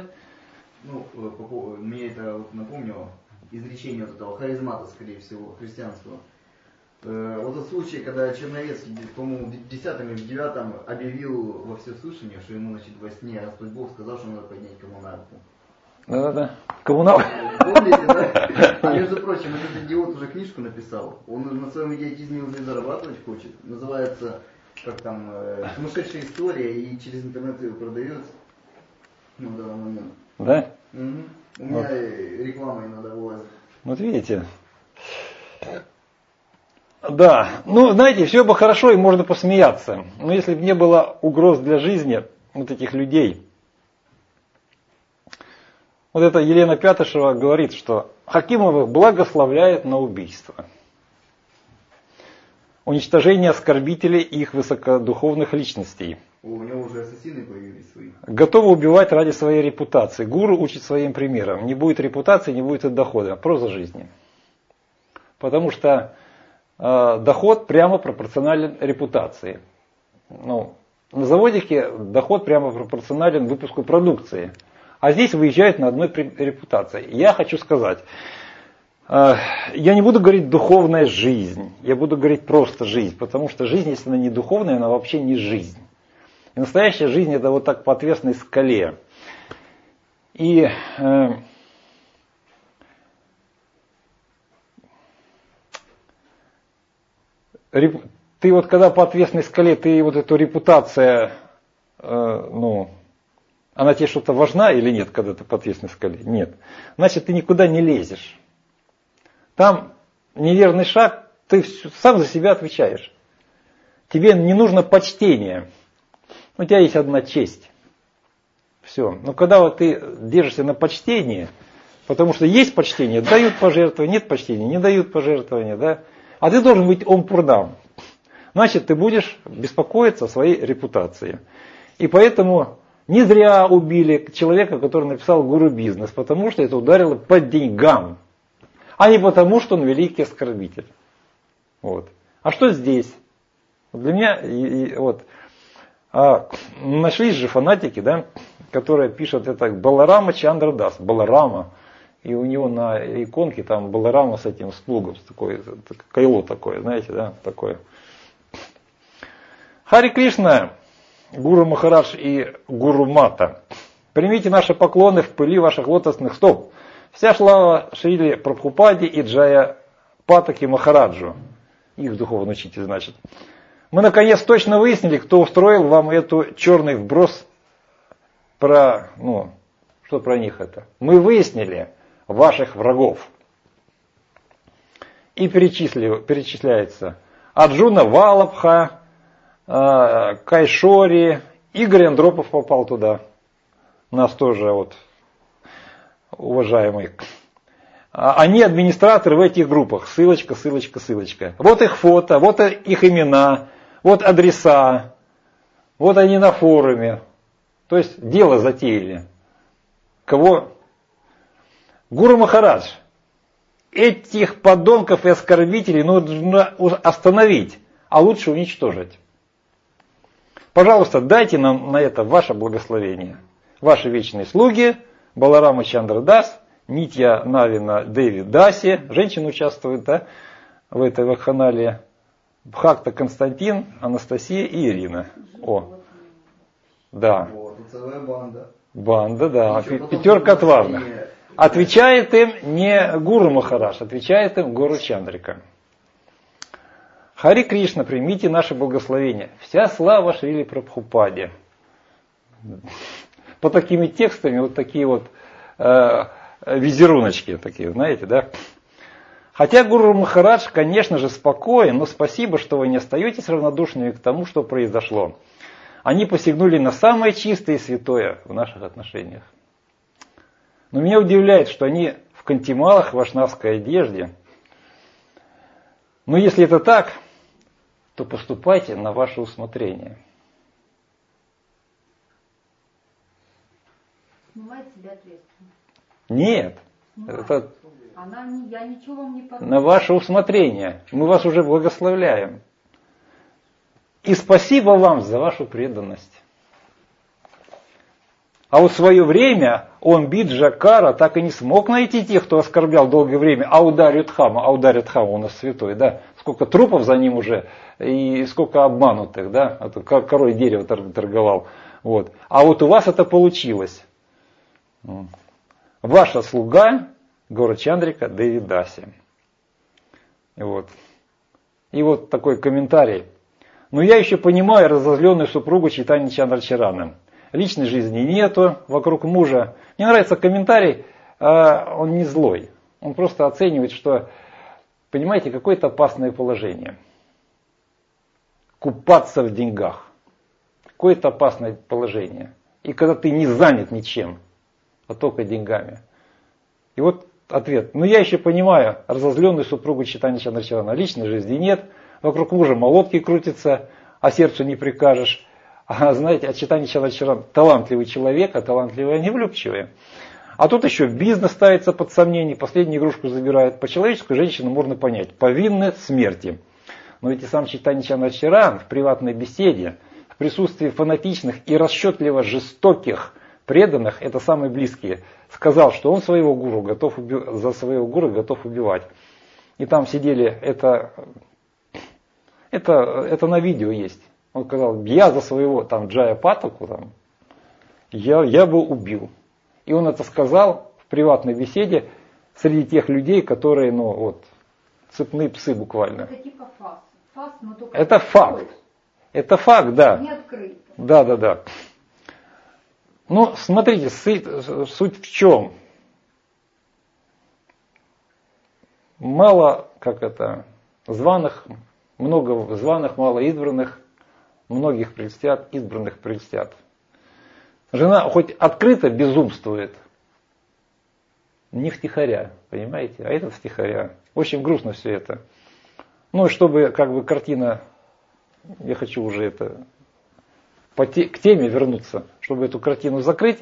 Мне это напомнило изречение вот этого харизмата, скорее всего, христианского. Вот тот случай, когда Черновецкий, по-моему, в 10-м или в 9-м объявил во всеслышание, что ему, во сне Господь Бог сказал, что надо поднять коммуналку. Да. Коммуналку. Помните, да? А между прочим, этот идиот уже книжку написал. Он на своем идиотизме уже зарабатывать хочет. Называется, «Сумасшедшая история», и через интернет ее продает. На данный момент. Да? Угу. У меня реклама иногда бывает. Вот видите. Да, знаете, все бы хорошо и можно посмеяться. Но если бы не было угроз для жизни вот этих людей. Вот это Елена Пятышева говорит, что Хакимовых благословляет на убийство. Уничтожение оскорбителей и их высокодуховных личностей. У него уже ассасины появились свои. Готовы убивать ради своей репутации. Гуру учит своим примером. Не будет репутации, не будет и дохода. Проза жизни. Потому что доход прямо пропорционален репутации. На заводике доход прямо пропорционален выпуску продукции. А здесь выезжают на одной репутации. Я хочу сказать, я не буду говорить духовная жизнь, я буду говорить просто жизнь, потому что жизнь, если она не духовная, она вообще не жизнь. И настоящая жизнь — это вот так по отвесной скале. И ты вот когда по отвесной скале, ты вот эту репутация, она тебе что-то важна или нет, когда ты по отвесной скале? Нет. Значит, ты никуда не лезешь. Там неверный шаг, ты сам за себя отвечаешь. тебе не нужно почтение. У тебя есть одна честь. Все. Но когда вот ты держишься на почтении, потому что есть почтение, дают пожертвования, нет почтения, не дают пожертвования, да? А ты должен быть омпурдам. Значит, ты будешь беспокоиться о своей репутации. И поэтому не зря убили человека, который написал «Гуру бизнес», потому что это ударило по деньгам, а не потому, что он великий оскорбитель. Вот. А что здесь? Для меня, вот, нашлись же фанатики, да, которые пишут это Баларама Чандра Дас, Баларама, и у него на иконке там Баларама с этим сплугом, такое, кайло такое, знаете, да, такое. Хари Кришна, Гуру Махарадж и Гуру Мата, примите наши поклоны в пыли ваших лотосных стоп. Вся слава Шриле Прабхупаде и Джая Патаки Махараджу, их духовный учитель, значит. Мы наконец точно выяснили, кто устроил вам эту черный вброс про, что про них это. Мы выяснили ваших врагов. И перечисляется Арджуна Валабха, Кайшори, Игорь Андропов попал туда. Нас тоже вот уважаемый. Они администраторы в этих группах. Ссылочка, ссылочка, ссылочка. Вот их фото, вот их имена, вот адреса. Вот они на форуме. То есть дело затеяли. Кого? Гуру Махарадж. Этих подонков и оскорбителей нужно остановить, а лучше уничтожить. Пожалуйста, дайте нам на это ваше благословение. Ваши вечные слуги, Баларама Чандра Дас, Нитья Навина Деви Даси, женщины участвуют, да, в этой вакханалии, Бхакта Константин, Анастасия и Ирина. О, да. Вот, целая банда. Банда, да, пятерка отважных. Отвечает им не Гуру Махарадж, отвечает им Гуру Чандрика. Хари Кришна, примите наше благословение. Вся слава Шриле Прабхупаде. По такими текстами вот такие вот визеруночки такие, знаете, да? Хотя Гуру Махарадж, конечно же, спокоен, но спасибо, что вы не остаетесь равнодушными к тому, что произошло. Они посягнули на самое чистое и святое в наших отношениях. Но меня удивляет, что они в кантималах, в вайшнавской одежде. Но если это так, то поступайте на ваше усмотрение. Смывает себя ответственность. Нет. Это Я ничего вам не подумала. на ваше усмотрение. Мы вас уже благословляем. И спасибо вам за вашу преданность. А вот в свое время он, Биджакара, так и не смог найти тех, кто оскорблял долгое время Аударьютхама. Аударьютхама у нас святой, да? Сколько трупов за ним уже, и сколько обманутых, да? А то корой дерево торговал. Вот. А вот у вас это получилось. Ваша слуга Гуру Чандрика Деви Даси. И вот такой комментарий. Но я еще понимаю разозленную супругу Чайтаньи Чандрачарана. Личной жизни нету вокруг мужа. Мне нравится комментарий, он не злой. Он просто оценивает, что, понимаете, какое-то опасное положение. Купаться в деньгах. Какое-то опасное положение. И когда ты не занят ничем, а только деньгами. И вот ответ. Но я еще понимаю разозленную супругу Чайтаньи Чандрачарана. Личной жизни нет. Вокруг мужа молотки крутятся, а сердцу не прикажешь. А знаете, Чайтанья Чандрачарана талантливый человек, а талантливые они влюбчивые. А тут еще бизнес ставится под сомнение, последнюю игрушку забирают. По человеческой женщину можно понять, повинны смерти. Но ведь и сам Чайтанья Чандрачаран в приватной беседе, в присутствии фанатичных и расчетливо жестоких преданных, это самые близкие, сказал, что он своего гуру за своего гуру готов убивать. И там сидели, это на видео есть. Он сказал, я за своего там Джая Патаку я бы убил. И он это сказал в приватной беседе среди тех людей, которые, цепные псы буквально. Это типа фас. Но только это факт. Это факт, да. Не открыто. Да. Ну, смотрите, суть в чем? Мало, званых Много званых, мало избранных, многих прельстят, избранных прельстят. Жена хоть открыто безумствует, не втихаря, понимаете, а этот втихаря. Очень грустно все это. Ну, чтобы как бы картина, я хочу уже это к теме вернуться, чтобы эту картину закрыть.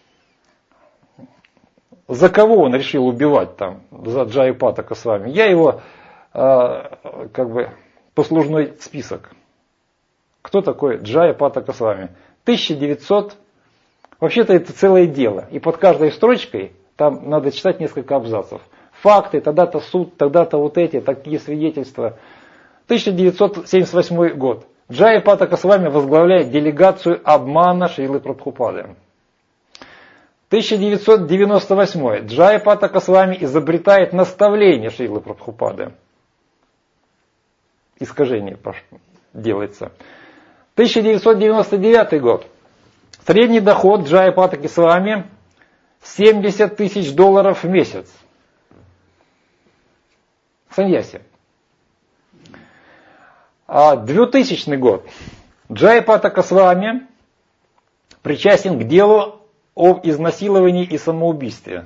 За кого он решил убивать там, за Джайапатака с вами? Я его, как бы, послужной список. Кто такой Джайапатака с вами? 1900, вообще-то это целое дело. И под каждой строчкой там надо читать несколько абзацев. Факты, тогда-то суд, тогда-то вот эти, такие свидетельства. 1978 год. Джайапатака с вами возглавляет делегацию обмана Шрилы Прабхупады. 1998. Джайапатака с вами изобретает наставление Шрилы Прабхупады. Искажение делается. 1999 год. Средний доход Джайапатаки с вами $70 тысяч в месяц. Саньяси. 2000 год. Джайапатака с вами причастен к делу об изнасиловании и самоубийстве.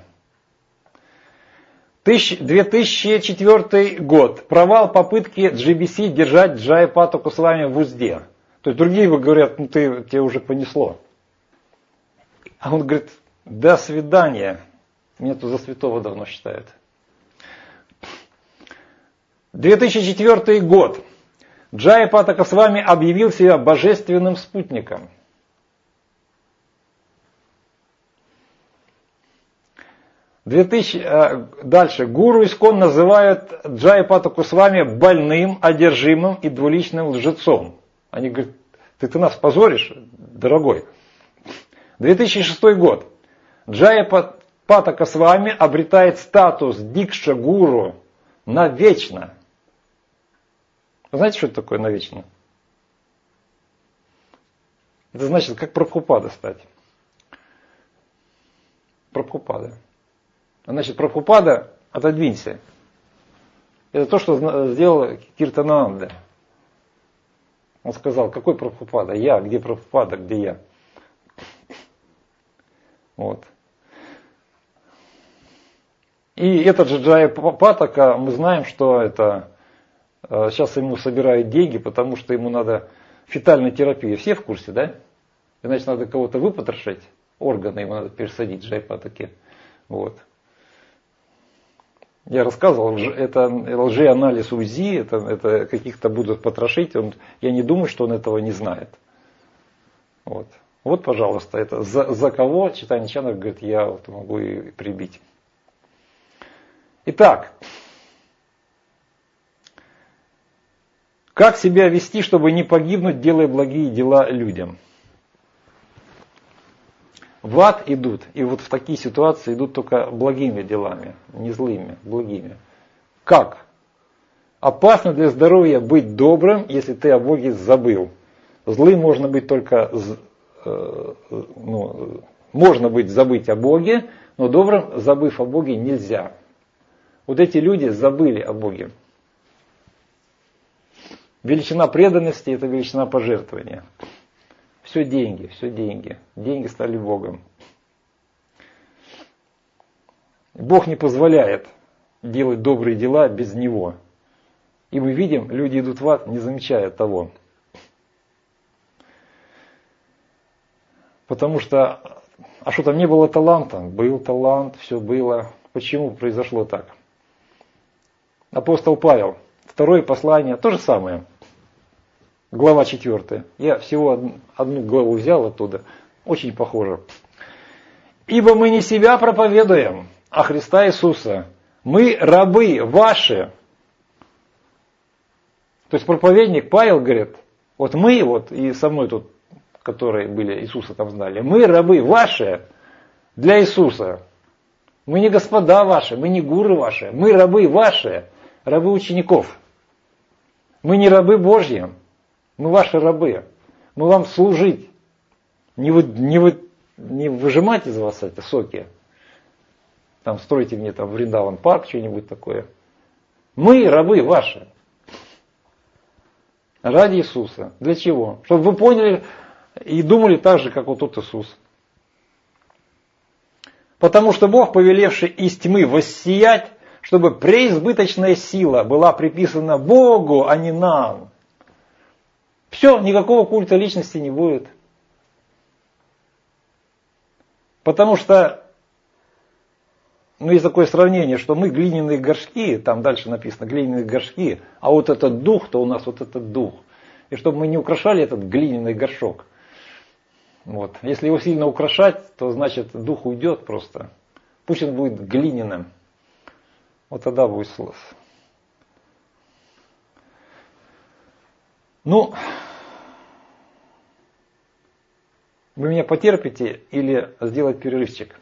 2004 год. Провал попытки GBC держать Джайапатаку с вами в узде. То есть другие говорят, ну тебе уже понесло. А он говорит, до свидания. Меня тут за святого давно считают. 2004 год. Джайапатака с вами объявил себя божественным спутником. Дальше. Гуру Искон называют Джайапатаку с вами больным, одержимым и двуличным лжецом. Они говорят, ты нас позоришь, дорогой. 2006 год. Джайапатака с вами обретает статус Дикша Гуру навечно. Вы знаете, что это такое навечно? Это значит, как Прабхупада стать. Прабхупада. Значит, Прабхупада, отодвинься. Это то, что сделал Киртананда. Он сказал, какой Прабхупада? Я, где Прабхупада, где я? Вот. И этот же Джайапатака, мы знаем, что это сейчас ему собирают деньги, потому что ему надо фетальная терапия. Все в курсе, да? Иначе надо кого-то выпотрошить, органы ему надо пересадить Джайапатаке. Вот. Я рассказывал, это лжеанализ УЗИ, это каких-то будут потрошить. Я не думаю, что он этого не знает. Вот, пожалуйста, это за кого Чайтанья Чаритамрит говорит, я вот могу и прибить. Итак, как себя вести, чтобы не погибнуть, делая благие дела людям? В ад идут, и вот в такие ситуации идут только благими делами, не злыми, благими. Как? Опасно для здоровья быть добрым, если ты о Боге забыл. Злым можно быть только, можно быть забыть о Боге, но добрым, забыв о Боге, нельзя. Вот эти люди забыли о Боге. Величина преданности – это величина пожертвования. Все деньги, все деньги. Деньги стали Богом. Бог не позволяет делать добрые дела без Него. И мы видим, люди идут в ад, не замечая того. Потому что, а что там не было таланта? Был талант, все было. Почему произошло так? Апостол Павел, второе послание, то же самое. Глава 4. Я всего одну главу взял оттуда. Очень похоже. «Ибо мы не себя проповедуем, а Христа Иисуса. Мы рабы ваши». То есть проповедник Павел говорит, вот мы, вот и со мной тут, которые были Иисуса там знали, мы рабы ваши для Иисуса. Мы не господа ваши, мы не гуру ваши, мы рабы ваши, рабы учеников. Мы не рабы Божьи. Мы ваши рабы. Мы вам служить. Не выжимать из вас эти соки. Там стройте мне там Вриндаван парк, что-нибудь такое. Мы рабы ваши. Ради Иисуса. Для чего? Чтобы вы поняли и думали так же, как вот тот Иисус. Потому что Бог, повелевший из тьмы воссиять, чтобы преизбыточная сила была приписана Богу, а не нам. Все, никакого культа личности не будет. Потому что, есть такое сравнение, что мы глиняные горшки, там дальше написано глиняные горшки, а вот этот дух, то у нас вот этот дух. И чтобы мы не украшали этот глиняный горшок. Вот. Если его сильно украшать, то значит дух уйдет просто. Пусть он будет глиняным. Вот тогда будет слов. Вы меня потерпите или сделать перерывчик?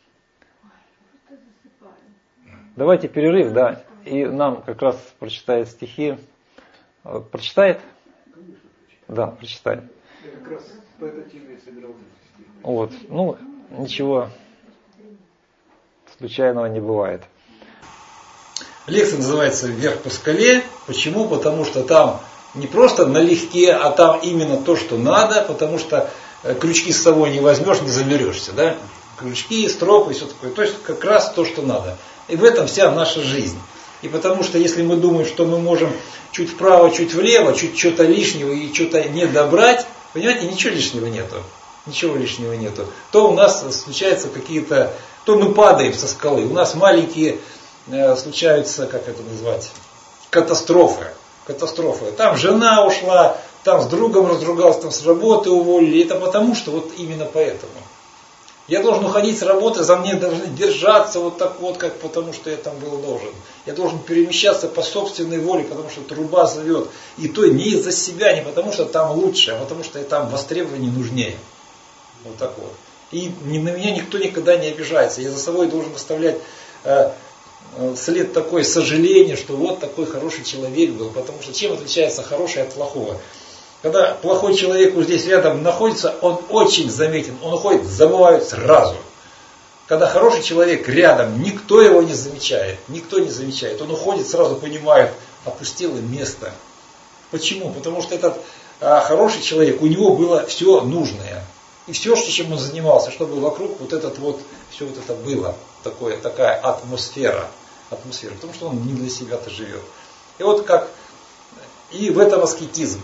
Давайте перерыв, да. И нам как раз прочитает стихи. Прочитает? Да, прочитает. Я как раз по этой теме собирался. Вот. Ничего случайного не бывает. Лекция называется «Вверх по скале». Почему? Потому что там не просто налегке, а там именно то, что надо, потому что крючки с собой не возьмешь, не заберешься. Да? Крючки, стропы и все такое. То есть как раз то, что надо. И в этом вся наша жизнь. И потому что если мы думаем, что мы можем чуть вправо, чуть влево, чуть что-то лишнего и что-то не добрать, понимаете, ничего лишнего нету. Ничего лишнего нету. То у нас случаются какие-то, то мы падаем со скалы. У нас маленькие случаются, как это назвать, катастрофы. Там жена ушла, там с другом разругался, там с работы уволили. Это потому, что вот именно поэтому. Я должен уходить с работы, за мне должны держаться вот так вот, как потому что я там был должен. Я должен перемещаться по собственной воле, потому что труба зовет. И то не из-за себя, не потому что там лучше, а потому что я там востребованнее, нужнее. Вот так вот. И на меня никто никогда не обижается. Я за собой должен оставлять след такой сожаления, что вот такой хороший человек был. Потому что чем отличается хороший от плохого? Когда плохой человек вот здесь рядом находится, он очень заметен. Он уходит, забывают сразу. Когда хороший человек рядом, никто его не замечает. Никто не замечает. Он уходит, сразу понимает, опустело место. Почему? Потому что этот хороший человек, у него было все нужное. И все, чем он занимался, чтобы вокруг вот это все вот это было. Такая атмосфера. Потому что он не для себя-то живет. И вот как, и в этом аскетизм.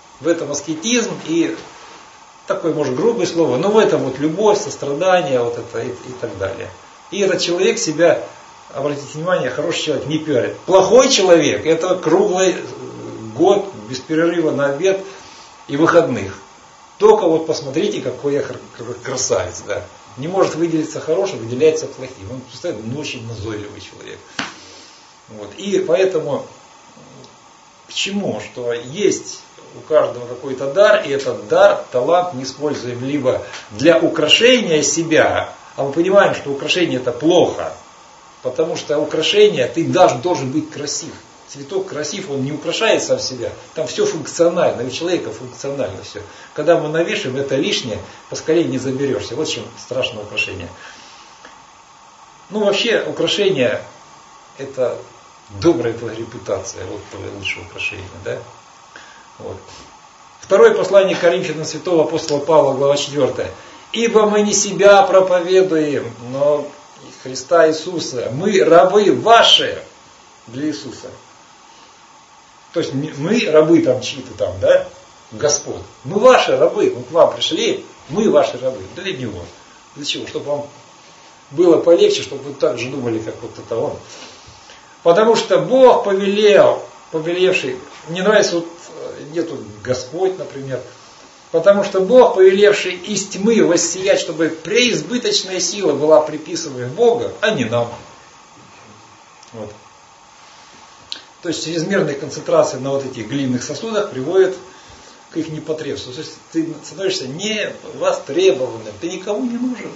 И такое, может, грубое слово, но в этом вот любовь, сострадание, вот это и так далее. И этот человек себя, обратите внимание, хороший человек не пиарит. Плохой человек, это круглый год, без перерыва на обед и выходных. Только вот посмотрите, какой я красавец, да. Не может выделиться хорошим, выделяется плохим. Он, представляете, очень назойливый человек. Вот. И поэтому, к чему? Что есть у каждого какой-то дар, и этот дар, талант мы используем либо для украшения себя, а мы понимаем, что украшение это плохо, потому что украшение, ты даже должен быть красив. Цветок красив, он не украшает сам себя, там все функционально, у человека функционально все. Когда мы навешиваем, это лишнее, поскорее не заберешься. Вот чем страшное украшение. Вообще, украшение это добрая твоя репутация, вот твое лучшее украшение, да? Вот. Второе послание к Коринфянам святого апостола Павла, глава 4. «Ибо мы не себя проповедуем, но Христа Иисуса. Мы рабы ваши для Иисуса». То есть мы рабы там чьи-то там, да? Господ. Мы ваши рабы, мы к вам пришли, мы ваши рабы. Для Него. Для чего? Чтобы вам было полегче, чтобы вы так же думали, как вот это он. Потому что Бог повелевший, мне нравится нету Господь, например, потому что Бог, повелевший из тьмы воссиять, чтобы преизбыточная сила была приписываема Богу, а не нам. Вот. То есть чрезмерная концентрация на вот этих глиняных сосудах приводит к их непотребству. То есть ты становишься невостребованным, ты никому не нужен.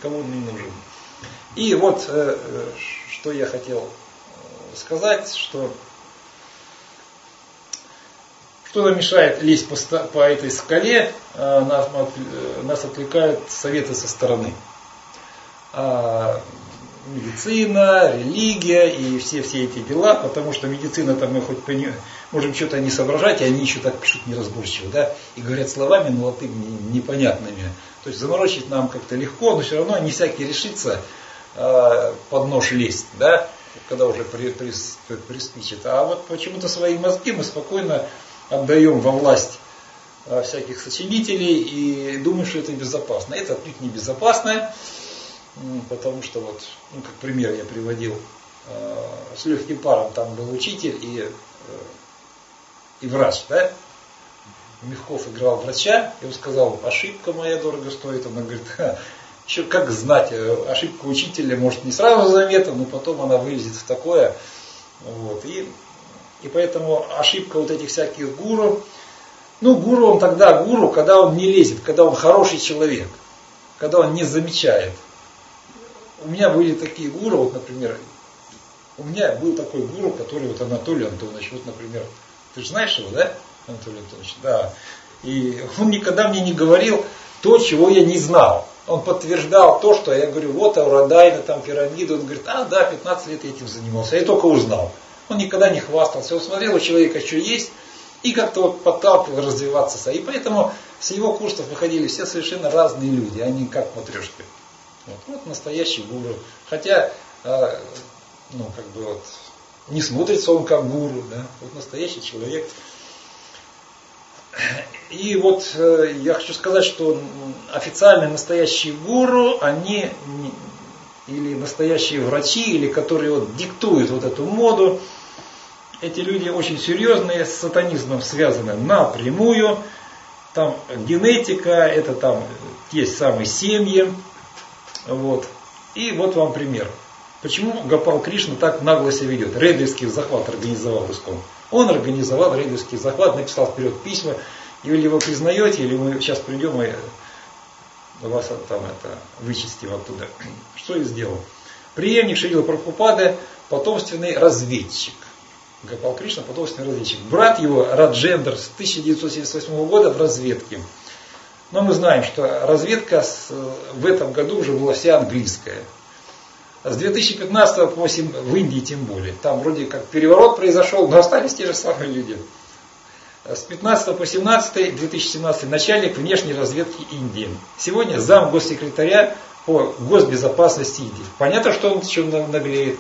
И вот что я хотел сказать, что нам мешает лезть по этой скале, нас отвлекают советы со стороны. медицина, религия и все эти дела, потому что медицина там мы хоть можем что-то не соображать, и они еще так пишут неразборчиво, да, и говорят словами, но латынь непонятными. То есть заморочить нам как-то легко, но все равно не всякий решится под нож лезть, да, когда уже приспичит. А вот почему-то свои мозги мы спокойно отдаем во власть всяких сочинителей и думаем, что это безопасно. Это отнюдь не безопасно, потому что вот, как пример я приводил, с легким паром там был учитель и врач, да? Мягков играл врача, и он сказал, ошибка моя дорого стоит. Он говорит, еще как знать, ошибка учителя может не сразу заметна, но потом она вылезет в такое. Вот. И поэтому ошибка вот этих всяких гуру, гуру он тогда гуру, когда он не лезет, когда он хороший человек, когда он не замечает. У меня были такие гуру, вот, например, у меня был такой гуру, который вот Анатолий Антонович, вот, например, ты же знаешь его, да, Анатолий Антонович? Да. И он никогда мне не говорил то, чего я не знал. Он подтверждал то, что я говорю, вот Аурадайна, там пирамида. Он говорит, да, 15 лет я этим занимался. Я только узнал. Он никогда не хвастался. Он смотрел у человека, что есть, и как-то вот подталкивал развиваться. И поэтому с его курсов выходили все совершенно разные люди, они как матрешки. Вот настоящий гуру. Хотя, не смотрится он как гуру, да, вот настоящий человек. И вот я хочу сказать, что официальные настоящие гуру, они или настоящие врачи, или которые вот диктуют вот эту моду, эти люди очень серьезные, с сатанизмом связаны напрямую. Там генетика, это там есть самые семьи. Вот. И вот вам пример. Почему Гопал Кришна так нагло себя ведет? Рейдерский захват организовал Искон. Он организовал рейдерский захват, написал вперед письма. Или вы признаете, или мы сейчас придем и вас там вычистим оттуда. Что я сделал? Преемник Шрилы Прабхупады, потомственный разведчик. Гопал Кришна, потомственный разведчик. Брат его Раджендра с 1978 года в разведке. Но мы знаем, что разведка в этом году уже была вся английская. С 2015 по в Индии тем более. Там вроде как переворот произошел, но остались те же самые люди. С 15 по 17 2017 начальник внешней разведки Индии. Сегодня зам госсекретаря по госбезопасности Индии. Понятно, что он чем наглеет.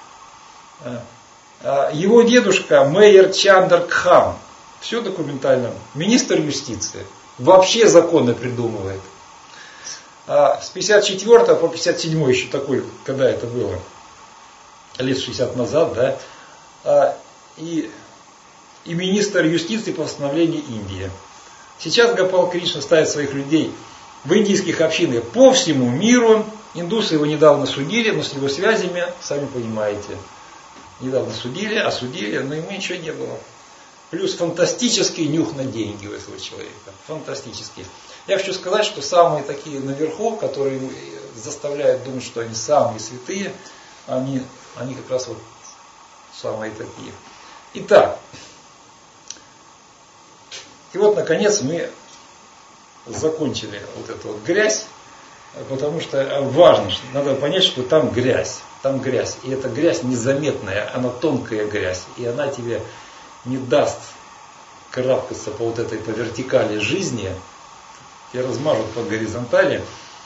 Его дедушка Мейер Чандр Кхам. Все документально. Министр юстиции. Вообще законы придумывает. С 54 по 57 еще такой, когда это было, лет 60 назад, да, и министр юстиции по восстановлению Индии. Сейчас Гопал Кришна ставит своих людей в индийских общинах по всему миру. Индусы его недавно судили, но с его связями, сами понимаете, недавно судили, осудили, но ему ничего не было. Плюс фантастический нюх на деньги у этого человека. Фантастический. Я хочу сказать, что самые такие наверху, которые заставляют думать, что они самые святые, они как раз вот самые такие. Итак, и вот наконец мы закончили вот эту вот грязь, потому что важно, что надо понять, что там грязь. Там грязь. И эта грязь незаметная, она тонкая грязь. И она тебе не даст карабкаться по вот этой по вертикали жизни, тебя размажут по горизонтали.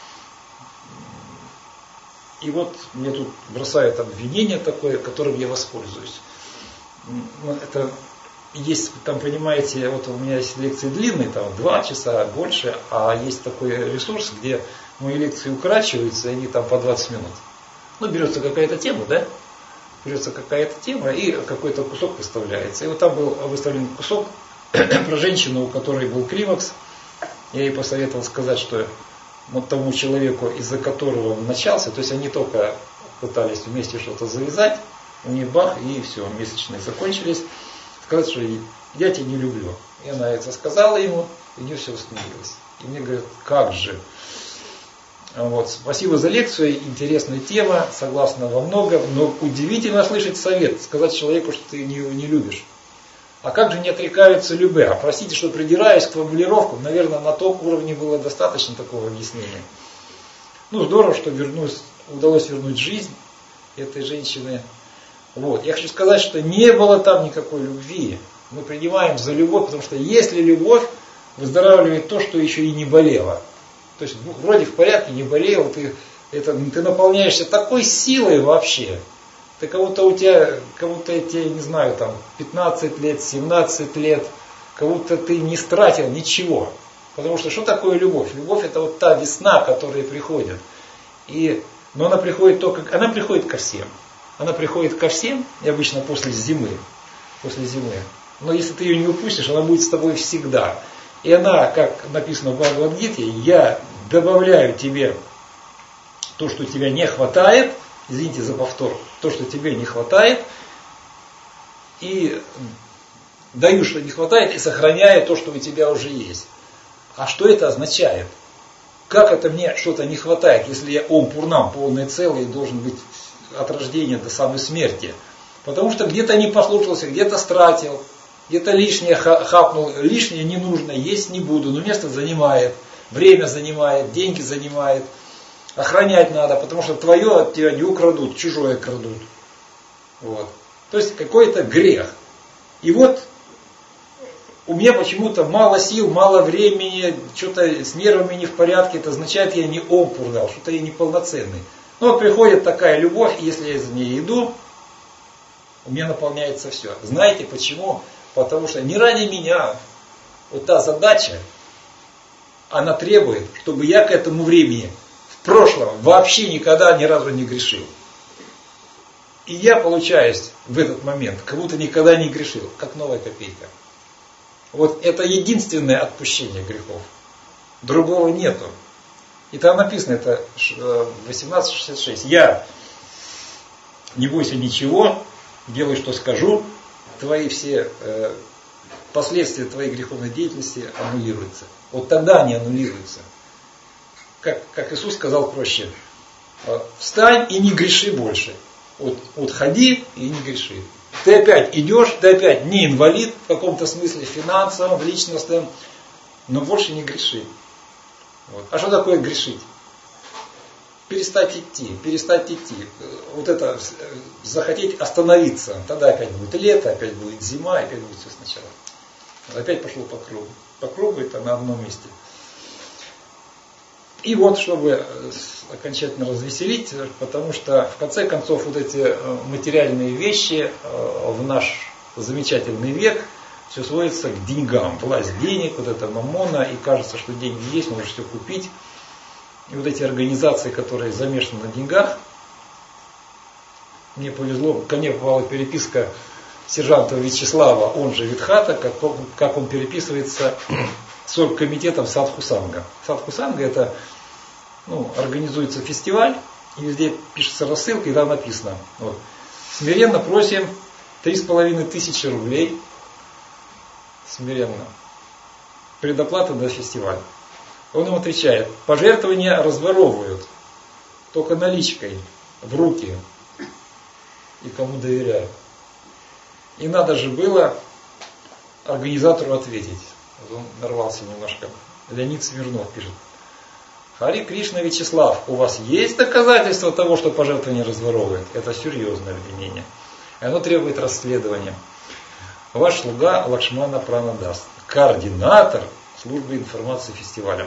И вот мне тут бросают обвинение такое, которым я воспользуюсь. Это есть, там, понимаете, вот у меня есть лекции длинные, там 2 часа, больше, а есть такой ресурс, где мои лекции укорачиваются, и они там по 20 минут. Берется какая-то тема, да? Берется какая-то тема, и какой-то кусок выставляется. И вот там был выставлен кусок про женщину, у которой был климакс. Я ей посоветовал сказать, что вот тому человеку, из-за которого он начался, то есть они только пытались вместе что-то завязать, у нее бах, и все, месячные закончились. Сказать, что я тебя не люблю. И она это сказала ему, и у нее все восстановилось. И мне говорят, как же. Вот, спасибо за лекцию, интересная тема, согласна во многом, но удивительно слышать совет, сказать человеку, что ты не любишь. А как же не отрекаются любя? Простите, что придираюсь к формулировкам, наверное, на том уровне было достаточно такого объяснения. Здорово, что вернусь удалось вернуть жизнь этой женщины. Вот. Я хочу сказать, что не было там никакой любви. Мы принимаем за любовь, потому что если любовь, выздоравливает то, что еще и не болело. То есть вроде в порядке, не болел, ты наполняешься такой силой вообще. Ты кому-то тебе, не знаю, там 15 лет, 17 лет, кому-то ты не стратил ничего. Потому что такое любовь? Любовь это вот та весна, которая приходит. Но она приходит ко всем. Она приходит ко всем, и обычно после зимы. Но если ты ее не упустишь, она будет с тобой всегда. И она, как написано в Бхагавад-гите, я добавляю тебе то, что тебя не хватает, извините за повтор, то, что тебе не хватает, и даю, что не хватает, и сохраняю то, что у тебя уже есть. А что это означает? Как это мне что-то не хватает, если я ом-пурнам, полный целый, должен быть от рождения до самой смерти? Потому что где-то не послушался, где-то стратил, где-то лишнее хапнул, лишнее не нужно, есть не буду, но место занимает, время занимает, деньги занимает. Охранять надо, потому что твое от тебя не украдут, чужое крадут. Вот. То есть какой-то грех. И вот у меня почему-то мало сил, мало времени, что-то с нервами не в порядке, это означает, я не ом-пурнал, что-то я неполноценный. Но приходит такая любовь, и если я за ней иду, у меня наполняется все. Знаете почему? Потому что не ради меня вот та задача, она требует, чтобы я к этому времени в прошлом вообще никогда ни разу не грешил. И я получаюсь в этот момент, как будто никогда не грешил, как новая копейка. Вот это единственное отпущение грехов. Другого нету. И там написано, это 18:66. Я не бойся ничего, делай, что скажу, твои все последствия твоей греховной деятельности аннулируются. Вот тогда они аннулируются. Как Иисус сказал проще, встань и не греши больше. Вот ходи и не греши. Ты опять идешь, ты опять не инвалид в каком-то смысле, финансовом, личностном, но больше не греши. Вот. А что такое грешить? Перестать идти. Вот это захотеть остановиться. Тогда опять будет лето, опять будет зима, опять будет все сначала. Опять пошло по кругу. По кругу это на одном месте. И вот, чтобы окончательно развеселить, потому что в конце концов вот эти материальные вещи в наш замечательный век все сводится к деньгам. Власть денег, вот это маммона, и кажется, что деньги есть, можешь все купить. И вот эти организации, которые замешаны на деньгах, мне повезло, ко мне попала переписка сержанта Вячеслава, он же Видхата, как он переписывается с оргкомитетом Садхусанга. Садхусанга это, организуется фестиваль, и везде пишется рассылка, и там написано, смиренно просим 3500 рублей, смиренно, предоплата на фестиваль. Он им отвечает, пожертвования разворовывают, только наличкой, в руки, и кому доверяют. И надо же было организатору ответить. Он нарвался немножко. Леонид Смирнов пишет. Хари Кришна Вячеслав, у вас есть доказательства того, что пожертвование разворовывает? Это серьезное обвинение. И оно требует расследования. Ваш слуга Лакшмана Пранадас, координатор службы информации фестиваля.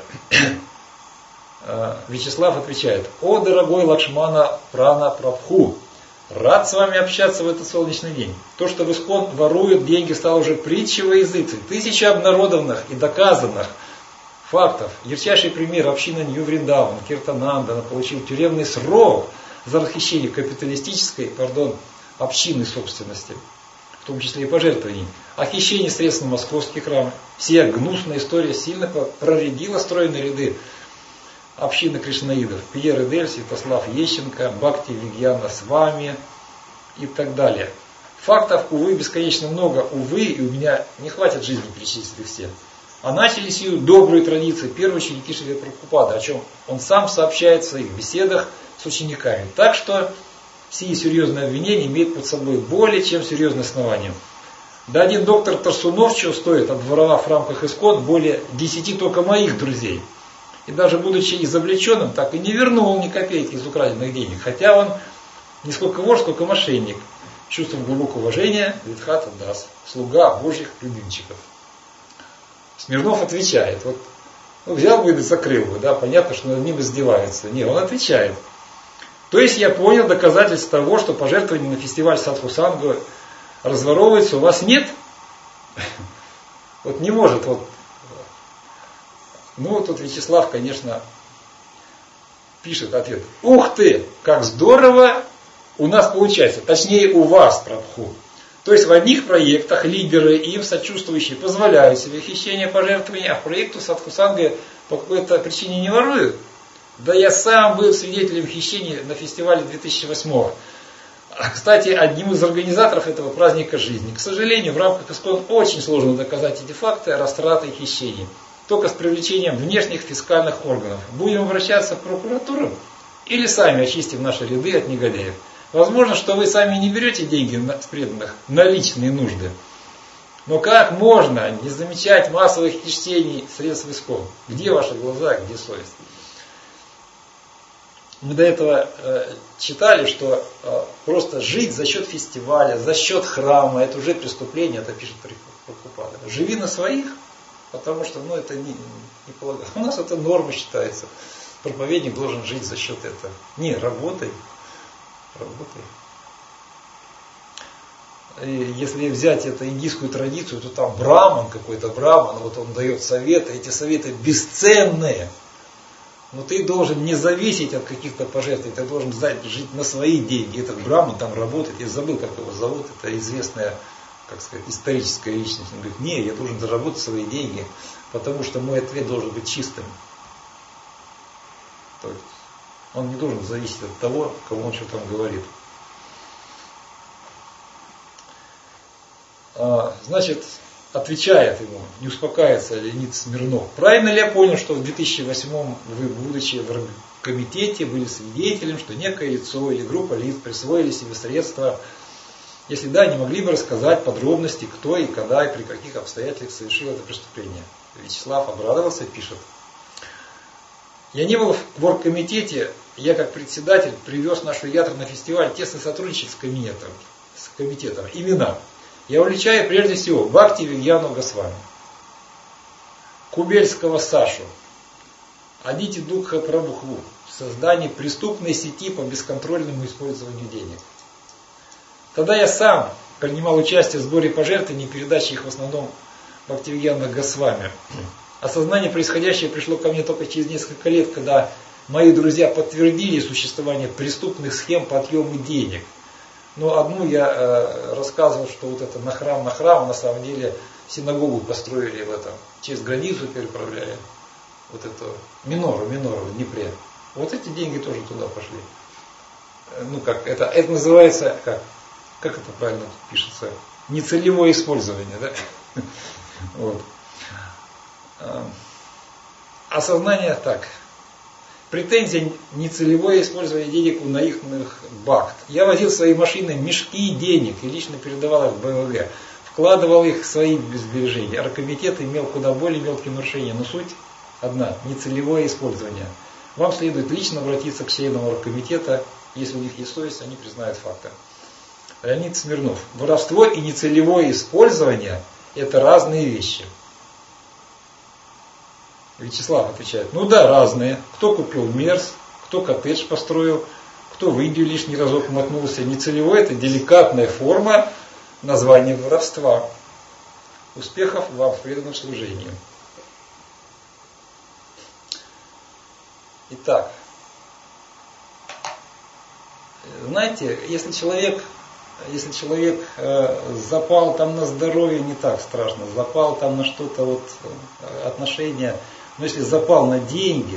Вячеслав отвечает. О, дорогой Лакшмана Прана Прабху, рад с вами общаться в этот солнечный день. То, что в ИСККОН воруют деньги, стало уже притчей во языце. Тысячи обнародованных и доказанных фактов. Ярчайший пример. Община Нью-Вриндаван, Киртананда, получил тюремный срок за расхищение капиталистической, общины собственности, в том числе и пожертвований. А хищение средств на московский храм. Вся гнусная история сильно проредила стройные ряды общины кришнаидов. Пьер Эдель, Святослав Ещенко, Бхакти Вигьяна Свами и так далее. Фактов, увы, бесконечно много. Увы, и у меня не хватит жизни перечислить их все. А начали сию добрую традицию первого ученики Шрила Прабхупады, о чем он сам сообщает в своих беседах с учениками. Так что сие серьезные обвинения имеют под собой более чем серьезное основание. Да один доктор Тарсунов чего стоит, обворовав в рамках ИСККОН более 10 только моих друзей. и даже будучи изобличенным, так и не вернул ни копейки из украденных денег. Хотя он не сколько вор, сколько мошенник. Чувством глубокого уважения Видхата Дас, слуга Божьих любимчиков. Смирнов отвечает, вот взял бы и закрыл бы, да, понятно, что над ним издеваются. Не, он отвечает. То есть я понял доказательство того, что пожертвования на фестиваль Садхусангу разворовываются, у вас нет? Вот не может, вот. Ну, тут Вячеслав, конечно, пишет ответ. Ух ты, как здорово у нас получается, точнее у вас, Прабху. То есть в одних проектах лидеры и им сочувствующие позволяют себе хищение пожертвований, а проекту Садхусанга по какой-то причине не воруют. Да я сам был свидетелем хищения на фестивале 2008-го. Кстати, одним из организаторов этого праздника жизни. К сожалению, в рамках ИСККОН очень сложно доказать эти факты растраты и хищений. Только с привлечением внешних фискальных органов. Будем обращаться в прокуратуру или сами очистим наши ряды от негодяев. Возможно, что вы сами не берете деньги с преданных на личные нужды. Но как можно не замечать массовых хищений средств ИСККОН? Где ваши глаза, где совесть? Мы до этого читали, что просто жить за счет фестиваля, за счет храма, это уже преступление, это пишет Прабхупада. Живи на своих, потому что это не полагаю. У нас это норма считается. Проповедник должен жить за счет этого. Не, работай. И если взять эту индийскую традицию, то там браман какой-то, вот он дает советы, эти советы бесценные. Но ты должен не зависеть от каких-то пожертвований, ты должен жить на свои деньги. Этот браман там работает, я забыл, как его зовут, это известная, как сказать, историческая личность. Он говорит, не, я должен заработать свои деньги, потому что мой ответ должен быть чистым. То есть он не должен зависеть от того, кому он что-то там говорит. Значит, отвечает ему, не успокаивается Леонид Смирнов. Правильно ли я понял, что в 2008-м вы, будучи в комитете, были свидетелем, что некое лицо или группа лиц присвоили себе средства? Если да, не могли бы рассказать подробности, кто и когда и при каких обстоятельствах совершил это преступление? Вячеслав обрадовался, пишет. Я не был в оргкомитете, я как председатель привез нашу ятру на фестиваль, тесно сотрудничать с комитетом. Имена. Я уличаю прежде всего Бхактивигьяну Госвами, Кубельского Сашу, Адити Дукха Прабху в создании преступной сети по бесконтрольному использованию денег. Тогда я сам принимал участие в сборе пожертвований и передаче их в основном Бхактивигьяну Госвами. Осознание происходящего пришло ко мне только через несколько лет, когда мои друзья подтвердили существование преступных схем по отъему денег. Но одну я рассказывал, что вот это на храм, на самом деле синагогу построили в этом, через границу переправляли, вот эту минору в Днепре. Вот эти деньги тоже туда пошли. Это называется, как это правильно пишется? Нецелевое использование, да? Вот. Осознание так. Претензия нецелевое использование денег у наивных бхакт. Я возил свои машины мешки денег и лично передавал их в БВГ. Вкладывал их в свои сбережения. Оргкомитет имел куда более мелкие нарушения. Но суть одна. Нецелевое использование. Вам следует лично обратиться к членам оргкомитета. Если у них есть совесть, они признают факты. Леонид Смирнов. Воровство и нецелевое использование – это разные вещи. Вячеслав отвечает, да, разные. Кто купил Мерс, кто коттедж построил, кто в Индию лишний разок мотнулся. Нецелевое – это деликатная форма названия воровства. Успехов вам в преданном служении. Итак, знаете, если человек запал там на здоровье, не так страшно. Запал там на что-то, отношения. Но если запал на деньги,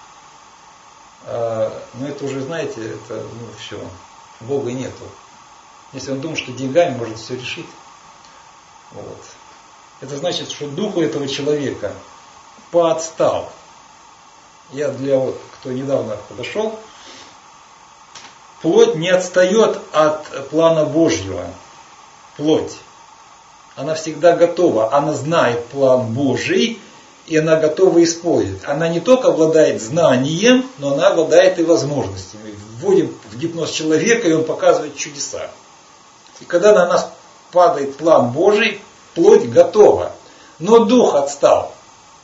это уже, знаете, это все. Бога нету. Если он думает, что деньгами может все решить. Вот. Это значит, что дух у этого человека поотстал. Я кто недавно подошел, плоть не отстает от плана Божьего. Плоть. Она всегда готова. Она знает план Божий и она готова использовать. Она не только обладает знанием, но она обладает и возможностями. Вводим в гипноз человека, и он показывает чудеса. И когда на нас падает план Божий, плоть готова, но дух отстал.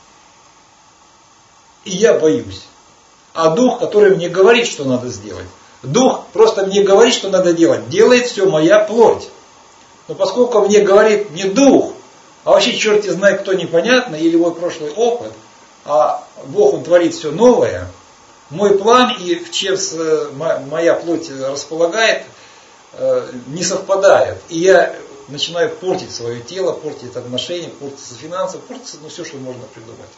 И я боюсь. А дух, который мне говорит, что надо сделать, дух просто мне говорит, что надо делать, делает все моя плоть. Но поскольку мне говорит не дух, а вообще черти знает кто непонятно, или мой прошлый опыт, а Бог, Он творит все новое, мой план и в чем моя плоть располагает, не совпадает. И я начинаю портить свое тело, портить отношения, портиться финансы, портиться все, что можно придумать.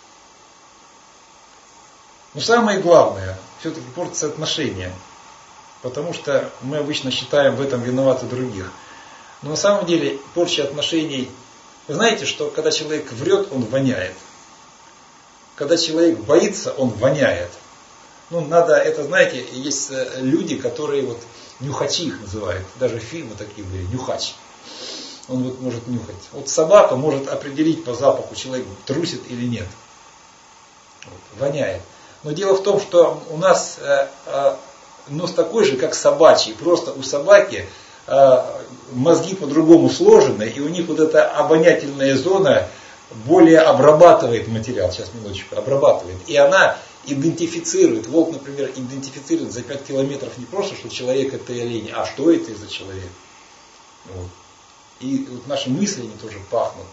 Но самое главное, все-таки портятся отношения. Потому что мы обычно считаем в этом виноваты других. Но на самом деле порча отношений... Вы знаете, что когда человек врет, он воняет. Когда человек боится, он воняет. Надо, это знаете, есть люди, которые вот нюхачи их называют. Даже фильмы такие были, нюхач. Он вот может нюхать. Вот собака может определить по запаху, человек трусит или нет. Воняет. Но дело в том, что у нас нос такой же, как собачий. Просто у собаки мозги по-другому сложены, и у них вот эта обонятельная зона более обрабатывает материал. Сейчас, минуточку, обрабатывает. И она идентифицирует. Волк, например, идентифицирует за 5 километров не просто, что человек это олень, а что это за человек. Вот. И вот наши мысли, они тоже пахнут.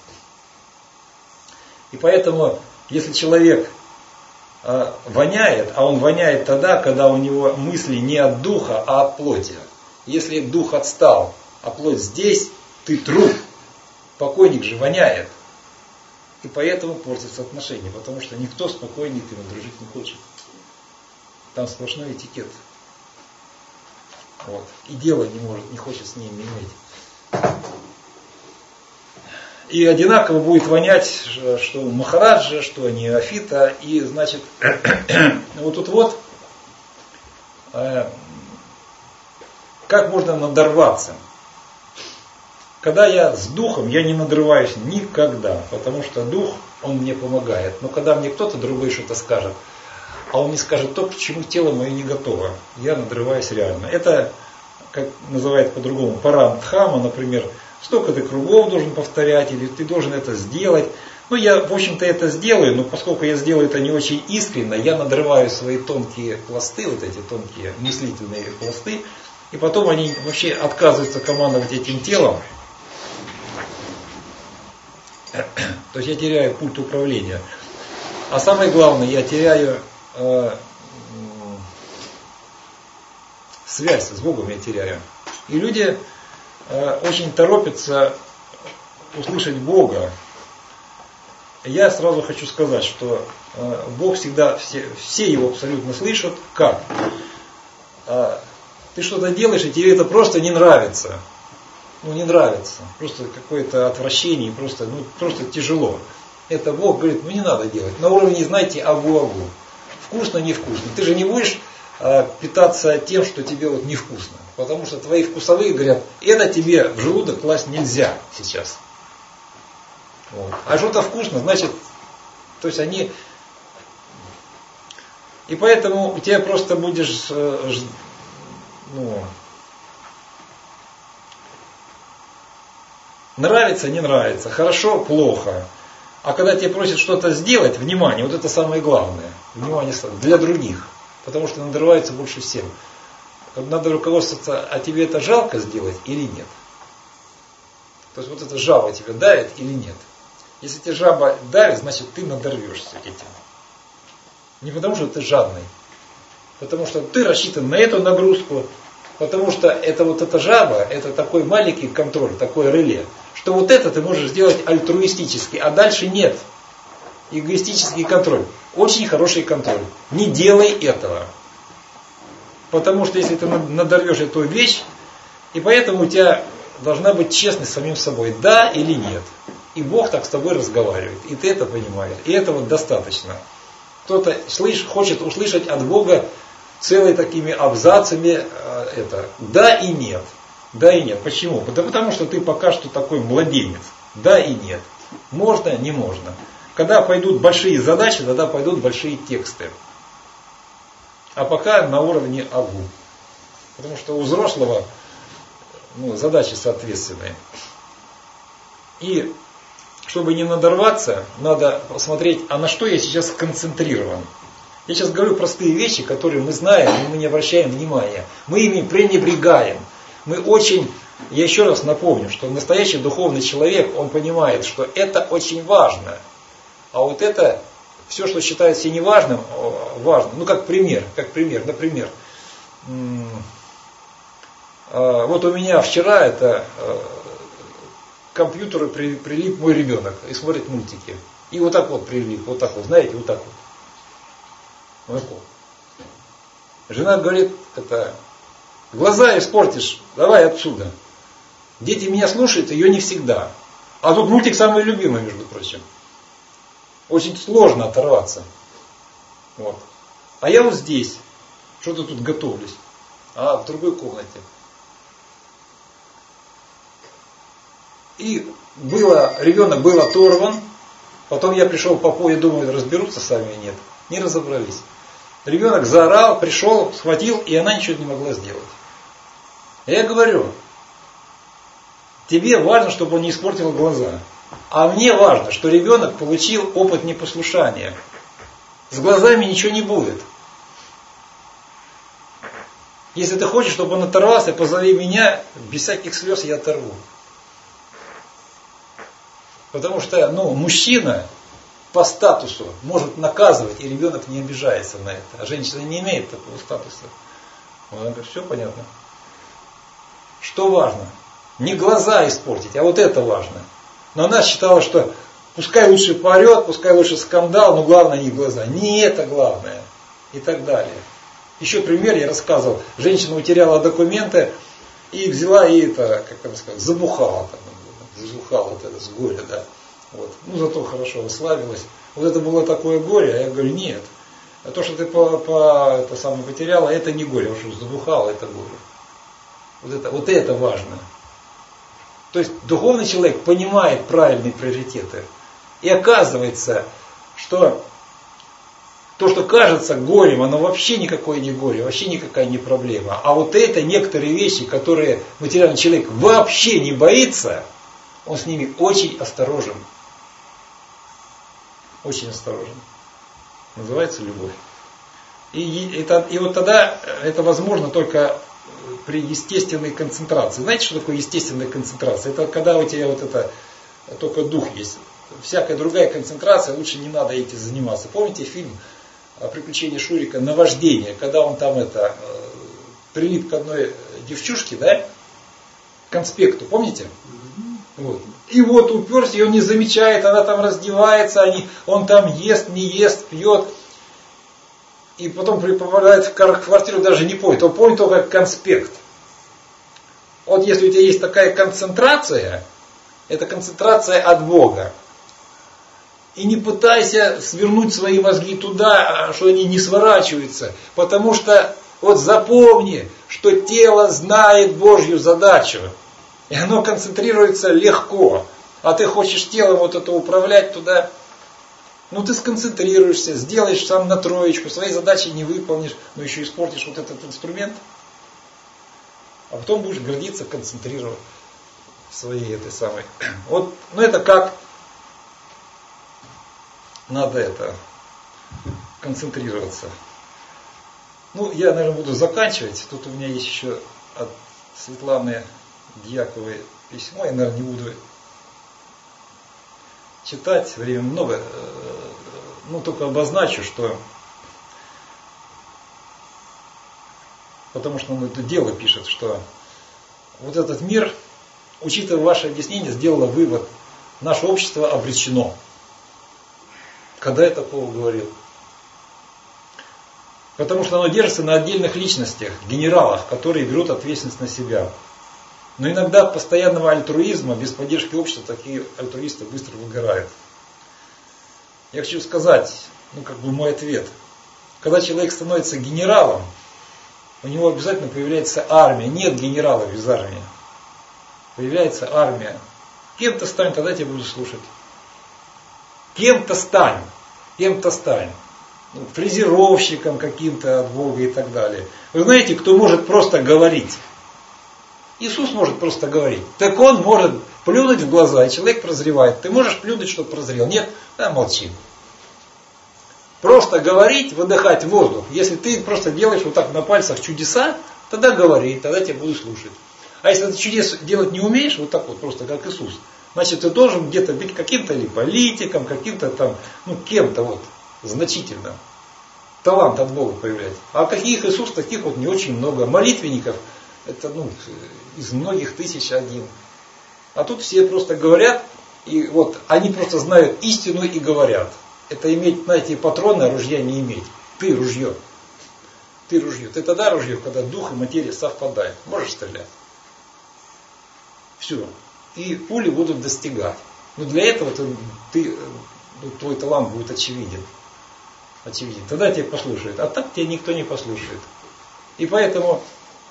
И поэтому, если человек воняет, а он воняет тогда, когда у него мысли не от духа, а от плоти. Если дух отстал, а плоть здесь, ты труп. Покойник же воняет. И поэтому портятся отношения, потому что никто с покойниками дружить не хочет. Там сплошной этикет. Вот. И дело не хочет с ними иметь. И одинаково будет вонять, что у Махараджа, что у Неофита. И значит, вот тут вот, как можно надорваться? Когда я с духом, я не надрываюсь никогда, потому что дух, он мне помогает. Но когда мне кто-то другой что-то скажет, а он не скажет то, к чему тело мое не готово, я надрываюсь реально. Это, как называют по-другому, парамдхама, например, столько ты кругов должен повторять, или ты должен это сделать. Я, в общем-то, это сделаю, но поскольку я сделаю это не очень искренне, я надрываю свои тонкие пласты, вот эти тонкие мыслительные пласты, и потом они вообще отказываются командовать этим телом. То есть я теряю пульт управления. А самое главное, я теряю связь с Богом, я теряю. И люди очень торопятся услышать Бога. Я сразу хочу сказать, что Бог всегда, все его абсолютно слышат. Как? Ты что-то делаешь, и тебе это просто не нравится. Не нравится. Просто какое-то отвращение, просто тяжело. Это Бог говорит, не надо делать. На уровне, знаете, агу-агу. Вкусно, невкусно. Ты же не будешь питаться тем, что тебе невкусно. Потому что твои вкусовые говорят, это тебе в желудок класть нельзя сейчас. Вот. А что-то вкусно, значит, то есть они... И поэтому у тебя просто будешь... нравится, не нравится, хорошо, плохо. А когда тебе просят что-то сделать, внимание, вот это самое главное. Внимание для других. Потому что надрывается больше всем. Надо руководствоваться, а тебе это жалко сделать или нет? То есть вот эта жаба тебя давит или нет? Если тебе жаба давит, значит ты надорвешься этим. Не потому что ты жадный. Потому что ты рассчитан на эту нагрузку. Потому что эта жаба, это такой маленький контроль, такое реле. Что вот это ты можешь сделать альтруистически, а дальше нет. Эгоистический контроль. Очень хороший контроль. Не делай этого. Потому что если ты надорвешь эту вещь, и поэтому у тебя должна быть честность с самим собой. Да или нет. И Бог так с тобой разговаривает. И ты это понимаешь. И этого достаточно. Кто-то хочет услышать от Бога целыми такими абзацами да и нет. Да и нет. Почему? Да потому что ты пока что такой младенец. Да и нет. Можно, не можно. Когда пойдут большие задачи, тогда пойдут большие тексты. А пока на уровне агу. Потому что у взрослого задачи соответственные. И чтобы не надорваться, надо посмотреть, а на что я сейчас сконцентрирован. Я сейчас говорю простые вещи, которые мы знаем, и мы не обращаем внимания. Мы ими пренебрегаем. Мы очень, я еще раз напомню, что настоящий духовный человек, он понимает, что это очень важно. А вот это, все, что считается неважным, важно. Ну, как пример. Например, вот у меня вчера это к компьютеру прилип мой ребенок и смотрит мультики. И вот так вот прилип, вот так вот, знаете, вот так вот. Вот так вот. Жена говорит, глаза испортишь, давай отсюда. Дети меня слушают, ее не всегда. А тут мультик самый любимый, между прочим. Очень сложно оторваться. Вот. А я вот здесь, что-то тут готовлюсь. А в другой комнате. И ребенок был оторван. Потом я пришел по полю, думаю, разберутся сами или нет. Не разобрались. Ребенок заорал, пришел, схватил, и она ничего не могла сделать. Я говорю, тебе важно, чтобы он не испортил глаза. А мне важно, что ребенок получил опыт непослушания. С глазами ничего не будет. Если ты хочешь, чтобы он оторвался, позови меня, без всяких слез я оторву. Потому что мужчина по статусу может наказывать, и ребенок не обижается на это. А женщина не имеет такого статуса. Он говорит, все понятно. Что важно? Не глаза испортить, а вот это важно. Но она считала, что пускай лучше поорет, пускай лучше скандал, но главное не глаза. Не это главное. И так далее. Еще пример я рассказывал. Женщина утеряла документы и взяла и забухала. Забухала с горя, да. Вот. Зато хорошо выславилась. Вот это было такое горе, а я говорю, нет. А то, что ты потеряла, это не горе. Потому что забухала, это горе. Вот это важно. То есть духовный человек понимает правильные приоритеты. И оказывается, что то, что кажется горем, оно вообще никакое не горе, вообще никакая не проблема. А вот это некоторые вещи, которые материальный человек вообще не боится, он с ними очень осторожен. Очень осторожен. Называется любовь. И вот тогда это возможно только при естественной концентрации. Знаете, что такое естественная концентрация? Это когда у тебя только дух есть. Всякая другая концентрация, лучше не надо этим заниматься. Помните фильм «Приключения Шурика. Наваждение», когда он там прилип к одной девчушке, да? К конспекту, помните? Вот. И вот уперся, ее не замечает, она там раздевается, он там ест, не ест, пьет. И потом попадает в квартиру, даже не помнит, он помнит только как конспект. Вот если у тебя есть такая концентрация, это концентрация от Бога. И не пытайся свернуть свои мозги туда, что они не сворачиваются. Потому что вот запомни, что тело знает Божью задачу. И оно концентрируется легко. А ты хочешь телом вот это управлять туда. Ты сконцентрируешься, сделаешь сам на троечку, свои задачи не выполнишь, но еще испортишь вот этот инструмент. А потом будешь гордиться, концентрировать своей этой самой. Вот, это как надо концентрироваться. Я, наверное, буду заканчивать. Тут у меня есть еще от Светланы Дьяковой письмо. Я, наверное, не буду читать, времени много. Только обозначу, что потому что он это дело пишет, что вот этот мир, учитывая ваше объяснение, сделало вывод, наше общество обречено. Когда я такого говорил? Потому что оно держится на отдельных личностях, генералах, которые берут ответственность на себя. Но иногда от постоянного альтруизма, без поддержки общества, такие альтруисты быстро выгорают. Я хочу сказать, мой ответ. Когда человек становится генералом, у него обязательно появляется армия. Нет генерала без армии. Появляется армия. Кем ты станешь, тогда я тебя буду слушать. Кем-то стань. Кем-то стань. Фрезеровщиком каким-то от Бога и так далее. Вы знаете, кто может просто говорить? Иисус может просто говорить. Так Он может плюнуть в глаза, и человек прозревает. Ты можешь плюнуть, чтобы прозрел? Нет? Да, молчи. Просто говорить, выдыхать воздух. Если ты просто делаешь вот так на пальцах чудеса, тогда говори, тогда тебя буду слушать. А если ты чудес делать не умеешь, вот так вот, просто как Иисус, значит, ты должен где-то быть каким-то ли политиком, каким-то там, кем-то вот значительным. Талант от Бога появляется. А каких Иисус, таких вот не очень много. Молитвенников, это из многих тысяч один. А тут все просто говорят, и вот они просто знают истину и говорят. Это иметь, знаете, патроны, а ружья не иметь. Ты ружье. Ты ружье. Ты тогда ружье, когда дух и материя совпадают. Можешь стрелять. Все. И пули будут достигать. Но для этого твой талант будет очевиден. Очевиден. Тогда тебя послушают. А так тебя никто не послушает. И поэтому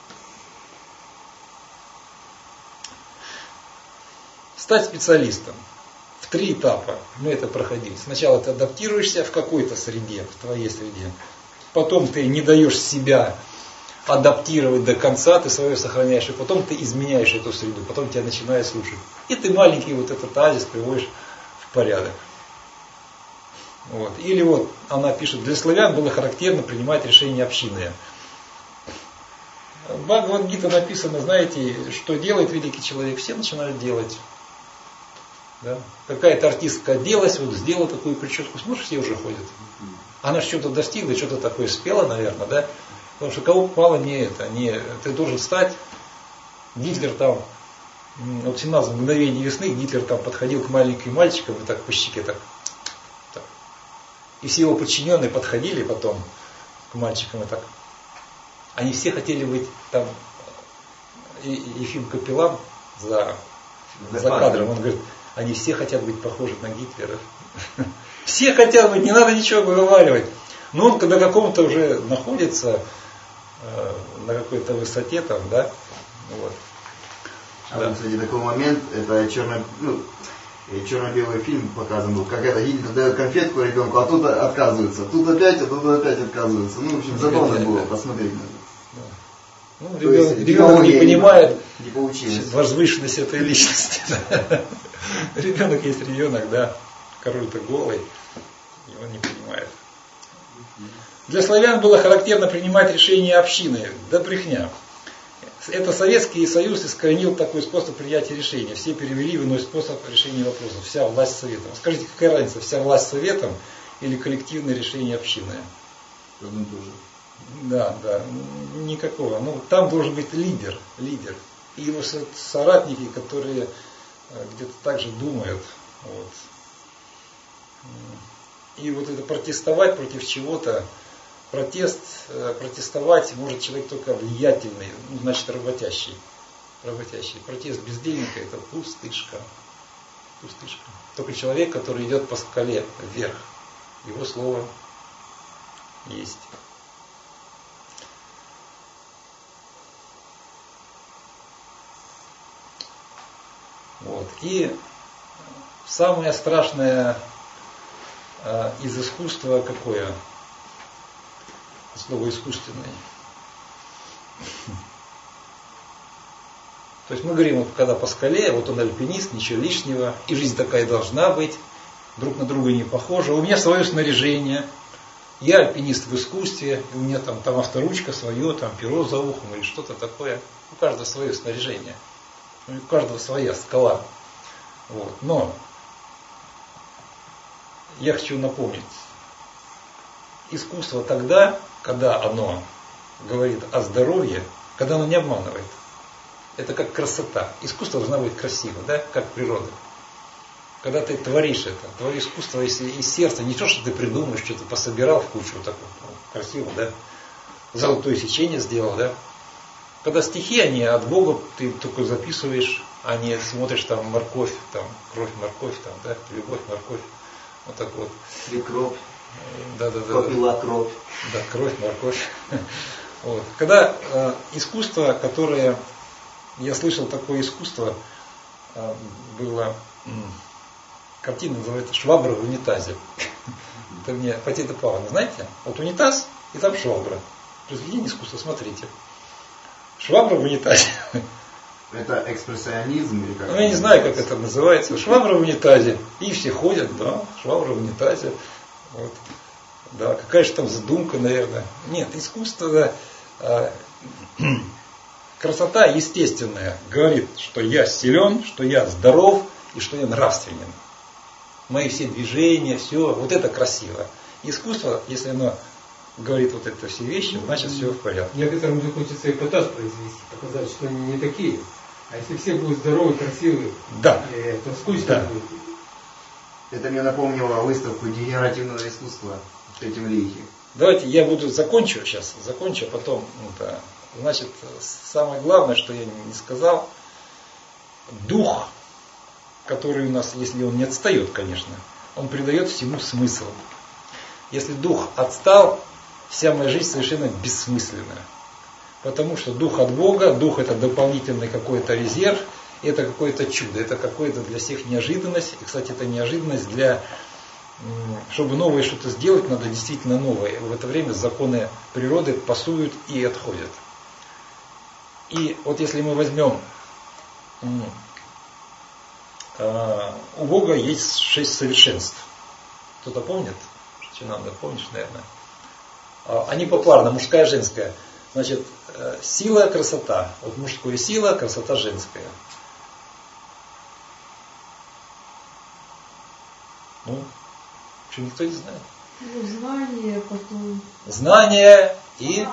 стать специалистом. В 3 этапа мы это проходили. Сначала ты адаптируешься в какой-то среде, в твоей среде. Потом ты не даешь себя адаптировать до конца, ты свое сохраняешь, и потом ты изменяешь эту среду, потом тебя начинают слушать. И ты маленький вот этот оазис приводишь в порядок. Вот. Или вот она пишет, для славян было характерно принимать решения общинные. В Бхагавад-гите написано, знаете, что делает великий человек, все начинают делать. Да? Какая-то артистка оделась, вот сделала такую прическу, смотришь, все уже ходят. Она же что-то достигла, что-то такое спела, наверное, да? Потому что кого попало не это, ты должен стать. Гитлер там, вот 17 мгновений весны, Гитлер там подходил к маленьким мальчикам и так по щеке так. И все его подчиненные подходили потом к мальчикам и так. Они все хотели быть там, Ефим Капеллан за кадром, он говорит, они все хотят быть похожи на Гитлера. Все хотят быть, не надо ничего выговаривать. Но он когда каком-то уже находится, на какой-то высоте там, да, вот. Да. Кстати, такой момент, это черно-белый фильм показан был, как это Гитлер дает конфетку ребенку, а тут отказывается, тут опять отказывается. В общем, забавно было посмотреть на это. Ребенок не понимает не возвышенность этой личности. Ребенок есть ребенок, да, король-то голый, и он не понимает. Для славян было характерно принимать решения общины, да брехня. Это Советский Союз искоренил такой способ принятия решений. Все перевели в иной способ решения вопросов. Вся власть советом. Скажите, какая разница, вся власть советом или коллективное решение общины? Одно и то же. Да, никакого. Там должен быть лидер. И его соратники, которые где-то так же думают. Вот. И вот это протестовать против чего-то, протестовать может человек только влиятельный, значит работящий. Протест бездельника — это пустышка. Только человек, который идет по скале вверх, его слово есть. Вот. И самое страшное из искусства какое? Слово искусственное. То есть мы говорим, вот когда по скале, вот он альпинист, ничего лишнего, и жизнь такая должна быть, друг на друга не похожа. У меня свое снаряжение, я альпинист в искусстве, у меня там авторучка свое, там перо за ухом или что-то такое. У каждого свое снаряжение, у каждого своя скала. Вот. Но я хочу напомнить, искусство тогда, когда оно говорит о здоровье, когда оно не обманывает. Это как красота. Искусство должно быть красиво, да, как природа. Когда ты творишь это, твое искусство из сердца, не то, что ты придумаешь, что-то пособирал в кучу, так красиво, да, золотое сечение сделал, да. Когда стихи, они от Бога, ты только записываешь, а не смотришь там морковь, там кровь, морковь, там, да, любовь, морковь, вот так вот. Свекровь. Да. Попила кровь. Да, кровь, морковь. Вот. Когда искусство, которое, я слышал такое искусство, было Картина называется «Швабра в унитазе». Это мне Потеда Павловна, знаете? Вот унитаз и там швабра. Произведение искусства, смотрите. Швабра в унитазе. Это экспрессионизм или как? Ну, я не знаю, как это называется. Швабра в унитазе. И все ходят, да, швабра в унитазе. Вот. Да, какая же там задумка, наверное. Нет, искусство, красота естественная говорит, что я силен, что я здоров и что я нравственен. Мои все движения, все, вот это красиво. Искусство, если оно говорит вот это все вещи, значит все в порядке. Некоторым же хочется эпатаж произвести, показать, что они не такие. А если все будут здоровые, красивые, да. То скучно Да. будет. Это мне напомнило выставку дегенеративного искусства в Третьем Рейхе. Давайте я закончу, а потом. Да. Значит, самое главное, что я не сказал, дух, который у нас, если он не отстает, конечно, он придает всему смысл. Если дух отстал, вся моя жизнь совершенно бессмысленная. Потому что дух от Бога, дух это дополнительный какой-то резерв, это какое-то чудо, это какое-то для всех неожиданность. И, кстати, это неожиданность чтобы новое что-то сделать, надо действительно новое. И в это время законы природы пасуют и отходят. И вот если мы возьмем, у Бога есть 6 совершенств. Кто-то помнит? Чинанда, помнишь, наверное? Они попарно, мужская и женская. Значит, сила, красота. Вот мужская сила, красота женская. Ну, что никто не знает. Ну, знание, потом... Знание и...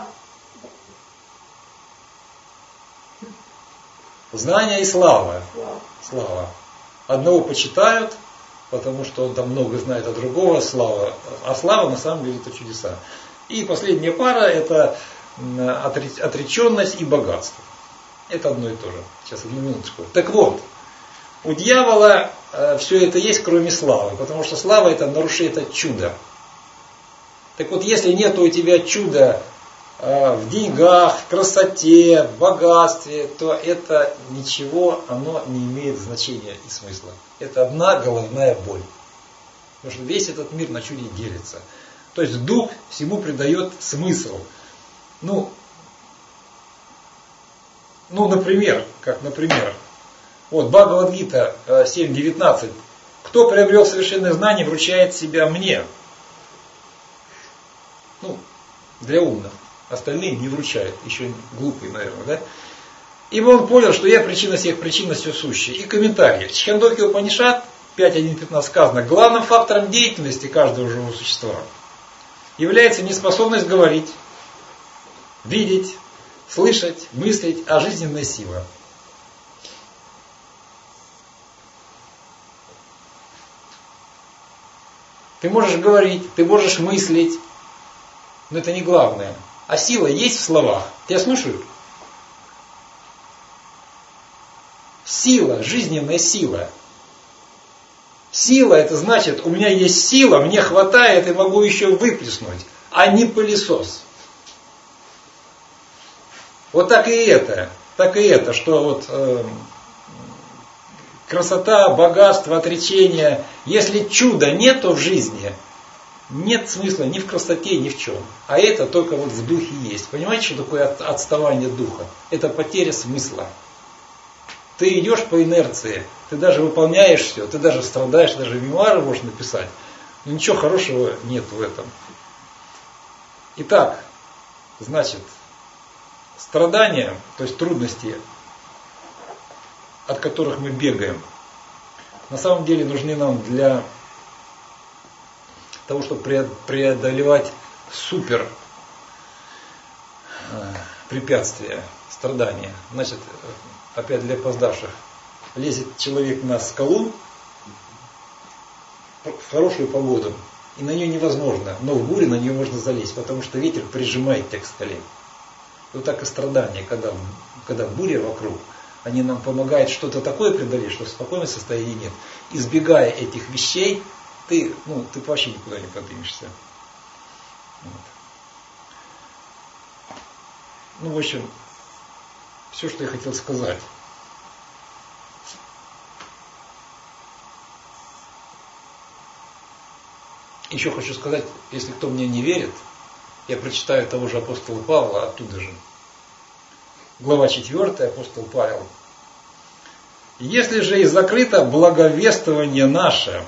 Знание и слава. Слава. Одного почитают, потому что он там много знает, а другого слава. А слава на самом деле это чудеса. И последняя пара это отреченность и богатство. Это одно и то же. Сейчас, одну минуточку. Так вот, у дьявола все это есть, кроме славы. Потому что слава это нарушение, это чудо. Так вот, если нет у тебя чуда в деньгах, в красоте, в богатстве, то это ничего, оно не имеет значения и смысла. Это одна головная боль. Потому что весь этот мир на чуде делится. То есть дух всему придает смысл. Например, вот Бхагавад-гита 7.19. Кто приобрел совершенное знание, вручает себя мне. Для умных. Остальные не вручают. Еще глупые, наверное, да? Ибо он понял, что я причина всех причин на все сущее. И комментарий. В Чхандоке Упанишад 5.1.15 сказано, главным фактором деятельности каждого живого существа является неспособность говорить, видеть, слышать, мыслить, а жизненная сила. Ты можешь говорить, ты можешь мыслить, но это не главное. А сила есть в словах. Тебя слушают? Сила, жизненная сила. Сила это значит, у меня есть сила, мне хватает и могу еще выплеснуть, а не пылесос. Вот так и это, что вот красота, богатство, отречение, если чуда нету в жизни, нет смысла ни в красоте, ни в чем. А это только вот в духе есть. Понимаете, что такое отставание духа? Это потеря смысла. Ты идешь по инерции, ты даже выполняешь все, ты даже страдаешь, даже мемуары можешь написать. Но ничего хорошего нет в этом. Итак, значит, страдания, то есть трудности, от которых мы бегаем, на самом деле нужны нам для того, чтобы преодолевать супер препятствия, страдания. Значит, опять для опоздавших, лезет человек на скалу в хорошую погоду, и на нее невозможно, но в буре на нее можно залезть, потому что ветер прижимает тебя к скале. И вот так и страдания, когда буря вокруг, они нам помогают что-то такое преодолеть, что в спокойном состоянии нет. Избегая этих вещей, ты вообще никуда не поднимешься. Вот. В общем, все, что я хотел сказать. еще хочу сказать, если кто мне не верит, я прочитаю того же апостола Павла оттуда же. Глава 4, апостол Павел. Если же и закрыто благовествование наше,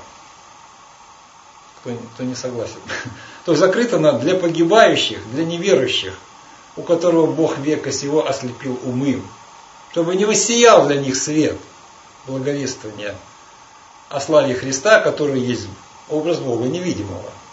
кто не согласен, то закрыто оно для погибающих, для неверующих, у которого Бог века сего ослепил умы, чтобы не воссиял для них свет благовествования о славе Христа, который есть образ Бога невидимого.